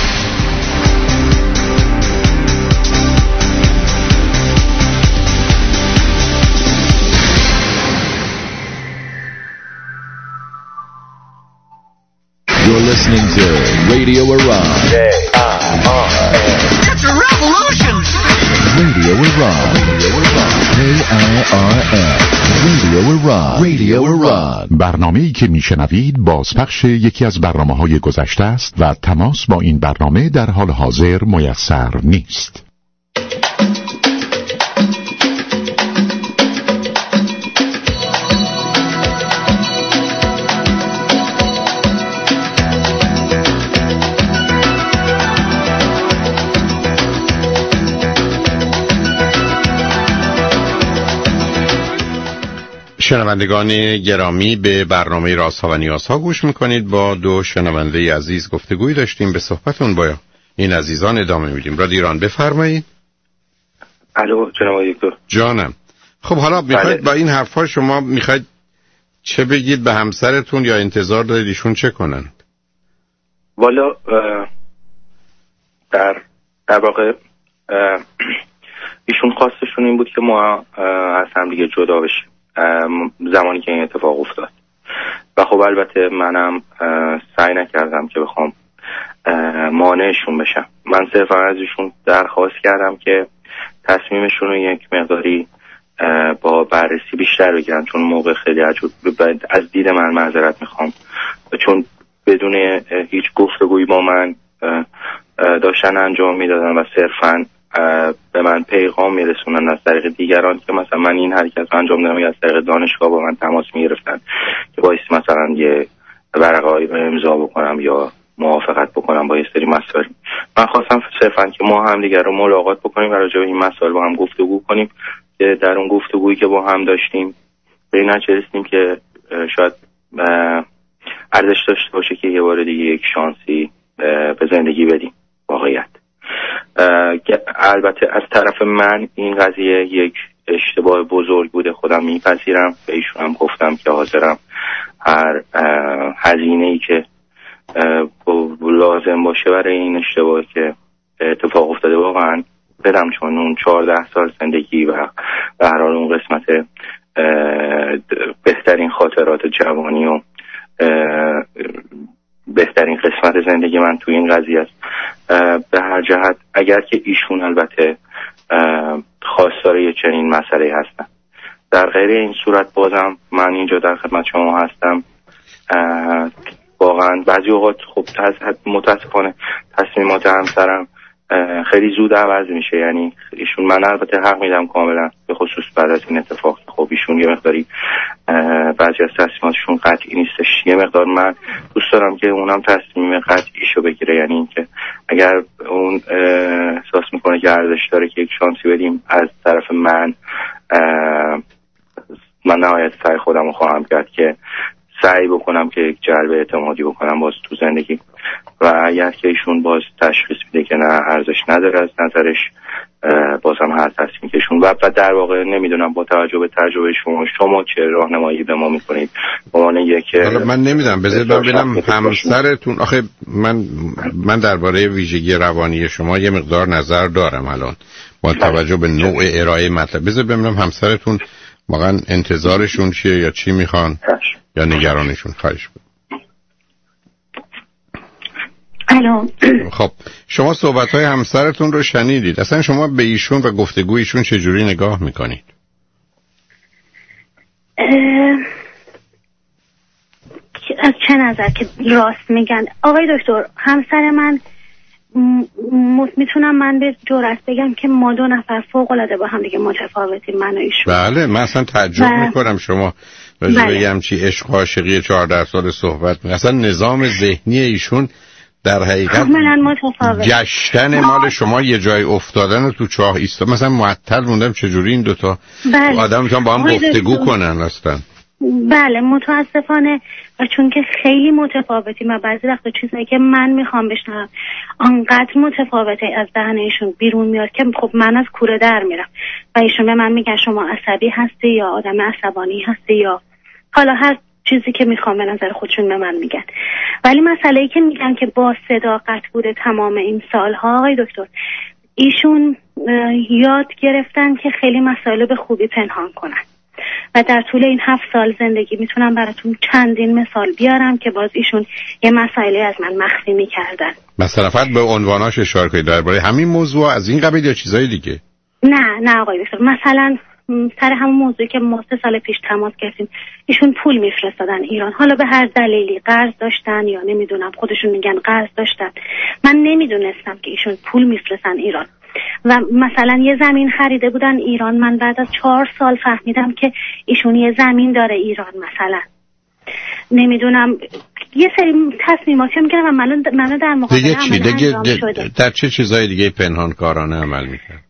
You're listening to Radio Iran. J I R N. It's a revolution! Radio Iran. Radio Iran. K I R N. Radio Iran. Radio Iran. برنامه‌ای که میشنوید بازپخش یکی از برنامه‌های گذشته است و تماس با این برنامه در حال حاضر میسر نیست. شنوندگان گرامی، به برنامه رازها و نیازها گوش میکنید. با دو شنونده عزیز گفتگوی داشتیم، به صحبتون با این عزیزان ادامه میدیم. رادیو ایران، بفرمایید. الو جناب دکتر. جانم. خب حالا میخواید با این حرفا شما میخواید چه بگید به همسرتون یا انتظار دارید ایشون چه کنن؟ والا در در واقع ایشون خواستشون این بود که ما از هم دیگه جدا بشیم زمانی که این اتفاق افتاد و خب البته منم سعی نکردم که بخوام مانعشون بشم. من صرفا از ایشون درخواست کردم که تصمیمشون رو یک مقداری با بررسی بیشتر بگیرن، چون موقع خیلی عجب از دید من معذرت میخوام، چون بدون هیچ گفتگویی با من داشتن انجام میدادن و صرفا به من پیغام میرسونن از طریق دیگران که مثلا من این حرکت رو انجام دادم یا از طریق دانشگاه با من تماس میگرفتن که باعث مثلا یه ورقه‌ای رو امضا بکنم یا موافقت بکنم با یه سری مسائل. من خواستم صرفا که ما هم دیگر رو ملاقات بکنیم و راجع به این مسائل با هم گفتگو کنیم که در اون گفتگویی که با هم داشتیم به این نتیجه رسیدیم که شاید ارزش داشته باشه که یه بار دیگه یک شانسی به زندگی بدیم. واقعیت البته از طرف من این قضیه یک اشتباه بزرگ بوده، خودم میپذیرم. به ایشون هم گفتم که حاضرم هر هزینه‌ای که لازم باشه برای این اشتباهی که اتفاق افتاده واقعا بدم، چون اون چهارده سال زندگی و به هر حال اون قسمت بهترین خاطرات جوانی و بهترین قسمت زندگی من تو این قضیه است. به هر جهت اگر که ایشون البته خواستار یه چنین مسئله هستن، در غیر این صورت بازم من اینجا در خدمت شما هستم. واقعا بعضی اوقات خب متاسفانه تصمیمات همسرم خیلی زود عوض میشه. یعنی ایشون، من البته حق میدم کاملا به خصوص بعد از این اتفاق، خب ایشون یه مقداری بعضی از تصمیماتشون قطعی نیستش. یه مقدار من دوست دارم که اونم تصمیم قطعیشو بگیره، یعنی اینکه اگر اون احساس میکنه که ارزش داره که یک شانسی بدیم از طرف من، من نهایت سعی خودم رو خواهم کرد که سعی بکنم که یک جلب اعتمادی بکنم باز تو زندگی و اگر که ایشون باز تشخیص میده که نه ارزش نداره از نظرش، بازم هر تصمیم که ایشون و در واقع نمیدونم با توجه به تجربه شما شما چه راهنمایی به ما میکنید به عنوان یک. من نمیدونم بذارید ببینم همسرتون، آخه من من درباره ویژگی روانی شما یه مقدار نظر دارم الان با توجه به نوع ارائه مطلب. بذارید ببینم همسرتون واقعا انتظارشون چیه یا چی میخوان یا نگرانشون. خواهش می‌کنم. الو. خب شما صحبت‌های همسرتون رو شنیدید، اصلا شما به ایشون و گفتگویشون چجوری نگاه میکنید؟ از چه نظر که راست میگن آقای دکتر؟ همسر من م... میتونم من به جرأت بگم که ما دو نفر فوق العاده با هم دیگه متفاوتیم، من و ایشون. بله من اصلا تعجب و... میکنم شما راجع به همچی عشق و عاشقی چهارده سال صحبت می‌کنه. اصلا نظام ذهنی ایشون در حقیقت گشتن مال شما یه جای افتادن و تو چاه ایستا مثلا معطل موندم چجوری این دوتا بله. آدم میتونن با هم گفتگو کنن اصلا. بله متاسفانه و چون که خیلی متفاوتیم و بعضی وقتا چیزایی که من میخوام بشنوم آنقدر متفاوته از دهن ایشون بیرون میاد که خب من از کوره در میرم و ایشون به من میگن شما عصبی هستی یا آدم عصبانی هستی یا حالا هر چیزی که میخوام به نظر خودشون به من میگن. ولی مسئله‌ای که میگن که با صداقت بوده تمام این سالها آقای دکتر، ایشون یاد گرفتن که خیلی مسائل به خوبی پنهان کنن و در طول این هفت سال زندگی میتونم براتون چندین مثال بیارم که باز ایشون یه مسائلی از من مخفی میکردن. مثلا فقط به عنواناش اشاره کنید درباره همین موضوع از این قبیل یا چیزای دیگه؟ نه نه آقای دکتر، مثلا سر همون موضوعی که ما سه سال پیش تماس گرفتیم ایشون پول میفرستادن ایران، حالا به هر دلیلی قرض داشتن یا نمیدونم خودشون میگن قرض داشتن، من نمیدونستم که ایشون پول میفرستن ایران و مثلا یه زمین خریده بودن ایران، من بعد از چهار سال فهمیدم که ایشون یه زمین داره ایران مثلا، نمیدونم یه سری تصمیماتی میگیرن و منو منو در مقابل دیگه چی دیگه شده. در چه چیزای دیگه پنهانکارانه عمل میکنه؟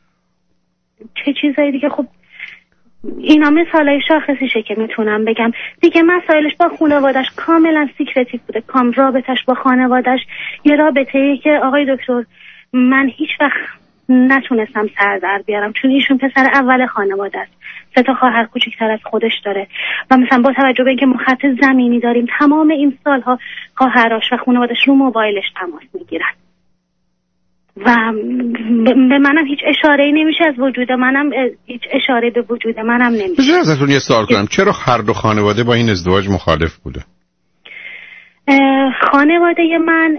چه چیزای دیگه؟ خب اینا مثالای شاخصیشه که میتونم بگم دیگه. مسائلش با خانوادش کاملا سیکرتیو بوده، کام رابطش با خانوادش یه رابطه‌ای که آقای دکتر من هیچ وقت نتونستم سر در بیارم، چون ایشون پسر اول خانواده است، سه تا خواهر کوچیک‌تر از خودش داره و مثلا با توجه به اینکه ما خط زمینی داریم تمام این سالها خواهرش و خانواده‌اش رو موبایلش تماس میگیرن و به منم هیچ اشاره‌ای نمیشه از وجود منم، هیچ اشاره به وجود منم نمیشه. بذار ازتون یه سوال کنم، چرا هر دو خانواده با این ازدواج مخالف بوده؟ خانواده من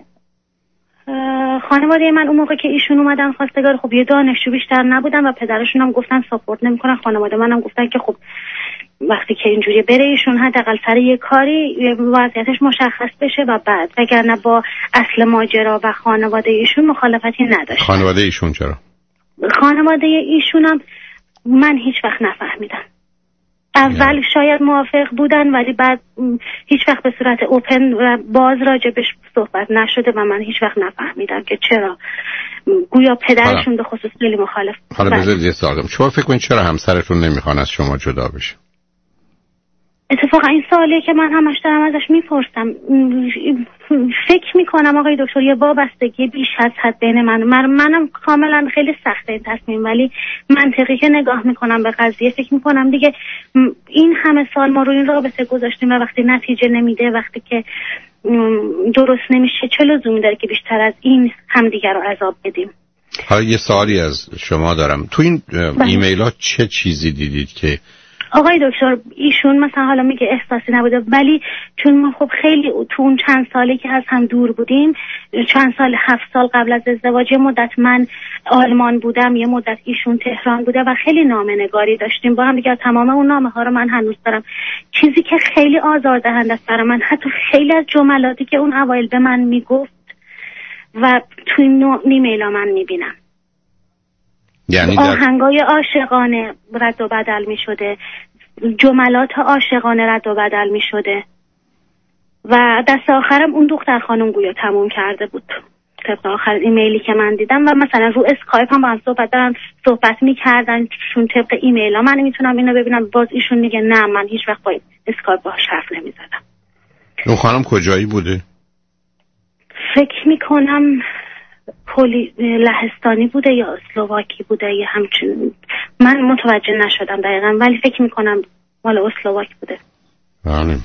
خانواده من اون موقع که ایشون اومدن خواستگار، خب یه دانشجو بیشتر نبودن و پدرشون هم گفتن ساپورت نمیکنن، خانواده منم گفتن که خب وقتی که اینجوری بره ایشون حداقل سر یه کاری وضعیتش مشخص بشه و بعد، وگرنه با اصل ماجرا و خانواده ایشون مخالفتی نداشت. خانواده ایشون چرا؟ خانواده ایشون هم من هیچ وقت نفهمیدم. اول yeah. شاید موافق بودن ولی بعد هیچ وقت به صورت اوپن و باز راجبش صحبت نشده و من هیچ وقت نفهمیدم که چرا. گویا پدرشون به خصوص خیلی مخالف. حالا بذارید یه سوال کنم، شما فکر کنید چرا همسرتون نمیخوان از شما جدا بشه؟ اتفاقا این سوالیه که من همش دارم ازش میپرسم. فکر میکنم آقای دکتر یه وابستگی بیش از حد بین من من منم کاملا خیلی سخته این تصمیم، ولی منطقی که نگاه میکنم به قضیه فکر میکنم دیگه این همه سال ما رو این رابطه گذاشتیم و وقتی نتیجه نمیده، وقتی که درست نمیشه، چه لزومی داره که بیشتر از این همدیگه رو عذاب بدیم؟ حالا یه سوالی از شما دارم، تو این ایمیل ها چه چیزی دیدید که آقای دکتر ایشون مثلا حالا میگه احساسی نبوده، ولی چون ما خب خیلی تو اون چند سالی که از هم دور بودیم، چند سال هفت سال قبل از ازدواج، یه مدت من آلمان بودم، یه مدت ایشون تهران بوده و خیلی نامه‌نگاری داشتیم با هم دیگه. تمام اون نامه ها رو من هنوز دارم. چیزی که خیلی آزاردهنده است برای من، حتی خیلی از جملاتی که اون اوایل به من میگفت و تو این ایمیلا من میبینم، یعنی در... آهنگای عاشقانه رد و بدل می شده، جملات عاشقانه رد و بدل می شده و دست آخرم اون دختر خانم گویا تموم کرده بود طبق آخر ایمیلی که من دیدم و مثلا رو اسکایپ هم با هم صحبت دارن صحبت می کردن چون طبق ایمیل ها من میتونم اینو ببینم، باز ایشون میگه نه من هیچ وقت با اسکایپ باهاش حرف نمی زدم. اون خانم کجایی بوده؟ فکر می کنم پولی لهستانی بوده یا اسلواکی بوده یا همچین، من متوجه نشدم دقیقا ولی فکر میکنم مال اسلواک بوده. بله.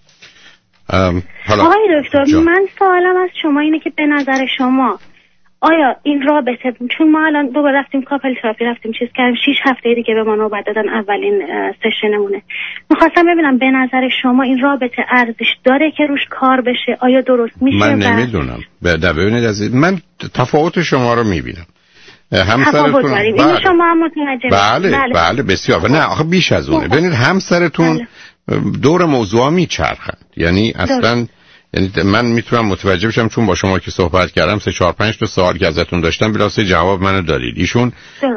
آقای دکتر جا. من سوالم از شما اینه که به نظر شما آیا این رابطه، چون ما الان دوباره رفتیم کاپل تراپی رفتیم چیز کردیم، شیش هفته دیگه به ما نوبت دادن اولین سشنمونه، میخواستم ببینم به نظر شما این رابطه ارزش داره که روش کار بشه؟ آیا درست میشه؟ من نمیدونم. ببینید عزیز، من تفاوت شما رو میبینم. همسرتون بله. شما هم متوجه بله بله, بله بسیار. نه آخه بیش از اونه. ببینید همسرتون بله. دور موضوع میچرخند، یعنی اصلا یعنی من میتونم متوجه بشم چون با شما که صحبت کردم سه چهار پنج تا سوال که ازتون داشتم بلاسه جواب منو دادید. ایشون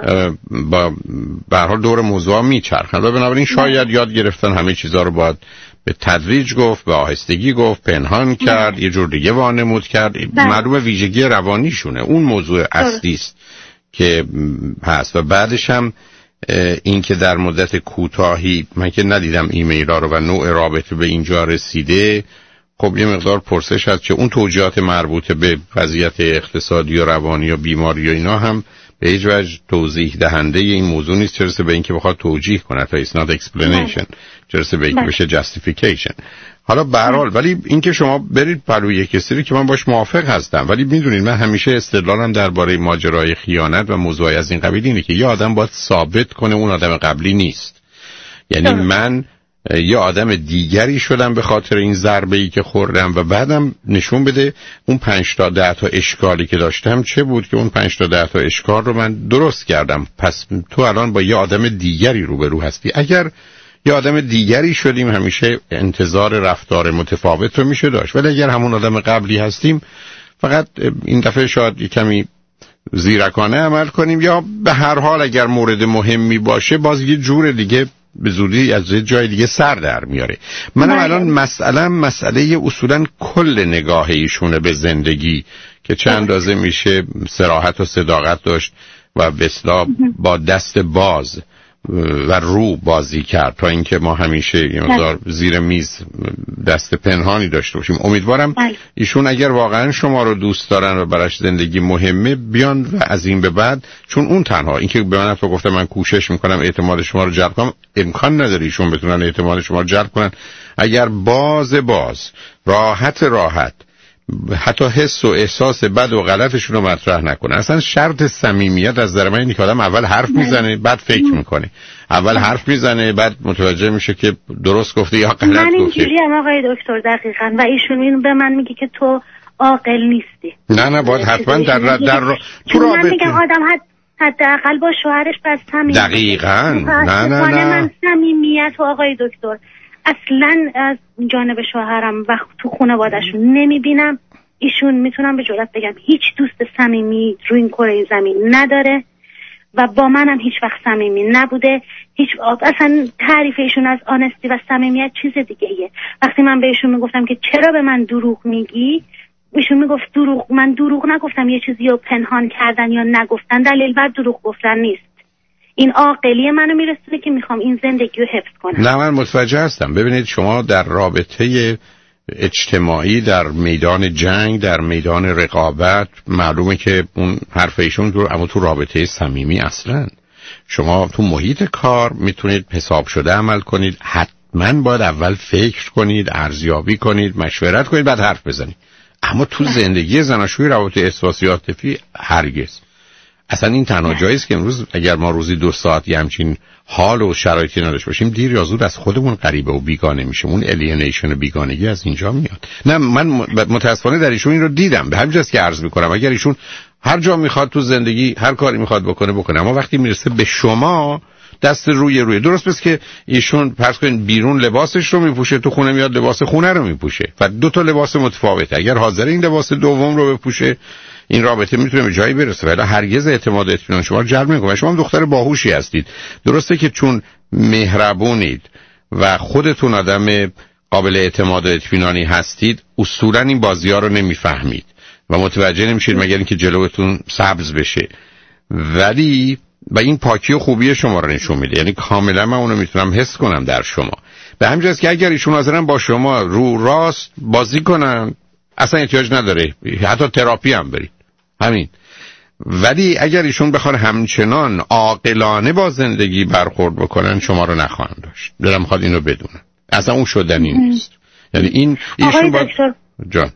با به هر حال دور موضوع میچرخن و بنابراین شاید یاد گرفتن همه چیزا رو باید به تدریج گفت، به آهستگی گفت، پنهان کرد، یه جور دیگه وانمود کرد. معلومه ویژگی روانیشونه، اون موضوع اصلی است که هست. و بعدش هم این که در مدت کوتاهی، من که ندیدم ایمیل‌ها رو و نوع رابطه به اینجا رسیده، خب یه مقدار پرسش هست که اون توجیهات مربوط به وضعیت اقتصادی و روانی و بیماری و اینا هم به هیچ وجه توضیح دهنده این موضوع نیست، چرسه به این که بخواد توجیه کنه تا it's not explanation، چرسه به این که بشه justification. حالا به هر حال ولی این که شما برید پلوی کسی که من باش موافق هستم، ولی میدونید من همیشه استدلالم درباره ماجرای خیانت و موضوعی از این قبیل اینه که یه آدم باید ثابت کنه اون آدم قبلی نیست. یعنی من یه آدم دیگری شدم به خاطر این ضربه‌ای که خوردم و بعدم نشون بده اون پنج تا ده تا اشکالی که داشتم چه بود که اون پنج تا ده تا اشکال رو من درست کردم. پس تو الان با یه آدم دیگری روبرو هستی. اگر یه آدم دیگری شدیم همیشه انتظار رفتار متفاوت رو میشه داشت، ولی اگر همون آدم قبلی هستیم فقط این دفعه شاید یه کمی زیرکانه عمل کنیم، یا به هر حال اگر مورد مهمی باشه باز یه جور دیگه به زودی از جای دیگه سر در میاره. منم الان مسئله مسئله اصولا کل نگاه ایشونه به زندگی که چند اندازه میشه صراحت و صداقت داشت و به اصطلاح با دست باز و رو بازی کرد تا اینکه ما همیشه یه مقدار زیر میز دست پنهانی داشته باشیم. امیدوارم ایشون اگر واقعا شما رو دوست دارن و براش زندگی مهمه بیان و از این به بعد، چون اون تنها اینکه به من تو گفته من کوشش میکنم اعتماد شما رو جلب کنم، امکان نداره ایشون بتونن اعتماد شما رو جلب کنن اگر باز باز راحت راحت حتی حس و احساس بد و غلطشون رو مطرح نکنه. اصلا شرط صمیمیت از نظر من اینه که آدم اول حرف میزنه بعد فکر میکنه، اول حرف میزنه بعد متوجه میشه که درست گفته یا غلط گفته. من اینجوری هم آقای دکتر دقیقاً، و ایشون این به من میگه که تو عاقل نیستی. نه نه باید حتما در در, در را... تو رابطه من میگم آدم حد حداقل با شوهرش بس صمیمی. دقیقاً. نه نه نه من صمیمیت و آقای دکتر اصلا از جانب شوهرم و تو خانواده‌شون نمیبینم. ایشون میتونم به جرئت بگم هیچ دوست صمیمی روی این کره زمین نداره و با منم هیچ وقت صمیمی نبوده. هیچ اصلا تعریف ایشون از آنستی و صمیمیت چیز دیگه ایه. وقتی من به ایشون میگفتم که چرا به من دروغ میگی، ایشون میگفت دروغ، من دروغ نگفتم، یه چیزی رو پنهان کردن یا نگفتن دلیل بر دروغ گفتن نیست. این عاقلی منو میرسونه که میخوام این زندگی رو حفظ کنم. نه من متوجه هستم. ببینید شما در رابطه اجتماعی، در میدان جنگ، در میدان رقابت، معلومه که اون حرف ایشون تو اما تو رابطه صمیمی اصلا شما تو محیط کار میتونید حساب شده عمل کنید، حتما باید اول فکر کنید، ارزیابی کنید، مشورت کنید، بعد حرف بزنید. اما تو زندگی زناشویی، روابط احساسی عاطفی هرگز. اصلا این تنها جایی است که امروز اگر ما روزی دو ساعت یه همچین حال و شرایطی نداشته باشیم دیر یا زود از خودمون غریبه و بیگانه میشیم. اون الینیشن و بیگانگی از اینجا میاد. نه من متاسفانه در ایشون این رو دیدم. به همین جاست که عرض میکنم اگر ایشون هر جا میخواد تو زندگی هر کاری میخواد بکنه بکنه، اما وقتی میرسه به شما دست روی روی درست بس که ایشون فرض کنید بیرون لباسش رو میپوشه، تو خونه میاد لباس خونه رو میپوشه و دو تا لباس متفاوته. اگر حاضر این لباس دوم رو بپوشه این رابطه میتونه به جایی برسه، ولی هرگز اعتماد اطمینان شما رو جلب نمیکنه. شما هم دختر باهوشی هستید، درسته که چون مهربونید و خودتون آدم قابل اعتماد و اطمینانی هستید اصولا این بازی‌ها رو نمیفهمید و متوجه نمیشید مگر اینکه جلوتون سبز بشه، ولی و این پاکی و خوبی شما رو نشون میده. یعنی کاملا من اونو میتونم حس کنم در شما. به همین جاست که اگر ایشون حاضرن با شما رو راست بازی کنن اصلا احتیاج نداره حتی تراپی هم برید، همین. ولی اگر ایشون بخوان همچنان عاقلانه با زندگی برخورد بکنن شما رو نخواهند داشت. دلم میخواد اینو بدونن. اصلا اون شدنی نیست. یعنی این ایشون با جان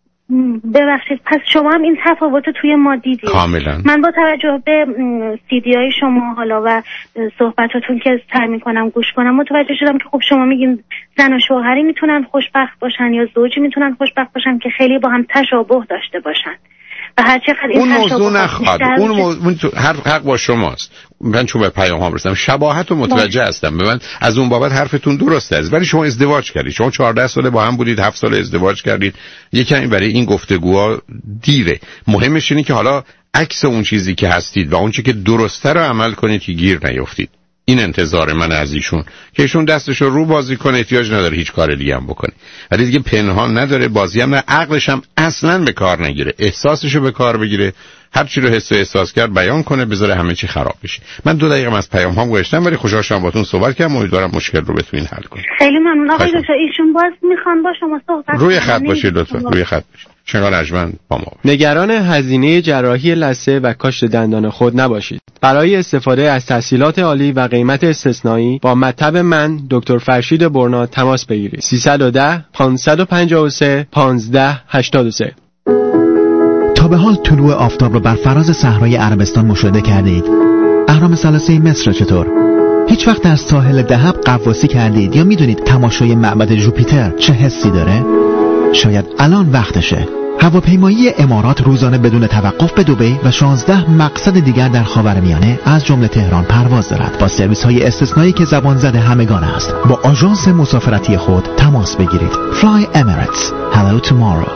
ببخشید، پس شما هم این تفاوت توی ما دیدید. کاملا. من با توجه به سیدی های شما حالا و صحبتاتون که سعی میکنم گوش کنم متوجه شدم که خب شما میگین زن و شوهری میتونن خوشبخت باشن یا زوجی میتونن خوشبخت باشن که خیلی با هم تشابه داشته باشن، و هر چقدر این اون موضوع نخواد، اون موضوع هر حق با شماست. من چون به پیام ها برسم شباهت و متوجه هستم، به من از اون بابت حرفتون درست است، ولی شما ازدواج کردید، شما چهارده ساله با هم بودید، هفت سال ازدواج کردید، یکمی برای این گفتگوها دیره. مهمش اینه که حالا عکس اون چیزی که هستید و اون چیزی که درسته رو عمل کنید که گیر نیفتید. این انتظار من از ایشون که ایشون دستش رو رو بازی کنه، احتیاج نداره هیچ کار دیگه هم بکنه، ولی دیگه پنهان نداره، بازی هم نه، عقلش هم اصلا به کار نگیره، احساسش رو به کار بگیره، هر چی رو حس و احساس کرد بیان کنه، بذاره همه چی خراب بشه. من دو دقیقه از پیام هم گذاشتم ولی خوشحال شدم باهاتون صحبت کردم، امیدوارم مشکل رو بتونین حل کنید. خیلی ممنون آقای دکتر. ایشون باز میخوان با شما صحبت روی خط باشید لطفا، روی خط باشید. شنگان اجمند با ما. نگران هزینه جراحی لثه و کاشت دندان خود نباشید. برای استفاده از تحصیلات عالی و قیمت استثنایی با مطب من دکتر فرشید برنا تماس بگیرید. سیصد و ده پانصد و پنجاه و سه پانزده هشتاد و سه. تا به حال طلوع آفتاب رو بر فراز صحرای عربستان مشاهده کردید؟ اهرام ثلاثه مصر چطور؟ هیچ وقت در ساحل دهب غواصی کردید یا میدونید تماشای معبد جوپیتر چه حسی داره؟ شاید الان وقتشه. هواپیمایی امارات روزانه بدون توقف به دبی و شانزده مقصد دیگر در خاورمیانه از جمله تهران پرواز دارد با سرویس‌های استثنایی که زبان زده همگان است. با آژانس مسافرتی خود تماس بگیرید. Fly Emirates. Hello tomorrow.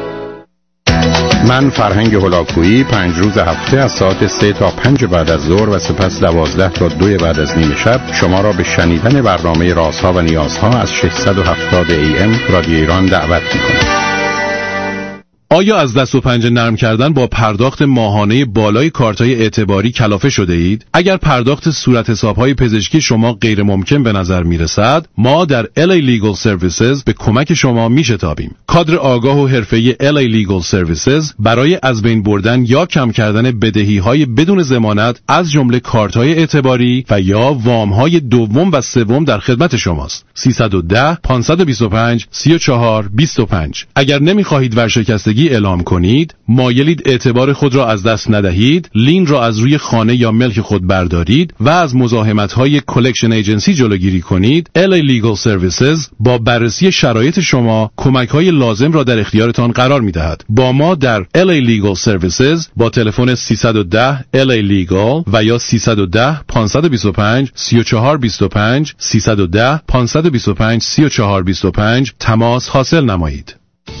من فرهنگ هلاکویی پنج روز هفته از ساعت سه تا پنج بعد از ظهر و سپس دوازده تا دو بعد از نیم شب شما را به شنیدن برنامه رازها و نیازها از ششصد و هفتاد ای ام رادیو ایران دعوت می‌کنم. آیا از دست و پنجه نرم کردن با پرداخت ماهانه بالای کارت‌های اعتباری کلافه شده اید؟ اگر پرداخت صورت حساب‌های پزشکی شما غیر ممکن به نظر می‌رسد، ما در ال ای Legal Services به کمک شما می‌شتابیم. کادر آگاه و حرفه‌ای ال ای Legal Services برای از بین بردن یا کم کردن بدهی‌های بدون ضمانت از جمله کارت‌های اعتباری و یا وام‌های دوم و سوم در خدمت شماست. سیصد و ده پانصد و بیست و پنج سی و چهار بیست و پنج. اگر نمی‌خواهید ورشکستگی اعلام کنید، مایلید اعتبار خود را از دست ندهید، لین را از روی خانه یا ملک خود بردارید و از مزاحمت‌های کلکشن ایجنسی جلوگیری کنید، ال ای Legal Services با بررسی شرایط شما کمک‌های لازم را در اختیارتان قرار می‌دهد. با ما در ال ای Legal Services با تلفن سیصد و ده ال ای Legal و یا سیصد و ده پانصد و بیست و پنج سی و چهار بیست و پنج سیصد و ده پانصد و بیست و پنج سی و چهار بیست و پنج تماس حاصل نمایید.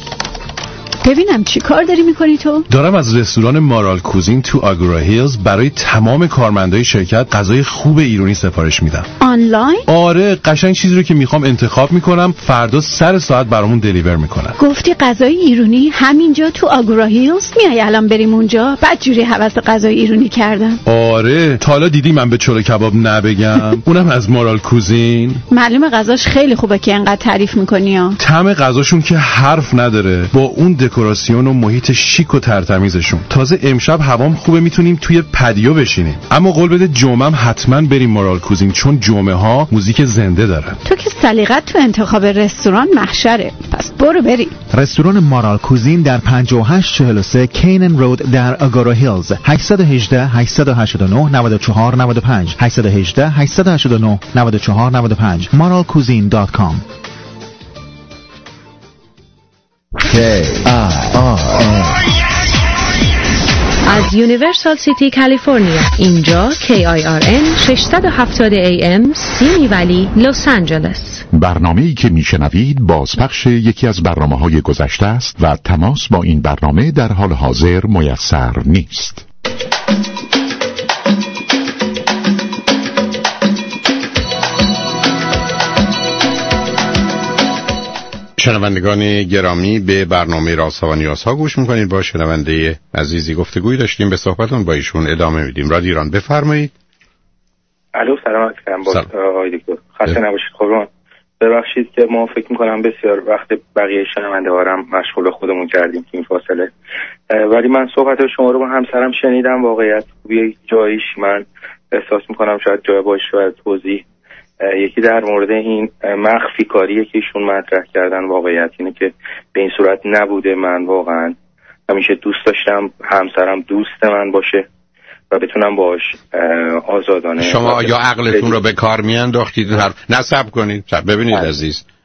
ببینم چی کار داری میکنی تو؟ دارم از رستوران مارال کوزین تو آگورا هیلز برای تمام کارمندای شرکت غذای خوب ایرانی سفارش میدم. آنلاین؟ آره، قشنگ چیزی رو که میخوام انتخاب میکنم، فردا سر ساعت برامون دلیور میکنن. گفتی غذای ایرانی همینجا تو آگورا هیلز؟ میای الان بریم اونجا؟ بعد جوری هوس غذای ایرانی کردم. آره، تا حالا دیدی من به چلو کباب نبگم؟ اونم از مارال کوزین. معلومه غذاش خیلی خوبه که انقدر تعریف میکنی ها. طعم غذاشون که حرف نداره، با اون دکوراسیون و محیط شیک و ترتمیزشون. تازه امشب هوام خوبه، میتونیم توی پدیو بشینیم. اما قول بده جمعه حتما بریم مارال کوزین، چون جمعه ها موزیک زنده دارن. تو که سلیقت تو انتخاب رستوران محشره، پس برو بریم. رستوران مارال کوزین در پنجاه و هشت چهل و سه کینن رود در آگورا هیلز. هشت یک هشت هشت هشت نه نه چهار نه پنج هشت یک هشت هشت هشت نه نه چهار نه پنج مارال کوزین دات کام. K I R N از یونیورسال سیتی کالیفرنیا. اینجا کی آی آر ان ششصد و هفتاد ای ام سیمی ولی لس آنجلس. برنامه‌ای که میشنوید بازپخش یکی از برنامه‌های گذشته است و تماس با این برنامه در حال حاضر میسر نیست. شنوندگان گرامی، به برنامه رازها و نیازها گوش میکنید. با شنونده عزیزی گفتگوی داشتیم، به صحبتون با ایشون ادامه میدیم. رادیو ایران، بفرمایید. الو، سلام علیکم. با آقای دکتر خسته نباشید. قربان، ببخشید که ما فکر میکنم بسیار وقت بقیه شنونده ها هم مشغول خودمون کردیم این فاصله، ولی من صحبت شما رو با همسرم شنیدم. واقعیت یه جاییش من احساس میکنم شاید جای باشه شاید توضیح. یکی در مورد این مخفی کاریه که ایشون مطرح کردن، واقعیت اینه که به این صورت نبوده. من واقعا همیشه دوست داشتم همسرم دوست من باشه و بتونم باش آزادانه. شما یا عقلتون رو به کار میانداختید؟ نصب کنید. ببینید عزیز،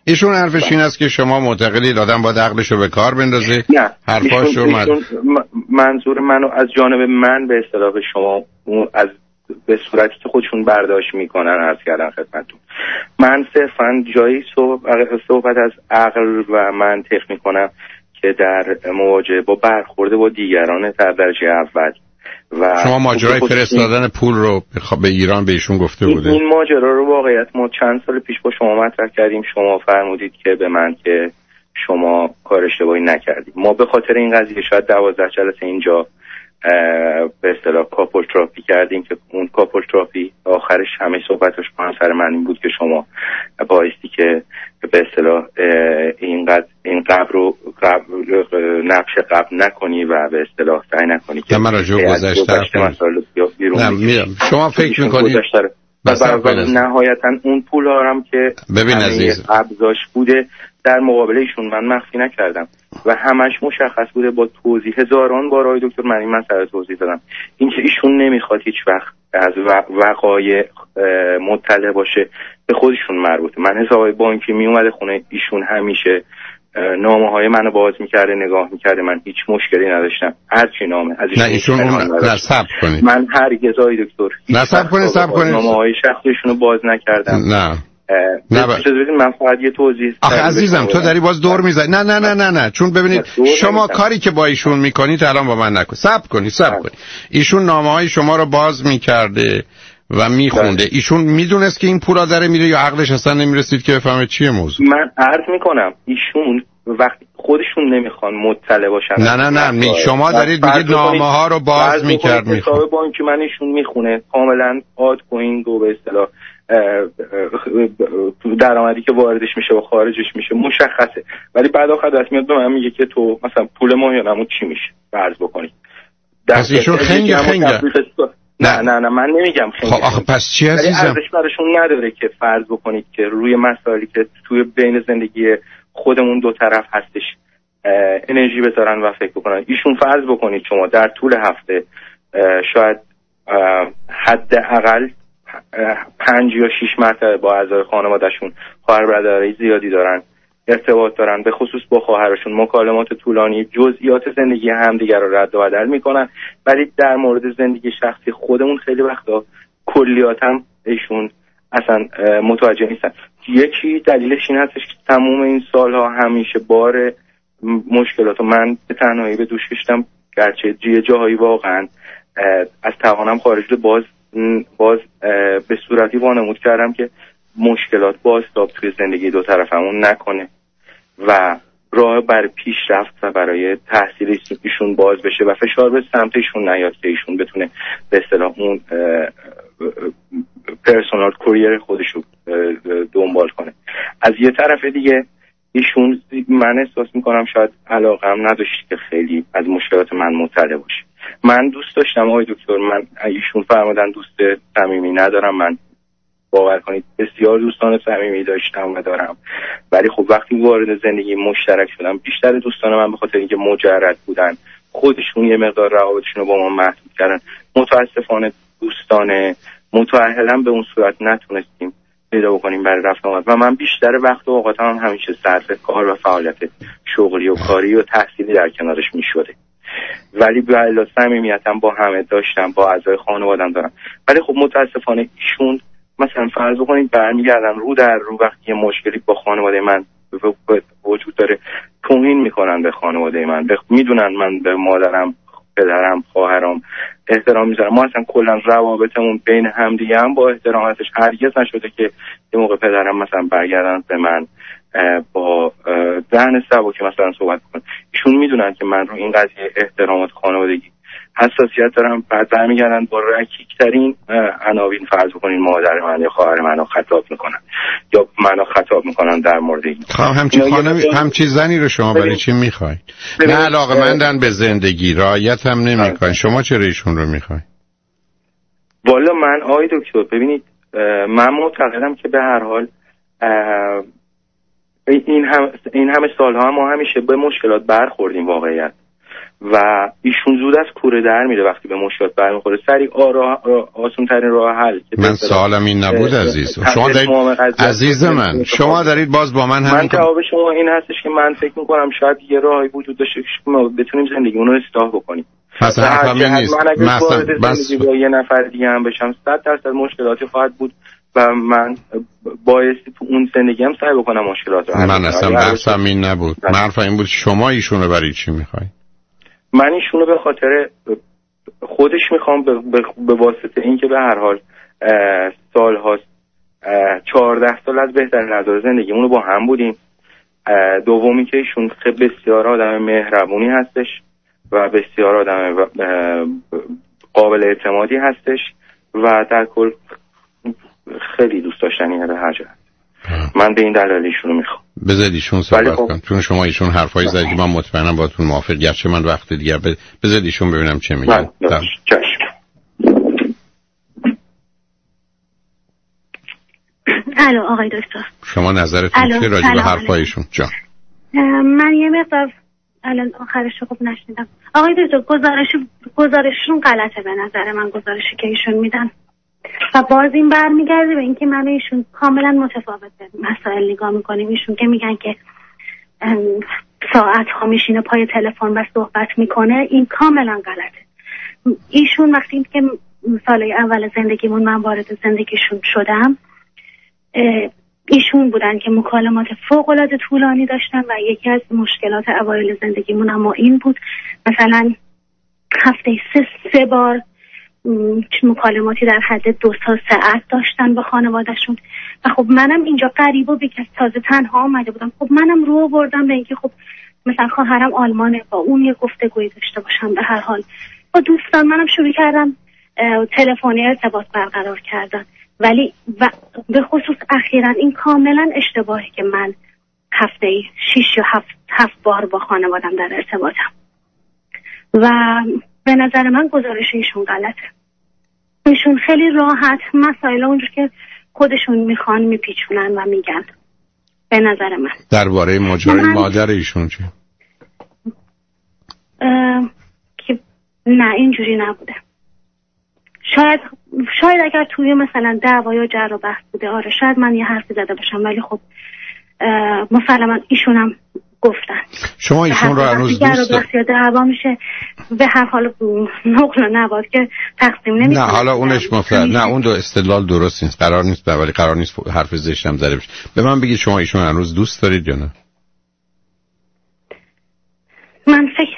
ایشون حرفش این است که شما معتقدید آدم باید عقلشو به کار بندازه. نه، حرفاشو ایشون, ایشون منظور منو از جانب من به اصطلاح شما از به صورتی که خودشون برداشت میکنن عرض کردن خدمتتون. من صرفا جایی صحبت از عقل و منطق میکنم که در مواجهه با برخورده با دیگران در درجه اول. و شما ماجرای فرستادن پول رو به ایران به ایشون گفته بوده؟ این ماجرا رو واقعیت ما چند سال پیش با شما مطرح کردیم. شما فرمودید که به من که شما کار اشتباهی نکردید. ما به خاطر این قضیه شاید دوازده جلسه اینجا به اصطلاح کاپولتراپی کردیم که اون کاپولتراپی آخرش همه صحبتش با همسر من این بود که شما بایستی که به اصطلاح این قبر این قبر رو قبر نقش قبر نکنی و به اصطلاح سعی نکنی که من راجع به گذشته مسائل بیرون میگم. شما فکر می‌کنید و نهایتا اون پول هارم که ببین عزیز ابزاش بوده در مقابل ایشون من مخفی نکردم و همش مشخص بوده با توضیح هزاران بار آقای دکتر من این مسئله توضیح دادم. این که ایشون نمیخواد هیچ وقت از وقایع مطلع باشه به خودشون مربوطه. من حسابای بانکی می اومده خونه ایشون همیشه نامه های منو باز میکرده نگاه میکرده من هیچ مشکلی نداشتم. هر چی نامه از نه ایشون نصب کنید من هرگز آقای دکتر نصب کنید نصب کنید نامه های شخصیشون رو باز نکردم. نه نه من فقط یه توضیح. آخه عزیزم تو داری باز دور میزنی. نه نه نه نه نه چون ببینید شما کاری که با ایشون میکنید الان با من نکن. صبر کنید صبر کنید. ایشون نامه‌های شما رو باز میکرده و میخونده. ایشون میدونست که این پولا داره میره یا عقلش اصلا نمیرسید که بفهمه چیه موضوع؟ من عرض میکنم ایشون وقتی خودشون نمیخوان مطلع باشن. نه نه نه می شما دارید میگید نامه‌ها رو باز میکرد میخوند. حساب بانکی من ایشون میخونه کاملا آد کوینگ و به اصطلاح درآمدی که واردش میشه و خارجش میشه مشخصه. ولی بعد آخر دست میاد به من میگه که تو مثلا پول ماهیانمون چی میشه فرض بکنید. پس ایشون خنگ خنگ نه نه نه من نمیگم خیلی. خب آخه پس چی عزیزم؟ ارزش براشون نداره که فرض بکنید که روی مسائلی که توی بین زندگی خودمون دو طرف هستش انرژی بذارن و فکر بکنن. ایشون فرض بکنید شما در طول هفته شاید حداقل پنج یا شش مرتبه با اعضای خانوادهشون خواهر برادرای زیادی دارن ارتباط دارن به خصوص با خواهرشون مکالمات طولانی جزئیات زندگی همدیگر رو رد و بدل میکنن. ولی در مورد زندگی شخصی خودمون خیلی وقتا کلیات هم ایشون اصلا متوجه نیستن. یکی دلیلش این هستش که تمام این سالها همیشه بار مشکلات من به تنهایی به دوش کشیدم گرچه یه جاهایی واقعا از توانم خارج باز باز به صورتی وانمود کردم که مشکلات بازتاب توی زندگی دو طرفمون نکنه و راه بر پیشرفت و برای تحصیل ایشون باز بشه و فشار به سمت ایشون نیاد که ایشون بتونه به اصطلاح اون پرسونال کوریر خودش رو دنبال کنه. از یه طرف دیگه ایشون من احساس میکنم شاید علاقم نداشت که خیلی از مشکلات من مطلع باشه. من دوست داشتم آقای دکتر من ایشون فرمودن دوست صمیمی ندارم. من باور کنید بسیار دوستان صمیمی داشتم و دارم ولی خب وقتی وارد زندگی مشترک شدم بیشتر دوستان من به خاطر اینکه مجرد بودن خودشون یه مقدار روابطشون رو با ما محدود کردن. متاسفانه دوستان متأهلا به اون صورت نتونستیم پیدا بکنیم برای رفت آمد و من بیشتر وقت و اوقاتم هم همیشه صرف کار و فعالیت شغلی و کاری و تحصیلی در کنارش میشده. ولی به علاوه صمیمیتم با همه داشتم با اعضای خانواده‌ام دارم. ولی خب متاسفانه ایشون مثلا فرض بکنید برمیگردن رو در رو وقتی یه مشکلی با خانواده من وجود داره توهین میکنن به خانواده من. میدونن من به مادرم پدرم خواهرام احترام میذارم. ما اصلا کلا روابطمون بین همدیگه هم با احترام هستش. هرگز نشده که یه موقع پدرم مثلا برگردن به من با دهن سبکی مثلا صحبت کنن. ایشون میدونن که من رو این قضیه احترامات خانوادگی حساسیت دارم. بعد برمیگردن با رکیکترین عناوین فرض بکنین مادر من یا خواهر منو خطاب میکنن یا منو خطاب میکنن در مورد این. خب همچی خانم همچی زنی رو شما برای چی میخواید؟ نه علاقه‌مندن به زندگی رعایت هم نمیکنن. شما چرا ایشون رو میخواید؟ والا من آقای دکتر ببینید من معتقدم که به هر حال این هم این همه سالها ما همیشه به مشکلات برخوردیم واقعیت و ایشون زود از کوره در میره وقتی به مشکلات برمیخوره. سریع آسون ترین راه حل. من سوالم این نبود عزیز. شما دارید عزیز من شما دارید باز با من همین. من جواب شما این هستش که من فکر میکنم شاید یه راهی وجود داشته که ما بتونیم زندگیمون رو اصلاح بکنیم. مثلا همین نیست. من اگه وارد زندگی با یه نفر دیگه هم بشم صد درصد مشکلاتی خواهد بود و من بایستی تو اون زندگی هم سعی بکنم مشکلات رو حل کنم. من اصلا بحثم این نبود. حرف این بود شما ایشونو برای چی میخواید؟ من ایشونو به خاطر خودش میخوام به, به, به واسطه اینکه به هر حال سال هاست چهارده سال از بهترین لحظات زندگیمون رو با هم بودیم. دومی که ایشون خیلی بسیار آدم مهربونی هستش و بسیار آدم قابل اعتمادی هستش و در کل خیلی دوست داشتنیه به هر جهت. من به این دلیل ایشونو میخوام. بذارید ایشون صحبت کنم چون شما ایشون حرفایی زدید که من مطمئنم باهاتون موافق گرچه من وقت دیگه بذارید ایشون ببینم چه میگن. چشم. الو آقای دکتر. شما نظرتون چیه راجع به حرفایشون؟ جان. من یه مقدار الان آخرش رو خوب نشنیدم. آقای دکتر گزارش گزارششون غلطه به نظر من گزارشی که ایشون میدن. و باز این برمیگرده به اینکه من و ایشون کاملا متفاوت به مسائل نگاه میکنیم. ایشون که میگن که ساعت ها میشینه پای تلفن و صحبت میکنه این کاملا غلطه. ایشون وقتی که سال اول زندگیمون من وارد زندگیشون شدم ایشون بودن که مکالمات فوق العاده طولانی داشتن و یکی از مشکلات اوایل زندگیمون اما این بود مثلا هفته سه, سه بار مکالماتی در حد دو تا ساعت داشتن با خانوادهشون و خب منم اینجا غریب و بیکس تازه تنها آمده بودم. خب منم رو بردم به اینکه خب مثلا خواهرم آلمانه با اون یه گفتگویی داشته باشم. به هر حال با دوستان منم شروع کردم تلفنی ارتباط برقرار کردن ولی و به خصوص اخیراً این کاملا اشتباهی که من هفته ای شیش یا هفت, هفت بار با خانوادم در ارتباطم و به نظر من گزارش ایشون غلطه. ایشون خیلی راحت مسائل اونجور که خودشون میخوان میپیچونن و میگن. به نظر من درباره ماجرای من... مادر ایشون چه؟ که نه اینجوری نبوده. شاید شاید اگر توی مثلا دعوا یا جر و بحث بوده آره شاید من یه حرفی زده باشم ولی خب مسلما ایشونم گفتن. شما ایشون رو هنوز دوست دارید؟ دعوا میشه به هر حال نقل و نبات که تقسیم نمیشه. نه حالا اونش مفرد نه اون دو استدلال درست نیست. قرار نیست ولی قرار نیست حرف زشتم زده بشه. به من بگید شما ایشون هنوز دوست دارید یا نه؟ من فکر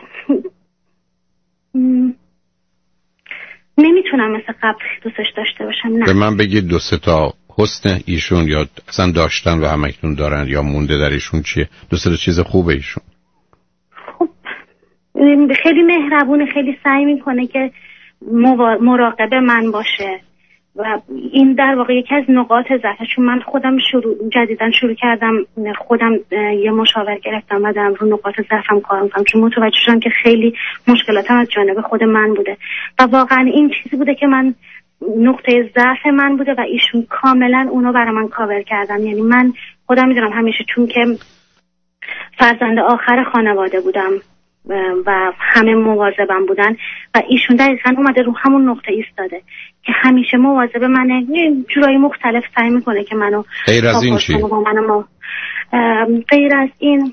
نمیتونم مثل قبل دوستش داشته باشم. نه. به من بگید دو سه تا حسن ایشون یا اصلا داشتن و همکنون دارن یا مونده در ایشون چیه؟ دو سه تا چیز خوبه ایشون. خب خیلی مهربونه خیلی سعی میکنه که مراقب من باشه و این در واقع یکی از نقاط ضعفه. چون من خودم شروع جدیداً شروع کردم خودم یه مشاور گرفتم و دارم رو نقاط ضعفم کار میکنم چون متوجه شدم که خیلی مشکلاتم از جانب خود من بوده و واقعا این چیزی بوده که من نقطه ضعف من بوده و ایشون کاملا اونو برای من کاور کردن. یعنی من خودم میدونم همیشه چون که فرزند آخر خانواده بودم و همه مواظبم بودن و ایشون دقیقاً اومده رو همون نقطه ایستاده که همیشه مواظب منه. یه جورایی مختلف سعی میکنه که منو غیر از این چی؟ منو غیر از این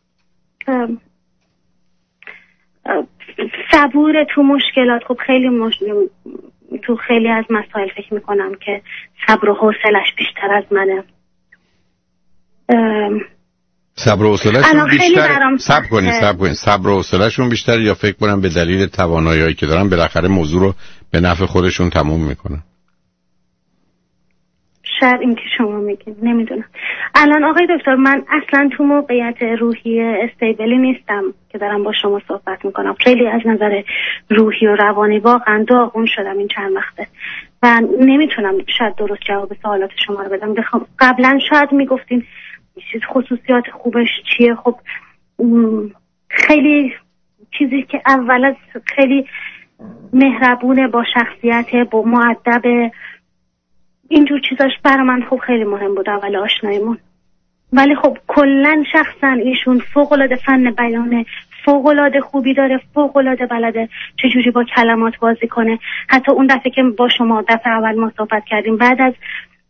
صبور تو مشکلات. خب خیلی مش... تو خیلی از مسائل فکر میکنم که صبر و حوصله‌اش بیشتر از منه. صبر و حوصله‌شون بیشتر صبر کنید صبر کنید صبر و حوصله‌شون بیشتر یا فکر کنم به دلیل توانایی‌هایی که دارن بالاخره موضوع رو به نفع خودشون تموم میکنن. شاید این که شما میگید نمیدونم. الان آقای دکتر من اصلا تو موقعیت روحی استیبلی نیستم که دارم با شما صحبت میکنم. خیلی از نظر روحی و روانی واقعا داغون شدم این چند وقته و نمیتونم شاید درست جواب سوالات شما رو بدم. بخوام قبلا شاید میگفتین خصوصیات خوبش چیه. خب خیلی چیزی که اول از خیلی مهربونه با شخصیت با مؤدب اینجور چیزاش برای من خب خیلی مهم بود اول آشناییمون ولی خب کلا شخصا ایشون فوق العاده فن بیانه، فوق العاده خوبی داره، فوق العاده بلده چجوری با کلمات بازی کنه. حتی اون دفعه که با شما دفعه اول ما صحبت کردیم، بعد از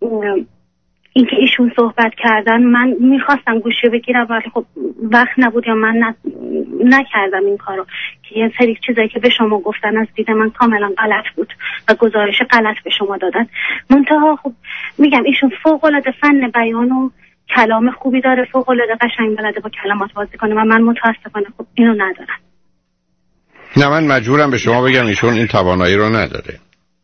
اینکه ایشون صحبت کردن من میخواستم گوشی بگیرم ولی خب وقت نبود یا من ن... نکردم این کارو که یه سری چیزایی که به شما گفتن از دید من کاملا غلط بود و گزارش غلط به شما دادن. منتها خب میگم ایشون فوق العاده فن بیان و کلام خوبی داره، فوق العاده قشنگ بلده با کلمات بازی کنه و من متاسفانه خب اینو ندارم. نه من مجبورم به شما بگم ایشون این توانایی رو نداره،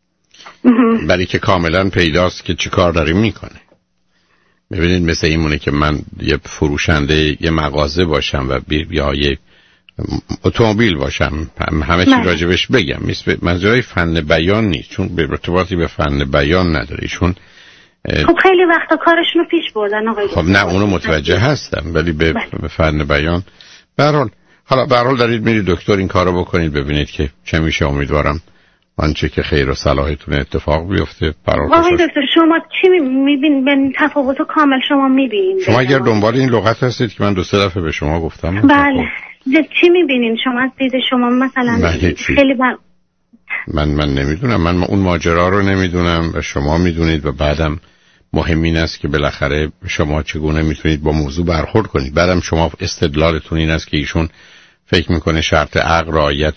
ولی که کاملا پیداست که چی کار داره میکنه. ببینید مثل این مونه که من یه فروشنده یه مغازه باشم و یا یه اتومبیل باشم همه چی راجبش بگم. منظورای فن بیان نیست، چون به ارتباطی به فن بیان نداره. ایشون خب خیلی وقتا کارشونو پیش بردن آقای. خب نه اونو متوجه هستم، ولی به, به فن بیان به هر حال حالا به هر حال دارید میرید دکتر این کارو بکنید ببینید که چه میشه. امیدوارم آنچه که خیر و صلاحتون اتفاق بیفته. آقای دکتر شما چی میبینید؟ به تفاوتو کامل شما میبینید؟ شما اگر دنبال این لغت هستید که من دو سه دفعه به شما گفتم. بله چی میبینید شما از دید شما مثلا؟ خیلی بر... من من نمیدونم، من اون ماجرا رو نمیدونم و شما میدونید و بعدم مهم این است که بالاخره شما چگونه میتونید با موضوع برخورد کنید. بعدم شما استدلالتون این است که ایشون فکر میکنه شرط عقل رعایت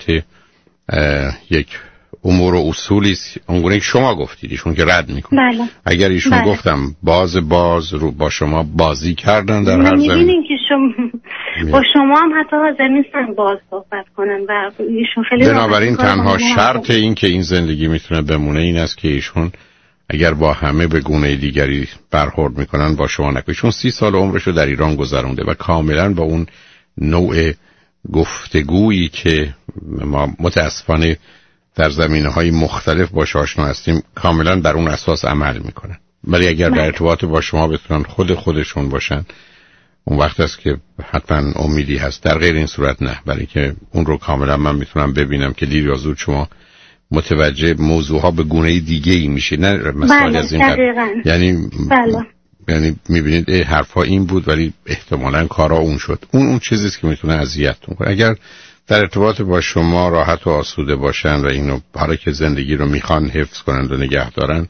یک امور و اصولی است اونگونه که شما گفتید، ایشون که رد میکنه. بله. اگر ایشون بله. گفتم باز باز رو با شما بازی کردن در هر زمین، میبینین که شما با شما هم حتی حاضر نیستن باز صحبت کنن و ایشون خیلی بنابراین تنها شرط این که این زندگی میتونه بمونه این است که ایشون اگر با همه به گونه دیگری برخورد میکنن با شما نکنه. ایشون سی سال عمرشو در ایران گذرونده و کاملا با اون نوع گفتگویی که ما متاسفانه در زمینه‌های مختلف باش آشنا هستیم کاملا بر اون اساس عمل میکنن. ولی اگر در ارتباط با شما بتونن خود خودشون باشن اون وقت است که حتما امیدی هست. در غیر این صورت نه، ولی که اون رو کاملا من میتونم ببینم که دیر یا زود شما متوجه موضوعها به گونه دیگه ای میشه. نه مثلا از این یعنی بله. یعنی میبینید حرفا این بود ولی احتمالاً کارا اون شد. اون اون چیزی است که میتونه اذیتتون کنه. اگر در ارتباط با شما راحت و آسوده باشن و اینو برای که زندگی رو میخوان حفظ کنن و نگه دارن،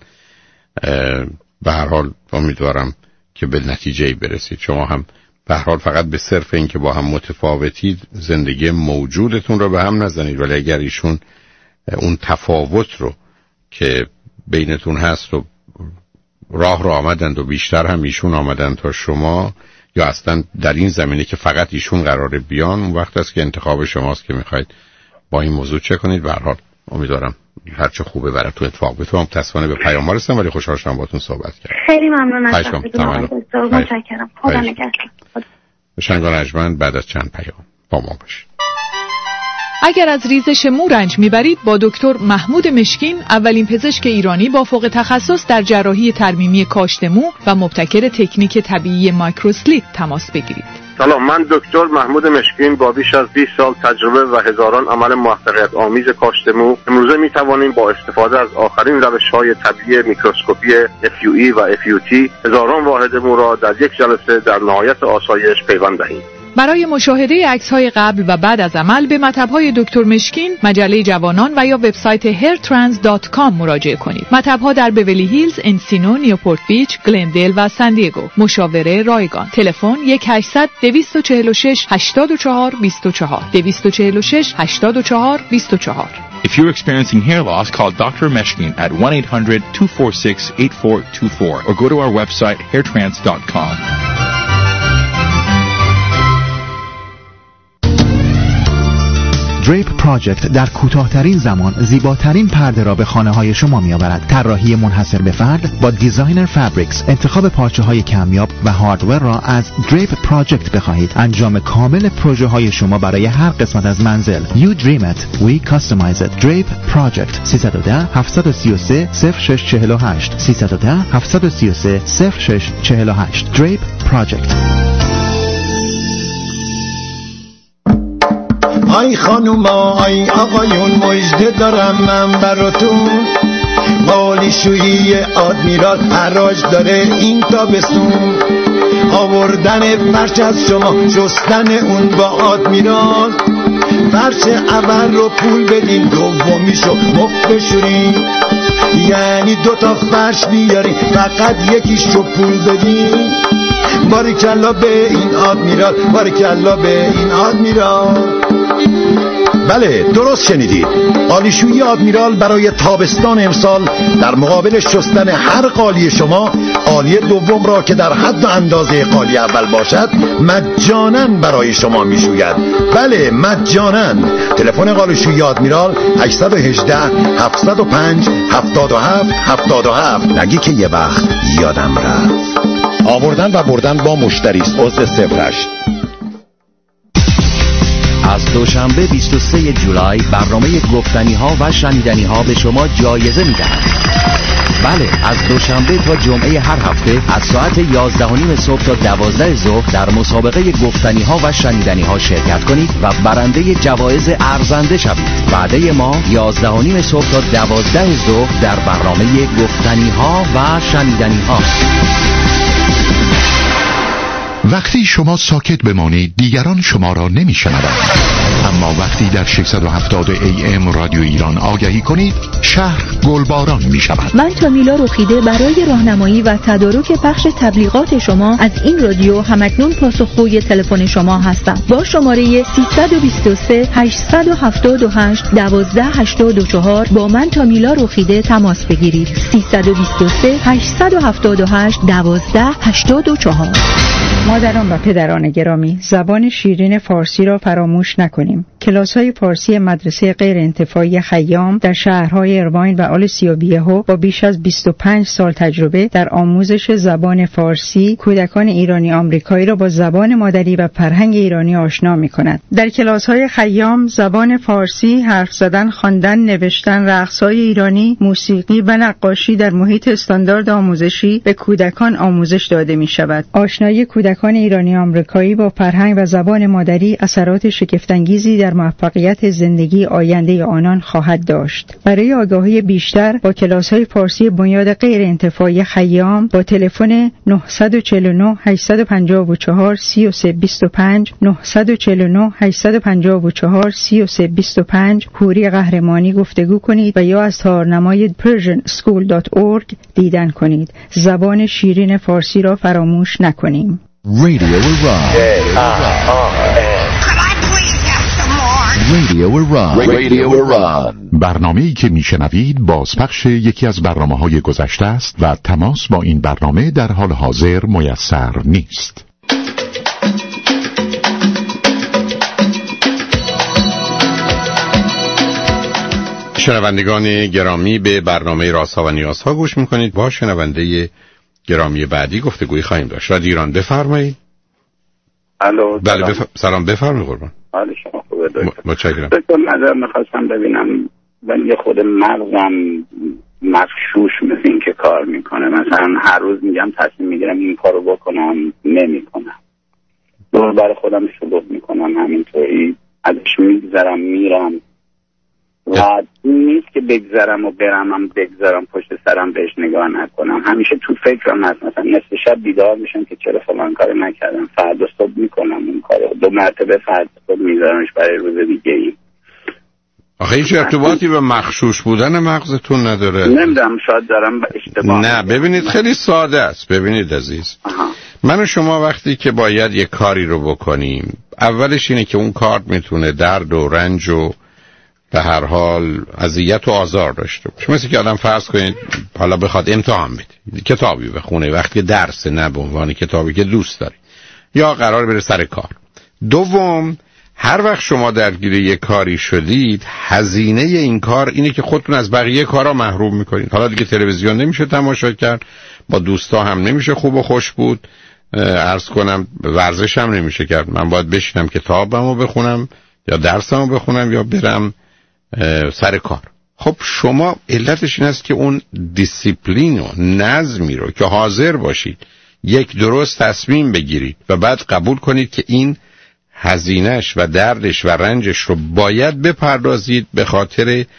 به هر حال امیدوارم که به نتیجه‌ای برسید. شما هم به هر حال فقط به صرف این که با هم متفاوتید زندگی موجودتون رو به هم نزنید، ولی اگر ایشون اون تفاوت رو که بینتون هست و راه رو آمدند و بیشتر هم ایشون آمدند تا شما، یا اصلا در این زمینه که فقط ایشون قراره بیان، اون وقت است که انتخاب شماست که میخواید با این موضوع چه کنید. به هر حال امیدوارم هرچه خوبه براتون اتفاق بیفته. من متاسفانه به پیام رسیدم ولی خوشحال شدم باهاتون صحبت کردم. خیلی ممنون از شما. متشکرم. خدا نگهدار. شنگان ارجمند بعد از چند پیام با ما باشید. اگر از ریزش مو رنج میبرید با دکتر محمود مشکین، اولین پزشک ایرانی با فوق تخصص در جراحی ترمیمی کاشت مو و مبتکر تکنیک طبیعی مایکروسلیپ تماس بگیرید. سلام، من دکتر محمود مشکین با بیش از بیست سال تجربه و هزاران عمل موفقیت آمیز کاشت مو امروزه می توانیم با استفاده از آخرین روش‌های طبیعی میکروسکوپی اف یو ای و اف یو تی هزاران واحد مو را در یک جلسه در نهایت آسایش پیوند دهیم. برای مشاهده عکس‌های قبل و بعد از عمل به مطب‌های دکتر مشکین، مجله جوانان و یا وبسایت هیر ترانس دات کام مراجعه کنید. مطب‌ها در بیولی هیلز، انسینو، نیوپورت بیچ، گلندل و سان دیگو. مشاوره رایگان. تلفن یک هشتصد دویست و چهل و شش هشتاد و چهار بیست و چهار دویست و چهل و شش هشتاد و چهار بیست و چهار. If you're experiencing hair loss, call Doctor Meshkin at one eight hundred two four six eight four two four or go to our website hair trance dot com. دریپ پراجکت در کوتاه‌ترین زمان زیباترین پرده را به خانه‌های شما می‌آورد. طراحی منحصر به فرد با دیزاینر فابریکس. انتخاب پارچه‌های کمیاب و هاردور را از دریپ پراجکت بخواهید. انجام کامل پروژه‌های شما برای هر قسمت از منزل. You dream it, we customize it. دریپ پراجکت سه یک صفر هفت سه سه صفر شش چهار هشت سه یک صفر هفت سه سه صفر شش چهار هشت دریپ پراجکت. آی خانوما آی آقایون مژده دارم من براتون، قالیشویی آدمیرال حراج داره این تابستون، آوردن فرش از شما شستن اون با آدمیرال. فرش اول رو پول بدین دومیشو مفت بشورین، یعنی دوتا فرش بیارین فقط یکیشو پول بدین. باریکلا به این آدمیرال، باریکلا به این آدمیرال. بله درست شنیدید، قالیشویی آدمیرال برای تابستان امسال در مقابل شستن هر قالی شما، قالی دوم را که در حد و اندازه قالی اول باشد مجانا برای شما میشوید. بله مجانا. تلفن قالیشویی آدمیرال هشت یک هشت هفت صفر پنج هفت هفت هفت هفت. نگی که یه وقت یادم رفت. آوردن و بردن با مشتری است. عضو صفر هشت. از دوشنبه بیست و سوم جولای برنامه گفتنی ها و شنیدنی ها به شما جایزه میدهد. بله، از دوشنبه تا جمعه هر هفته از ساعت یازده و نیم صبح تا دوازده ظهر در مسابقه گفتنی ها و شنیدنی ها شرکت کنید و برنده جوایز ارزنده شوید. وعده ما یازده و نیم صبح تا دوازده ظهر در برنامه گفتنی ها و شنیدنی ها. وقتی شما ساکت بمانید دیگران شما را نمیشنوند، اما وقتی در ششصد و هفتاد ای ام رادیو ایران آگهی کنید شهر گلباران می شود. من تامیلا رخیده برای راهنمایی و تدارک پخش تبلیغات شما از این رادیو همکنون پاسخگوی تلفن شما هستم. با شماره سیصد و بیست و سه هشتصد و هفتاد و هشت دوازده هشتاد و چهار با من تامیلا رخیده تماس بگیرید. سیصد و بیست و سه هشتصد و هفتاد و هشت دوازده هشتاد و چهار. مادران و پدران گرامی، زبان شیرین فارسی را فراموش نکنیم. کلاس‌های فارسی مدرسه غیر انتفاعی خیام در شهرهای ارواین و آل سیابیهو با بیش از بیست و پنج سال تجربه در آموزش زبان فارسی کودکان ایرانی آمریکایی را با زبان مادری و فرهنگ ایرانی آشنا می‌کند. در کلاس‌های خیام زبان فارسی، حرف زدن، خواندن، نوشتن، رقص‌های ایرانی، موسیقی و نقاشی در محیط استاندارد آموزشی به کودکان آموزش داده می‌شود. آشنایی کودکان ایرانی آمریکایی با فرهنگ و زبان مادری اثرات شگفت‌انگیزی در موفقیت زندگی آینده آنان خواهد داشت. برای آگاهی بیشتر با کلاس‌های فارسی بنیاد غیر انتفاعی خیام با تلفن نه چهار نه هشت پنج چهار سه سه دو پنج نه چهار نه هشت پنج چهار سه سه دو پنج حوری قهرمانی گفتگو کنید و یا از تارنمای پرژن اسکول دات اورگ دیدن کنید. زبان شیرین فارسی را فراموش نکنیم. Radio Iran. Radio Iran. Radio Iran. برنامه‌ای که میشنوید بازپخش یکی از برنامه‌های گذشته است و تماس با این برنامه در حال حاضر میسر نیست. شنوندگان گرامی، به برنامه رازها و نیازها گوش میکنید. با شنونده گرامی بعدی گفتگوی خواهیم داشت. رادیو ایران بفرمایید. الو. بله بف... سلام بفرمایید قربان. حال شما خوبه دکتر؟ متشکرم. دکتر نظر میخواستم ببینم من یه خود مغزم مفشوش مثل این که کار میکنه. مثلا هر روز میگم تصمیم میگیرم این کارو بکنم نمیکنم. دور بر خودم شلوغ میکنم همینطوری ازش میگذرم میرم و نیست که بگذرم و برمم بگذرم پشت سرم بهش نگاه نکنم. همیشه تو فکرم هست مثلا نصف شب بیدار میشم که چرا فلان کارو نکردم، فردا صبح میکنم اون کارو، دو مرتبه فردا صبح میذارمش برای روز دیگه ای. آخه هیچ ارتباطی به مخشوش بودن مغزتون نداره. نمیدونم شاید دارم اشتباه. نه ببینید خیلی ساده است. ببینید عزیز، آها. من و شما وقتی که باید یک کاری رو بکنیم، اولش اینه که اون کار میتونه درد و رنج و به هر حال اذیت و آزار داشته باشه. مثل که آدم فرض کنید حالا بخواد امتحان بده، کتابی بخونه وقتی درس نه به عنوان کتابی که دوست داری، یا قرار بره سر کار. دوم، هر وقت شما درگیر یک کاری شدید، هزینه این کار اینه که خودتون از بقیه کارا محروم میکنید. حالا دیگه تلویزیون نمیشه تماشا کرد، با دوستا هم نمیشه خوب و خوش بود، عرض کنم ورزش هم نمیشه کرد. من باید بشینم کتابمو بخونم یا درسمو بخونم یا برم سر کار. خب شما علتش این است که اون دیسیپلین و نظمی رو که حاضر باشید یک درست تصمیم بگیرید و بعد قبول کنید که این هزینهش و دردش و رنجش رو باید بپردازید به خاطر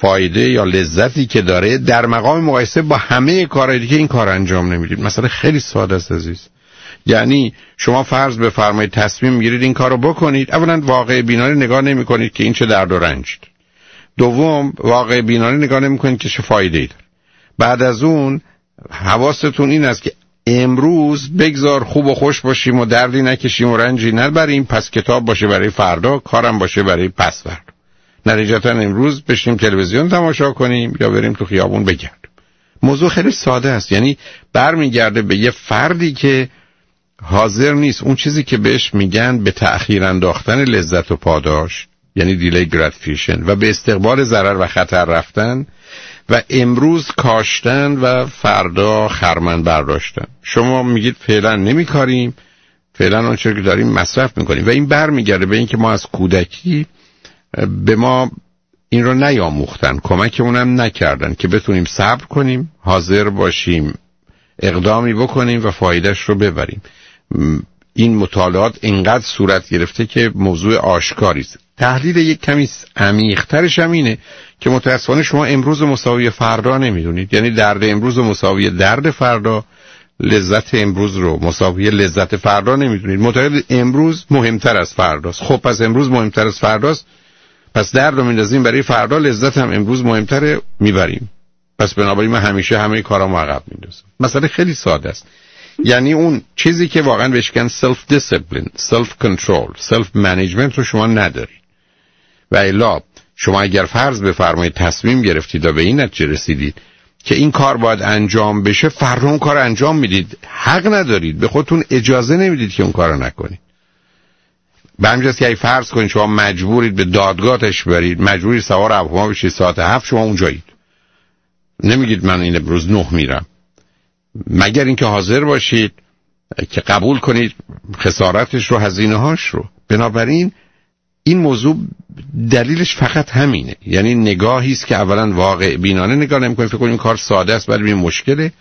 فایده یا لذتی که داره در مقام مقایسه با همه کارهایی دیگه این کار انجام نمیدید. مثلا خیلی ساده است عزیز. یعنی شما فرض بفرمایید تصمیم میگیرید این کارو بکنید، اولا واقع بینانه نگاه نمیکنید که این چه درد و رنج داره. دوم واقع بینانه نگاه نمیکنید که چه فایده‌ای داره. بعد از اون حواستون این است که امروز بگذار خوب و خوش باشیم و دردی نکشیم و رنجی نبریم، پس کتاب باشه برای فردا، کارم باشه برای پس فردا. نتیجتا امروز بشیم تلویزیون تماشا کنیم یا بریم تو خیابون بگردیم. موضوع خیلی ساده است. یعنی برمیگرده به یه فردی که حاضر نیست اون چیزی که بهش میگن به تأخیر انداختن لذت و پاداش، یعنی دیلی گراتیفیکیشن، و به استقبال ضرر و خطر رفتن و امروز کاشتن و فردا خرمن برداشتن. شما میگید فعلا نمیکاریم، فعلا اون چیزی که داریم مصرف میکنیم، و این برمیگرده به این که ما از کودکی به ما این رو نیاموختن، کمکمون هم نکردن که بتونیم صبر کنیم، حاضر باشیم اقدامی بکنیم و فایدهش رو ببریم. این مطالعات اینقدر صورت گرفته که موضوع آشکاری است. تحلیل یک کمی عمیق‌ترش هم اینه که متأسفانه شما امروز مساوی فردا نمیدونید. یعنی درد امروز مساوی درد فردا، لذت امروز رو مساوی لذت فردا نمیدونید. معتقد امروز مهمتر از فرداست. خب پس امروز مهمتر از فرداست، پس درد رو میندازیم برای فردا، لذت هم امروز مهمتره میبریم. پس بنابراین من همیشه همه کارامو عقب میندازم. مسئله خیلی ساده است. یعنی اون چیزی که واقعا بهش میگن سلف دیسیپلین، سلف کنترل، سلف منیجمنت رو شما ندارید. و الا شما اگر فرض بفرمایید تصمیم گرفتید و به این نتیجه رسیدید که این کار باید انجام بشه، فردا اون کار انجام میدید. حق ندارید، به خودتون اجازه نمیدید که اون کارو نکنید. به همین جاست که اگه فرض کنید شما مجبورید به دادگاهش برید، مجبورید سوار هواپیما بشید ساعت هفت، شما اونجایید، نمیگید من این روز نه میرم، مگر اینکه حاضر باشید که قبول کنید خسارتش رو، هزینه هاش رو. بنابراین این موضوع دلیلش فقط همینه. یعنی نگاهی است که اولا واقع بینانه نگاه نمی‌کنید، فکر کنید این کار ساده است ولی این مشکله.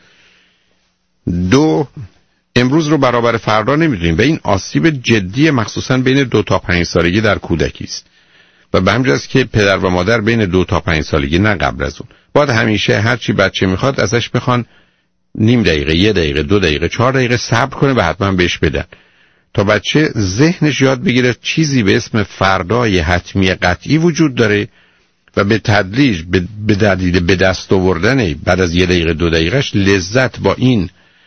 دو، امروز رو برابر فردا نمی‌دونیم و این آسیب جدی مخصوصا بین دو تا پنج سالگی در کودکی است. و به همین جاست که پدر و مادر بین دو تا پنج سالگی، نه قبل از اون، باید همیشه هر چی بچه میخواد ازش بخوان نیم دقیقه، یه دقیقه، دو دقیقه، چهار دقیقه صبر کنه و حتما بهش بدن تا بچه ذهنش یاد بگیره چیزی به اسم فردای حتمی قطعی وجود داره و به تدریج به دلیل به دست آوردن بعد از یه دقیقه دو دقیقهش لذت با این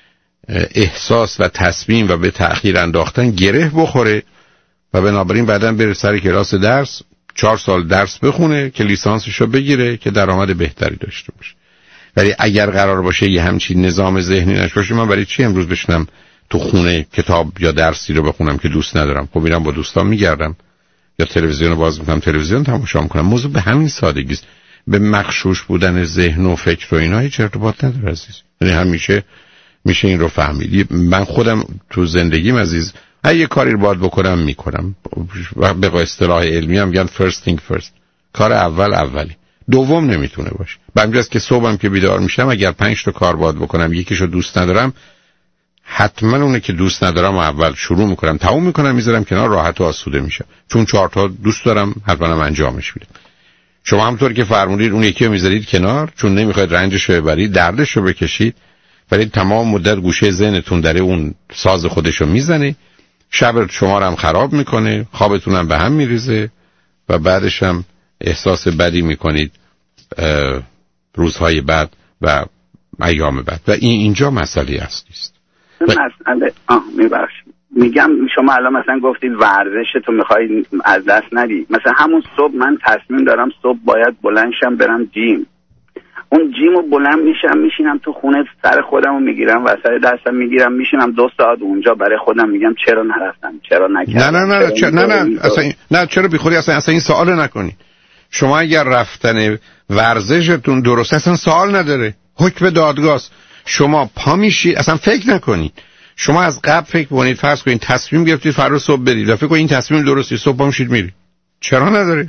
احساس و تصمیم و به تأخیر انداختن گره بخوره و بنابراین بعداً بره سر کلاس درس، چهار سال درس بخونه که لیسانسشو بگیره که درآمد بهتری داشته باشه. ولی اگر قرار باشه یه همچین نظام ذهنی نشه باشه، من برای چی امروز بشنم تو خونه کتاب یا درسی رو بخونم که دوست ندارم؟ خب میرم با دوستان میگردم یا تلویزیون رو باز میکنم، تلویزیون تماشا میکنم. موضوع به همین سادگی است. به مغشوش بودن ذهن و فکر و اینا هیچ ارتباط نداره عزیز. یعنی همیشه میشه این رو فهمید. من خودم تو زندگیم عزیز اگه یه کاری رو باید بکنم میکنم. به اصطلاح علمی هم میگن first thing first. کار اول اولی، دوم نمیتونه باشه. به همین جاست که صبحم که بیدار میشم اگر پنج تا کار باید بکنم، یکیشو دوست ندارم، حتما اونه که دوست ندارم اول شروع میکنم، تموم میکنم، میذارم کنار، راحت و آسوده میشم. چون چهار تا دوست دارم، حتما هم انجامش میدم. شما همونطور که فرمودید اون یکی رو میذارید کنار چون نمیخواید رنجش رو ببرید، دردش رو بکشید، ولی تمام مدت گوشه ذهنتون داره اون ساز خودش رو میزنه، شب شما رو هم خراب میکنه، خوابتون هم به هم میریزه و بعدش هم احساس بدی میکنید روزهای بعد و ایام بعد. و این اینجا مسئله اصلی است. مسئله آه میبخشید میگم شما الان مثلا گفتید ورزش تو میخوای از دست ندی. مثلا همون صبح من تصمیم دارم صبح باید بلند شم برم جیم، اون جیمو بلند میشم میشینم تو خونه سر خودمو میگیرم وسط دستم میگیرم میشینم دو ساعت اونجا برای خودم میگم چرا نرفتم، چرا نکردم. نه نه نه چرا نه نه اصلا نه چرا بیخودی اصلا اصلا این سوال نکنی. شما اگر رفتن ورزشتون درست اصلا سوال نداره، حکم دادگاه. شما پا میشید، اصلا فکر نکنید. شما از قبل فکر کنید، فرض کنید تصمیم گرفتید فردا صبح برید و فکر کنید این تصمیم درستی، صبح پا میشید میرید. چرا نداره؟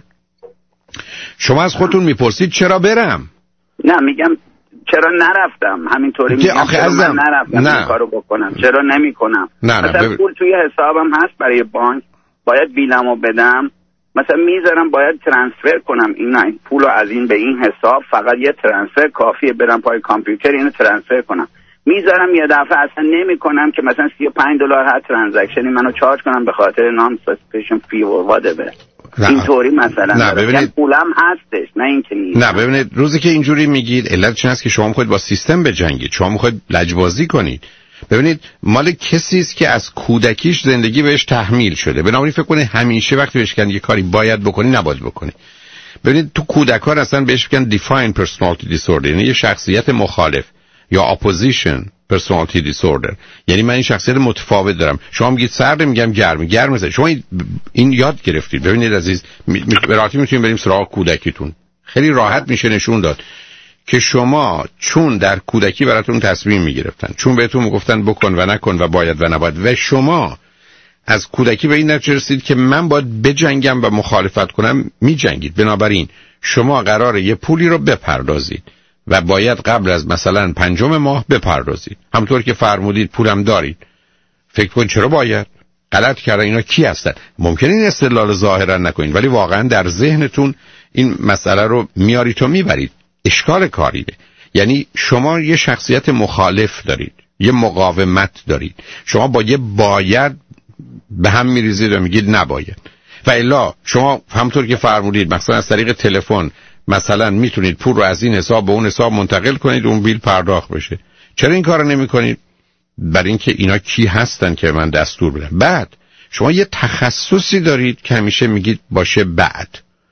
شما از خودتون میپرسید چرا برم؟ نه میگم چرا نرفتم، همینطوری میگم چرا من نرفتم نه. این کارو بکنم چرا نمی کنم؟ نه نه مثلا بب... پول توی حسابم هست برای بانک، باید بیلمو بدم، مثلا میذارم باید ترانسفر کنم این پولو از این به این حساب، فقط یه ترانسفر کافیه، برم پای کامپیوتر اینو ترانسفر کنم. میذارم یه دفعه اصلا نمیکنم که مثلا سی و پنج دلار هر ترانزکشنی منو چارج کنم به خاطر نام سسپشن فی و وادبر. اینطوری مثلا نه ببینید پولم هستش، نه اینکه نیست. نه ببینید روزی که اینجوری میگید علتش این است که شما میخواید با سیستم بجنگید، شما میخواید لجبازی کنید. ببینید مال کسی است که از کودکیش زندگی بهش تحمیل شده، بنابراین فکر کنه همیشه وقتی بهش میگن یه کاری باید بکنی نباید بکنی. ببینید تو کودکان اصلا بهش میگن defined personality disorder، یعنی یه شخصیت مخالف یا opposition personality disorder، یعنی من این شخصیت متفاوت دارم. شما میگید سرد، میگم گرم، گرم مثلا شما این یاد گرفتید. ببینید عزیز، به راحتی میتونیم بریم سراغ کودکیتون، خیلی راحت میشه نشون داد که شما چون در کودکی براتون تصمیم میگرفتن، چون بهتون میگفتن بکن و نکن و باید و نباید، و شما از کودکی به این نتیجه رسید که من باید بجنگم و مخالفت کنم، میجنگید. بنابراین شما قراره یه پولی رو بپردازید و باید قبل از مثلا پنجم ماه بپردازید، همونطور که فرمودید پولم دارید. فکر کن چرا باید؟ غلط کردن اینا کی هستن؟ ممکنه این استدلال ظاهرا نکنید، ولی واقعا در ذهنتون این مسئله رو میارید و میبرید. اشکال کاریه. یعنی شما یه شخصیت مخالف دارید، یه مقاومت دارید، شما با یه باید به هم میریزید و میگید نباید. و الا شما همونطور که فرمودید مثلا از طریق تلفن مثلا میتونید پول رو از این حساب به اون حساب منتقل کنید، اون بیل پرداخت بشه. چرا این کارو نمی‌کنید؟ برای اینکه اینا کی هستن که من دستور بدم. بعد شما یه تخصصی دارید که همیشه میگید باشه بعد.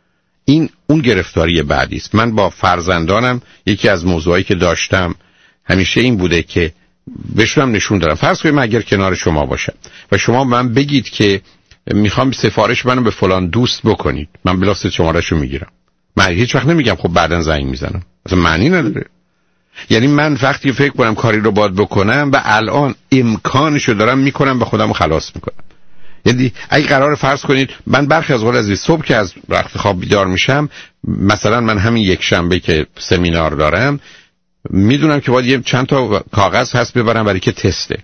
این اون گرفتاری بعدی است. من با فرزندانم یکی از موضوعایی که داشتم همیشه این بوده که بهشون نشون دارم، فرض کنید من اگر کنار شما باشم و شما من بگید که میخوام سفارش منو به فلان دوست بکنید، من بلافاصله شماره‌شو میگیرم. من هیچ وقت نمیگم خب بعداً زنگ میزنم، اصلا معنی نداره. یعنی من وقتی فکر کنم کاری رو باید بکنم و الان امکانشو دارم میکنم، به خودم خلاص میکنم. یعنی اگه قرار فرض کنید من برخی از اوقات از صبح که از وقت خواب بیدار میشم، مثلا من همین یک شنبه که سمینار دارم میدونم که باید یه چند تا کاغذ هست ببرم برای که تسته.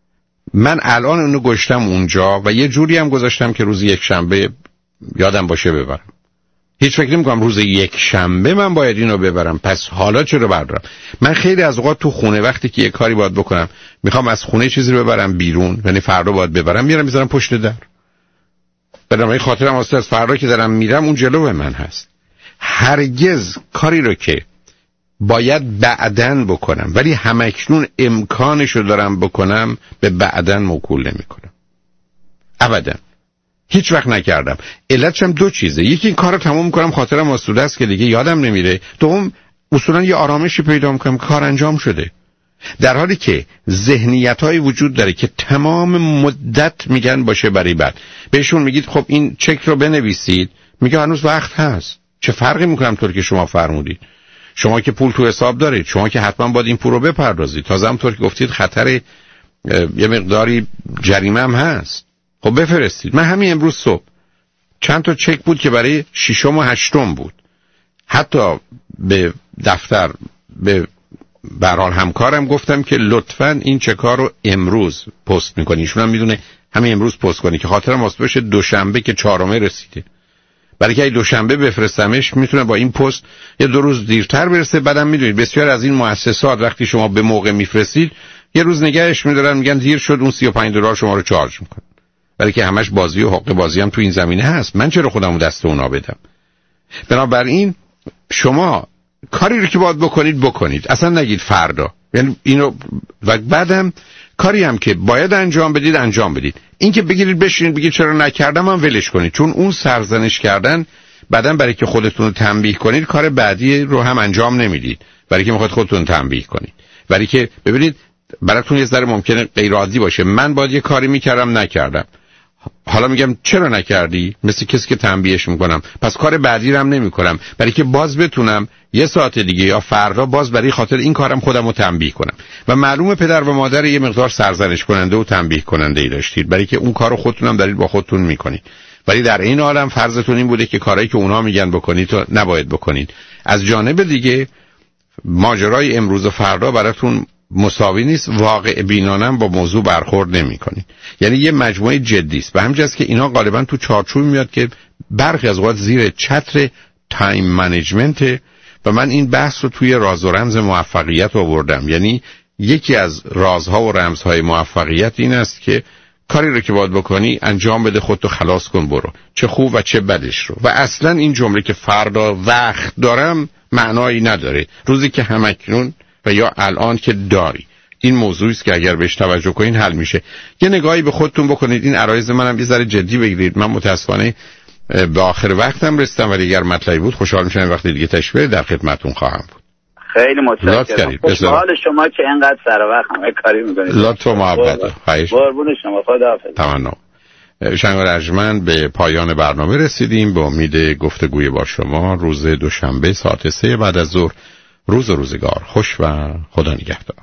من الان اونو گذاشتم اونجا و یه جوری هم گذاشتم که روز یک شنبه یادم باشه ببرم. هیچ فکر نمی‌کنم روز یک شنبه من باید اینو ببرم، پس حالا چرا بردارم؟ من خیلی از اوقات تو خونه وقتی که یه کاری باید بکنم میخوام از خونه چیزی رو ببرم بیرون، یعنی فردا باید ببرم، میارم میذارم پشت در. بنابراین خاطرم واسه از فردا که دارم میرم اون جلو من هست. هرگز کاری رو که باید بعدن بکنم ولی همکنون امکانشو دارم بکنم به بعدن موکول نمی‌کنم. ابداً. هیچ وقت نکردم. علتش هم دو چیزه. یکی این کارو تموم می‌کنم خاطرم آسوده است که دیگه یادم نمیره. دوم اصولا یه آرامشی پیدا می‌کنم، کار انجام شده. در حالی که ذهنیت‌های وجود داره که تمام مدت میگن باشه برای بعد. بهشون میگید خب این چک رو بنویسید، میگه هنوز وقت هست. چه فرقی می‌کنه طور که شما فرمودید؟ شما که پول تو حساب دارید، شما که حتما باید این پول رو بپردازید. تازه همونطور که گفتید خطر یه مقداری جریمه هم هست. خب بفرستید. من همین امروز صبح چند تا چک بود که برای ششم و هشتم بود، حتی به دفتر به برحال همکارم گفتم که لطفاً این چک‌ها رو امروز پست می‌کنی. ایشون هم میدونه همین امروز پست کنی که خاطرم واسه بشه دوشنبه که چهارمه رسیده. برای که دوشنبه بفرستمش میتونه با این پست یه دو روز دیرتر برسه. بعدم میدونید بسیار از این مؤسسات وقتی شما به موقع میفرستید یه روز نگهش می‌دارن، میگن دیر شد، اون سی و پنج دلار شما رو چارج می‌کنن. برای که همش بازی و حق بازی هم تو این زمینه هست. من چرا خودمو دست اونا بدم؟ بنابراین شما کاری رو که باید بکنید بکنید، اصلا نگید فردا. یعنی اینو و بعدم کاری هم که باید انجام بدید انجام بدید. این که بگیرید بشینید بگید چرا نکردم هم ولش کنید، چون اون سرزنش کردن بعداً برای که خودتون رو تنبیه کنید کار بعدی رو هم انجام نمیدید، برای که میخواید خودتون تنبیه کنید. برای که ببینید براتون یه ذره ممکنه غیر عادی باشه، من باید یه کاری میکردم نکردم، حالا میگم چرا نکردی؟ مثل کسی که تنبیهش میکنم، پس کار بعدی رو هم نمیکنم برای که باز بتونم یه ساعت دیگه یا فردا باز برای خاطر این کارم خودم رو تنبیه کنم. و معلومه پدر و مادر یه مقدار سرزنش کننده و تنبیه کننده ای داشتید، برای که اون کارو خودتونم دارید با خودتون میکنید، ولی در این عالم فرضتون این بوده که کارهایی که اونا میگن بکنید تو نباید بکنید. از جانب دیگه ماجرای امروز و فردا براتون مساوی نیست، واقع بینانه با موضوع برخورد نمی کنید. یعنی یه مجموعه جدی است. به همین جاست که اینا غالبا تو چارچوب میاد که برخی از اوقات زیر چتر تایم منیجمنت و من این بحث رو توی راز و رمز موفقیت آوردم. یعنی یکی از رازها و رمزهای موفقیت این است که کاری رو که باید بکنی انجام بده، خودتو خلاص کن، برو، چه خوب و چه بدش رو. و اصلا این جمله که فردا وقت دارم معنایی نداره. روزی که همکنون و یا الان که داری، این موضوعی است که اگر بهش توجه کنین حل میشه. یه نگاهی به خودتون بکنید. این عرایض منم یه ذره جدی بگیرید. من متاسفانه به آخر وقتم رسیدم، ولی اگر مطلبی بود خوشحال میشم وقتی دیگه تشریف در خدمتتون خواهم بود. خیلی متشکرم. خوشحال شما که اینقدر سر وقت همه کاری میکنید. لطف و محبت. خواهش. قربون شما. خداحافظ. تمام. شنگ ارجمند به پایان برنامه رسیدیم. به امید گفتگوی با شما روز دوشنبه ساعت سه بعد از ظهر. روز و روزگار خوش و خدا نگهدار.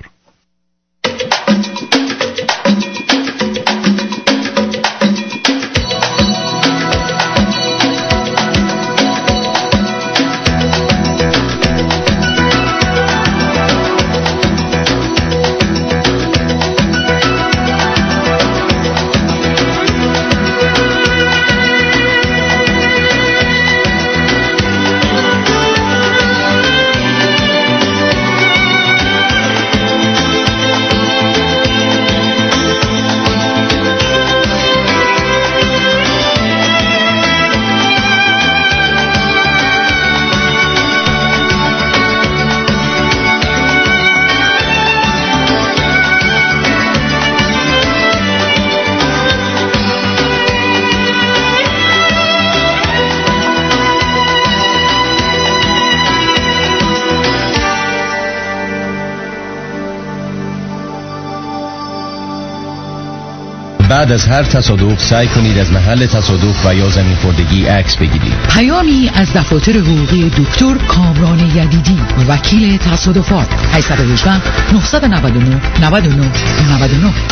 بعد از هر تصادف سعی کنید از محل تصادف و یا زمین خوردگی عکس بگیرید. پیامی از دفاتر حقوقی دکتر کامران یدیدی، وکیل تصادفات. هشت یک هشت نه نه نه نه نه نه نه.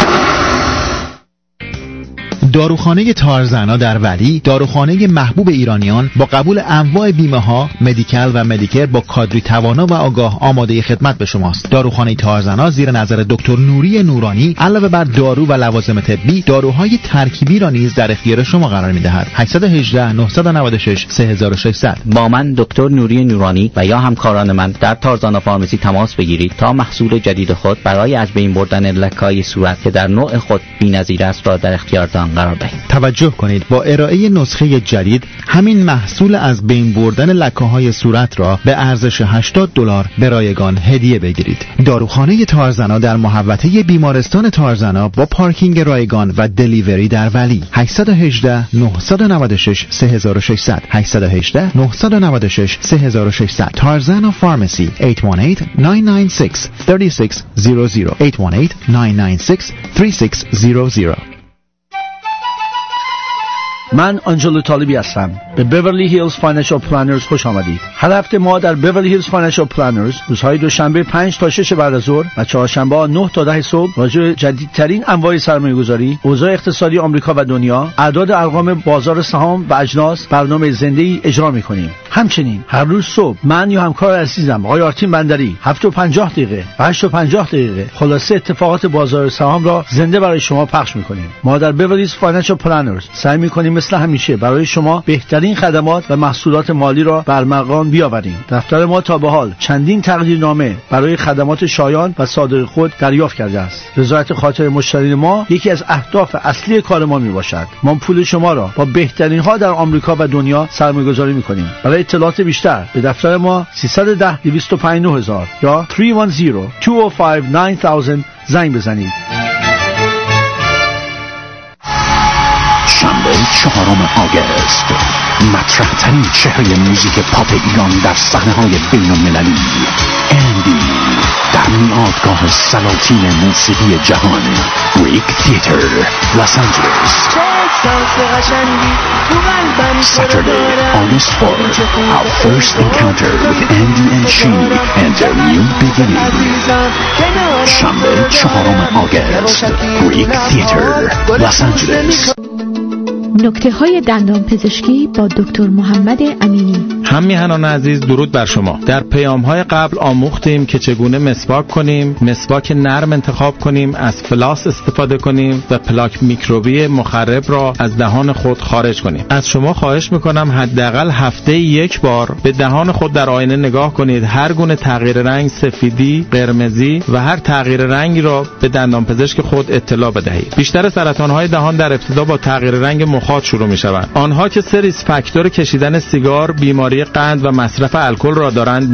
داروخانه تارزنا در ولی، داروخانه محبوب ایرانیان با قبول انواع بیمه ها، مدیکال و مدیکر با کادری توانا و آگاه آماده خدمت به شماست. داروخانه تارزنا زیر نظر دکتر نوری نورانی علاوه بر دارو و لوازم طبی، داروهای ترکیبی را نیز در اختیار شما قرار می‌دهد. هشت یک هشت نه نه شش سه شش صفر صفر. با من دکتر نوری نورانی و یا همکاران من در تارزنا فارمسی تماس بگیرید تا محصول جدید خود برای از بین بردن لکه‌های صورت که در نوع خود بی‌نظیر است را در اختیارتان قرار دهید. توجه کنید، با ارائه نسخه جدید همین محصول از بین بردن لکه‌های صورت را به ارزش هشتاد دلار به رایگان هدیه بگیرید. داروخانه تارزنا در محوطه بیمارستان تارزنا با پارکینگ رایگان و دلیوری در ولی. هشت یک هشت نه نه شش سه شش صفر صفر هشت یک هشت نه نه شش سه شش صفر صفر. تارزنا فارمسی هشت یک هشت نه نه شش سه شش صفر صفر هشت یک هشت نه نه شش سه شش صفر صفر. من آنجلو طالبی هستم. به بیورلی هیلز فاینانشال پلانرز خوش آمدید. هر هفته ما در بیورلی هیلز فاینانشال پلانرز روزهای دوشنبه پنج تا شش بعد از ظهر و چهارشنبه نه تا ده صبح راجع به جدیدترین انواع سرمایه‌گذاری، اوضاع اقتصادی آمریکا و دنیا، اعداد ارقام بازار سهام و اجناس برنامه زنده‌ای اجرا می‌کنیم. همچنین هر روز صبح من یا همکار عزیزم آقای آرتین بندری هفت و پنجاه دقیقه و هشت و پنجاه دقیقه خلاصه اتفاقات بازار سهام را زنده برای شما پخش می‌کنیم. ما در بیورلی هیلز فاینانشال پلانرز سعی می‌کنیم مثل همیشه برای شما بهترین خدمات و محصولات مالی را برمغان بیاوریم. دفتر ما تا به حال چندین تقدیرنامه برای خدمات شایان و صادق خود دریافت کرده است. رضایت خاطر مشتریان ما یکی از اهداف اصلی کار ما میباشد. ما پول شما را با بهترین ها در آمریکا و دنیا سرمایه‌گذاری می‌کنیم. برای اطلاعات بیشتر به دفتر ما سیصد و ده دویست و پنج نه هزار یا سه یک صفر دو صفر پنج نه هزار زنگ بزنید. شنبه چهارم آگوست مطرح ترین چهره موزیک پاپ ایران در صحنه های بین المللی اندی در میادگاه سلاطین موسیقی جهان گریک تیتر لس آنجلس. Saturday, August fourth, our first encounter with Andy and she and their new beginning. شنبه چهارم آگوست گریک تیتر لس آنجلس. نکته های دندان پزشکی با دکتر محمد امینی. هم میهنان عزیز، درود بر شما. در پیام‌های قبل آموختیم که چگونه مسواک کنیم، مسواک نرم انتخاب کنیم، از فلاس استفاده کنیم و پلاک میکروبی مخرب را از دهان خود خارج کنیم. از شما خواهش میکنم حداقل هفته یک بار به دهان خود در آینه نگاه کنید. هر گونه تغییر رنگ، سفیدی، قرمزی و هر تغییر رنگی را به دندانپزشک خود اطلاع بدهید. بیشتر سرطان‌های دهان در ابتدا با تغییر رنگ مخاط شروع می‌شوند. آنها که سه ریسک فاکتور کشیدن سیگار، بیماری قند و مصرف الکل را دارند